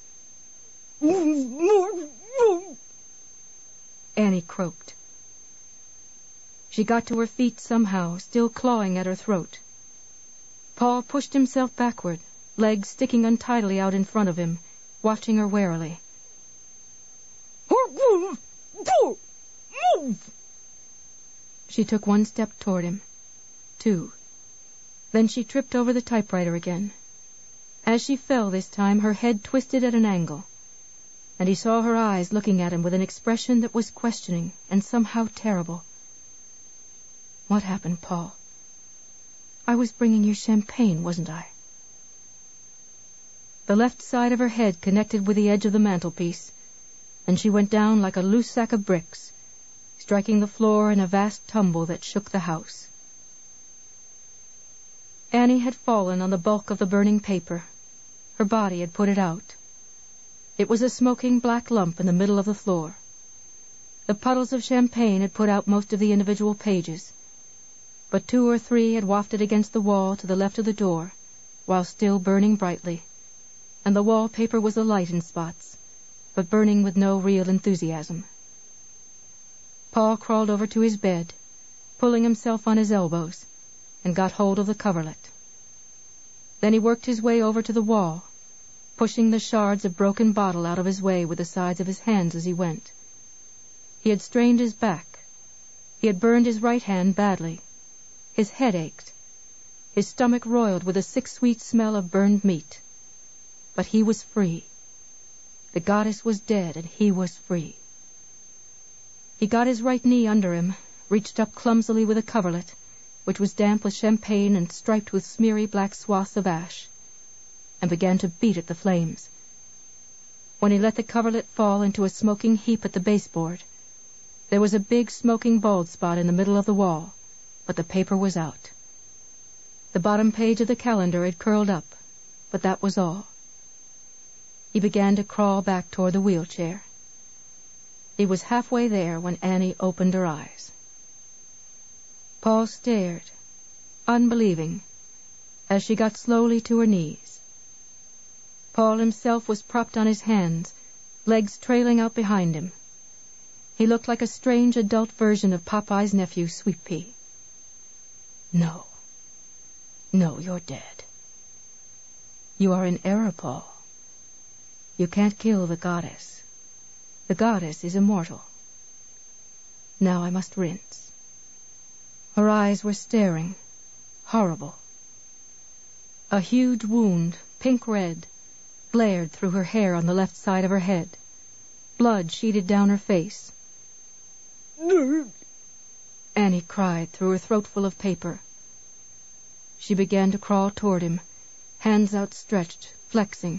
Annie croaked. She got to her feet somehow, still clawing at her throat. Paul pushed himself backward, legs sticking untidily out in front of him, watching her warily. "Move!" She took 1 step toward him. 2. Then she tripped over the typewriter again. As she fell this time, her head twisted at an angle, and he saw her eyes looking at him with an expression that was questioning and somehow terrible. "What happened, Paul? I was bringing you champagne, wasn't I?" The left side of her head connected with the edge of the mantelpiece, and she went down like a loose sack of bricks, striking the floor in a vast tumble that shook the house. Annie had fallen on the bulk of the burning paper. Her body had put it out. It was a smoking black lump in the middle of the floor. The puddles of champagne had put out most of the individual pages, but 2 or 3 had wafted against the wall to the left of the door, while still burning brightly, and the wallpaper was alight in spots, but burning with no real enthusiasm. Paul crawled over to his bed, pulling himself on his elbows, and got hold of the coverlet. Then he worked his way over to the wall, pushing the shards of broken bottle out of his way with the sides of his hands as he went. He had strained his back. He had burned his right hand badly. His head ached. His stomach roiled with a sick sweet smell of burned meat. But he was free. The goddess was dead, and he was free. He got his right knee under him, reached up clumsily with a coverlet, which was damp with champagne and striped with smeary black swaths of ash, and began to beat at the flames. When he let the coverlet fall into a smoking heap at the baseboard, there was a big smoking bald spot in the middle of the wall, but the paper was out. The bottom page of the calendar had curled up, but that was all. He began to crawl back toward the wheelchair. He was halfway there when Annie opened her eyes. Paul stared, unbelieving, as she got slowly to her knees. Paul himself was propped on his hands, legs trailing out behind him. He looked like a strange adult version of Popeye's nephew, Sweet Pea. No, you're dead. You are in error, Paul. You can't kill the goddess. The goddess is immortal. Now I must rinse. Her eyes were staring, horrible. A huge wound, pink red, glared through her hair on the left side of her head. Blood sheeted down her face. Annie cried through her throat full of paper. She began to crawl toward him, hands outstretched, flexing.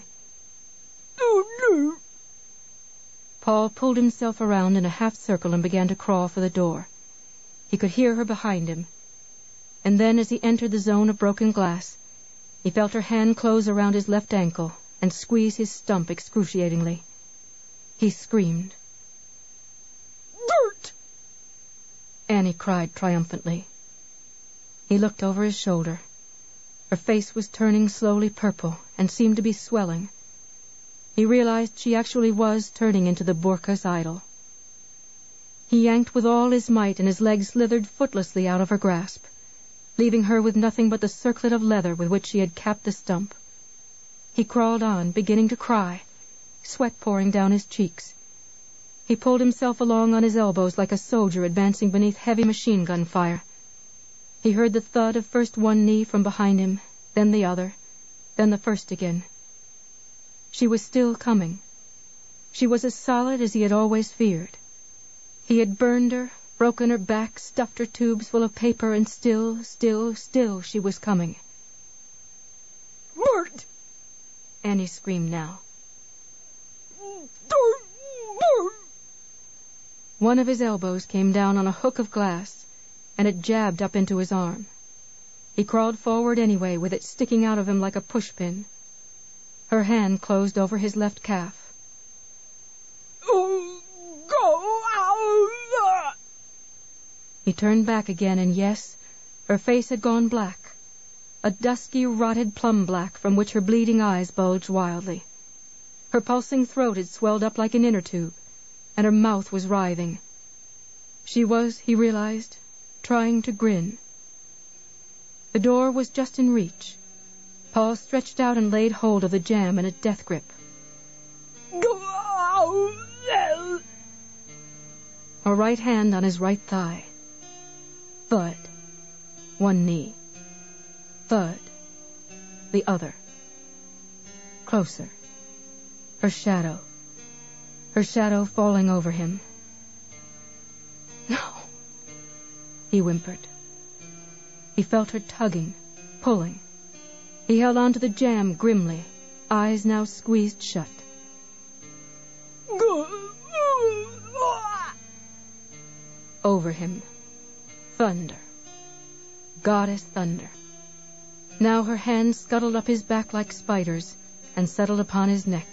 Paul pulled himself around in a half circle and began to crawl for the door. He could hear her behind him. And then, as he entered the zone of broken glass, he felt her hand close around his left ankle and squeeze his stump excruciatingly. He screamed. "Dirt!" Annie cried triumphantly. He looked over his shoulder. Her face was turning slowly purple and seemed to be swelling. He realized she actually was turning into the Burka's idol. He yanked with all his might, and his legs slithered footlessly out of her grasp, leaving her with nothing but the circlet of leather with which she had capped the stump. He crawled on, beginning to cry, sweat pouring down his cheeks. He pulled himself along on his elbows like a soldier advancing beneath heavy machine gun fire. He heard the thud of first one knee from behind him, then the other, then the first again. She was still coming. She was as solid as he had always feared. He had burned her, broken her back, stuffed her tubes full of paper, and still she was coming. "Mort!" Annie screamed now. One of his elbows came down on a hook of glass, and it jabbed up into his arm. He crawled forward anyway, with it sticking out of him like a pushpin. Her hand closed over his left calf. "Go out!" He turned back again, and yes, her face had gone black, a dusky, rotted plum black from which her bleeding eyes bulged wildly. Her pulsing throat had swelled up like an inner tube, and her mouth was writhing. She was, he realized, trying to grin. The door was just in reach. Paul stretched out and laid hold of the jamb in a death grip. Her right hand on his right thigh. Thud. One knee. Thud. The other. Closer. Her shadow. Her shadow falling over him. "No," he whimpered. He felt her tugging, pulling. He held on to the jamb grimly, eyes now squeezed shut. Over him, thunder. Goddess thunder. Now her hands scuttled up his back like spiders and settled upon his neck.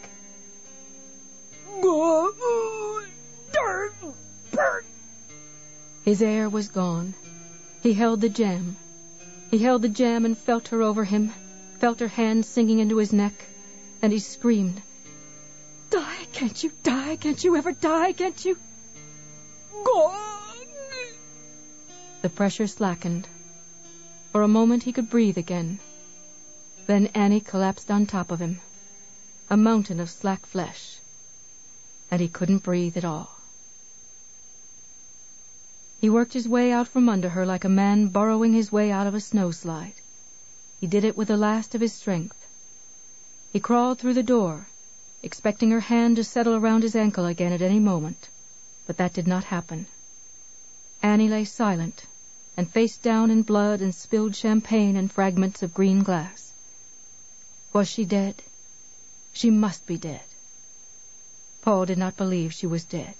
His air was gone. He held the jam. He held the jam and felt her over him, felt her hands sinking into his neck, and he screamed, "Die, can't you die? Can't you ever die, can't you? Go!" The pressure slackened. For a moment he could breathe again. Then Annie collapsed on top of him, a mountain of slack flesh, and he couldn't breathe at all. He worked his way out from under her like a man burrowing his way out of a snowslide. He did it with the last of his strength. He crawled through the door, expecting her hand to settle around his ankle again at any moment, but that did not happen. Annie lay silent, and face down in blood and spilled champagne and fragments of green glass. Was she dead? She must be dead. Paul did not believe she was dead.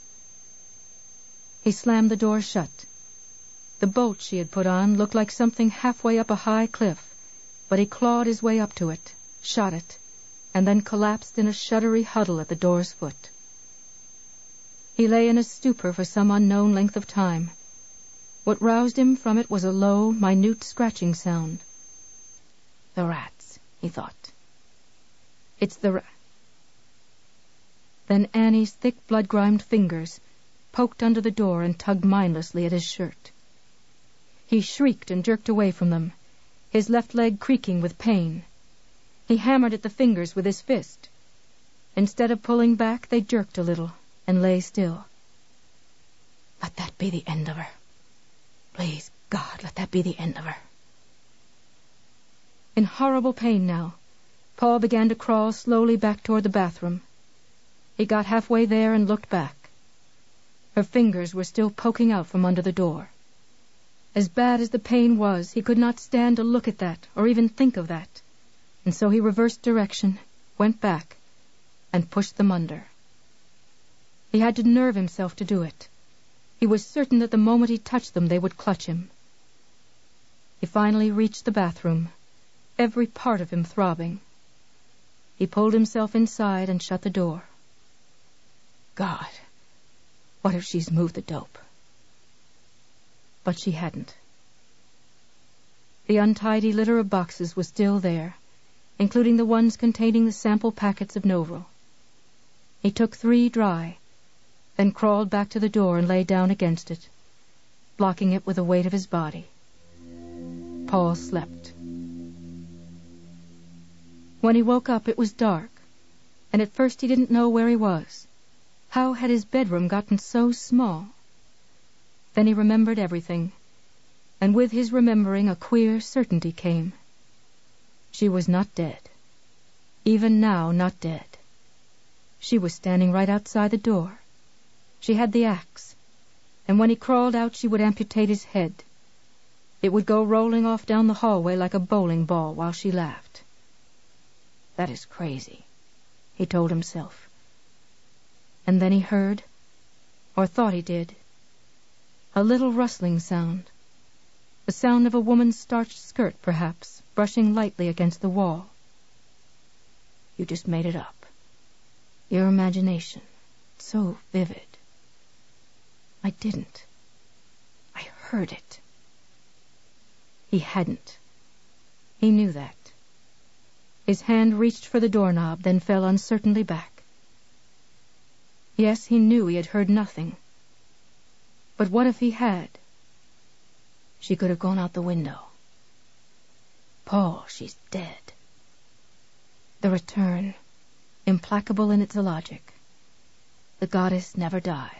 He slammed the door shut. The bolt she had put on looked like something halfway up a high cliff, but he clawed his way up to it, shot it, and then collapsed in a shuddery huddle at the door's foot. He lay in a stupor for some unknown length of time. What roused him from it was a low, minute scratching sound. "The rats," he thought. "It's the Then Annie's thick, blood-grimed fingers poked under the door and tugged mindlessly at his shirt. He shrieked and jerked away from them, his left leg creaking with pain. He hammered at the fingers with his fist. Instead of pulling back, they jerked a little and lay still. Let that be the end of her. Please, God, let that be the end of her. In horrible pain now, Paul began to crawl slowly back toward the bathroom. He got halfway there and looked back. Her fingers were still poking out from under the door. As bad as the pain was, he could not stand to look at that or even think of that, and so he reversed direction, went back, and pushed them under. He had to nerve himself to do it. He was certain that the moment he touched them they would clutch him. He finally reached the bathroom, every part of him throbbing. He pulled himself inside and shut the door. God, what if she's moved the dope? But she hadn't. The untidy litter of boxes was still there, including the ones containing the sample packets of Novril. He took 3 dry, then crawled back to the door and lay down against it, blocking it with the weight of his body. Paul slept. When he woke up, it was dark, and at first he didn't know where he was. How had his bedroom gotten so small? Then he remembered everything, and with his remembering a queer certainty came. She was not dead. Even now, not dead. She was standing right outside the door. She had the axe, and when he crawled out she would amputate his head. It would go rolling off down the hallway like a bowling ball while she laughed. That is crazy, he told himself. And then he heard, or thought he did, a little rustling sound. The sound of a woman's starched skirt, perhaps, brushing lightly against the wall. You just made it up. Your imagination, so vivid. I didn't. I heard it. He hadn't. He knew that. His hand reached for the doorknob, then fell uncertainly back. Yes, he knew he had heard nothing. But what if he had? She could have gone out the window. Paul, she's dead. The return, implacable in its illogic. The goddess never dies.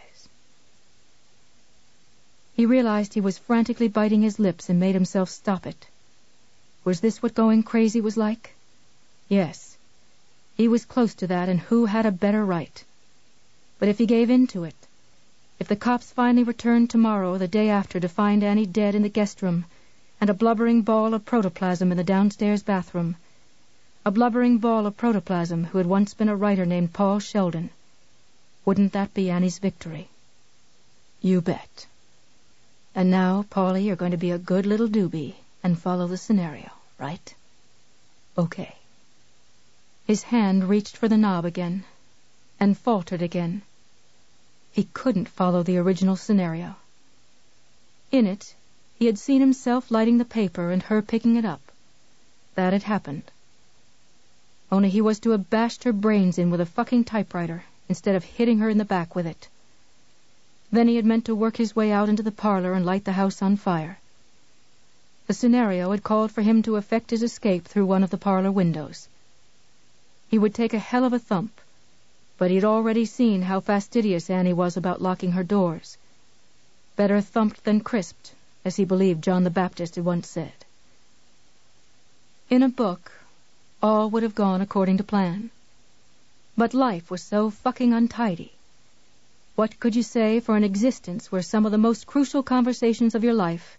He realized he was frantically biting his lips and made himself stop it. Was this what going crazy was like? Yes. He was close to that, and who had a better right? But if he gave in to it, if the cops finally returned tomorrow or the day after to find Annie dead in the guest room, and a blubbering ball of protoplasm in the downstairs bathroom, a blubbering ball of protoplasm who had once been a writer named Paul Sheldon, wouldn't that be Annie's victory? You bet. And now, Paulie, you're going to be a good little doobie and follow the scenario, right? Okay. His hand reached for the knob again, and faltered again. He couldn't follow the original scenario. In it, He had seen himself lighting the paper and her picking it up. That had happened. Only he was to have bashed her brains in with a fucking typewriter instead of hitting her in the back with it. Then he had meant to work his way out into the parlor and light the house on fire. The scenario had called for him to effect his escape through one of the parlor windows. He would take a hell of a thump, but he'd already seen how fastidious Annie was about locking her doors. Better thumped than crisped, as he believed John the Baptist had once said. In a book, all would have gone according to plan. But life was so fucking untidy. What could you say for an existence where some of the most crucial conversations of your life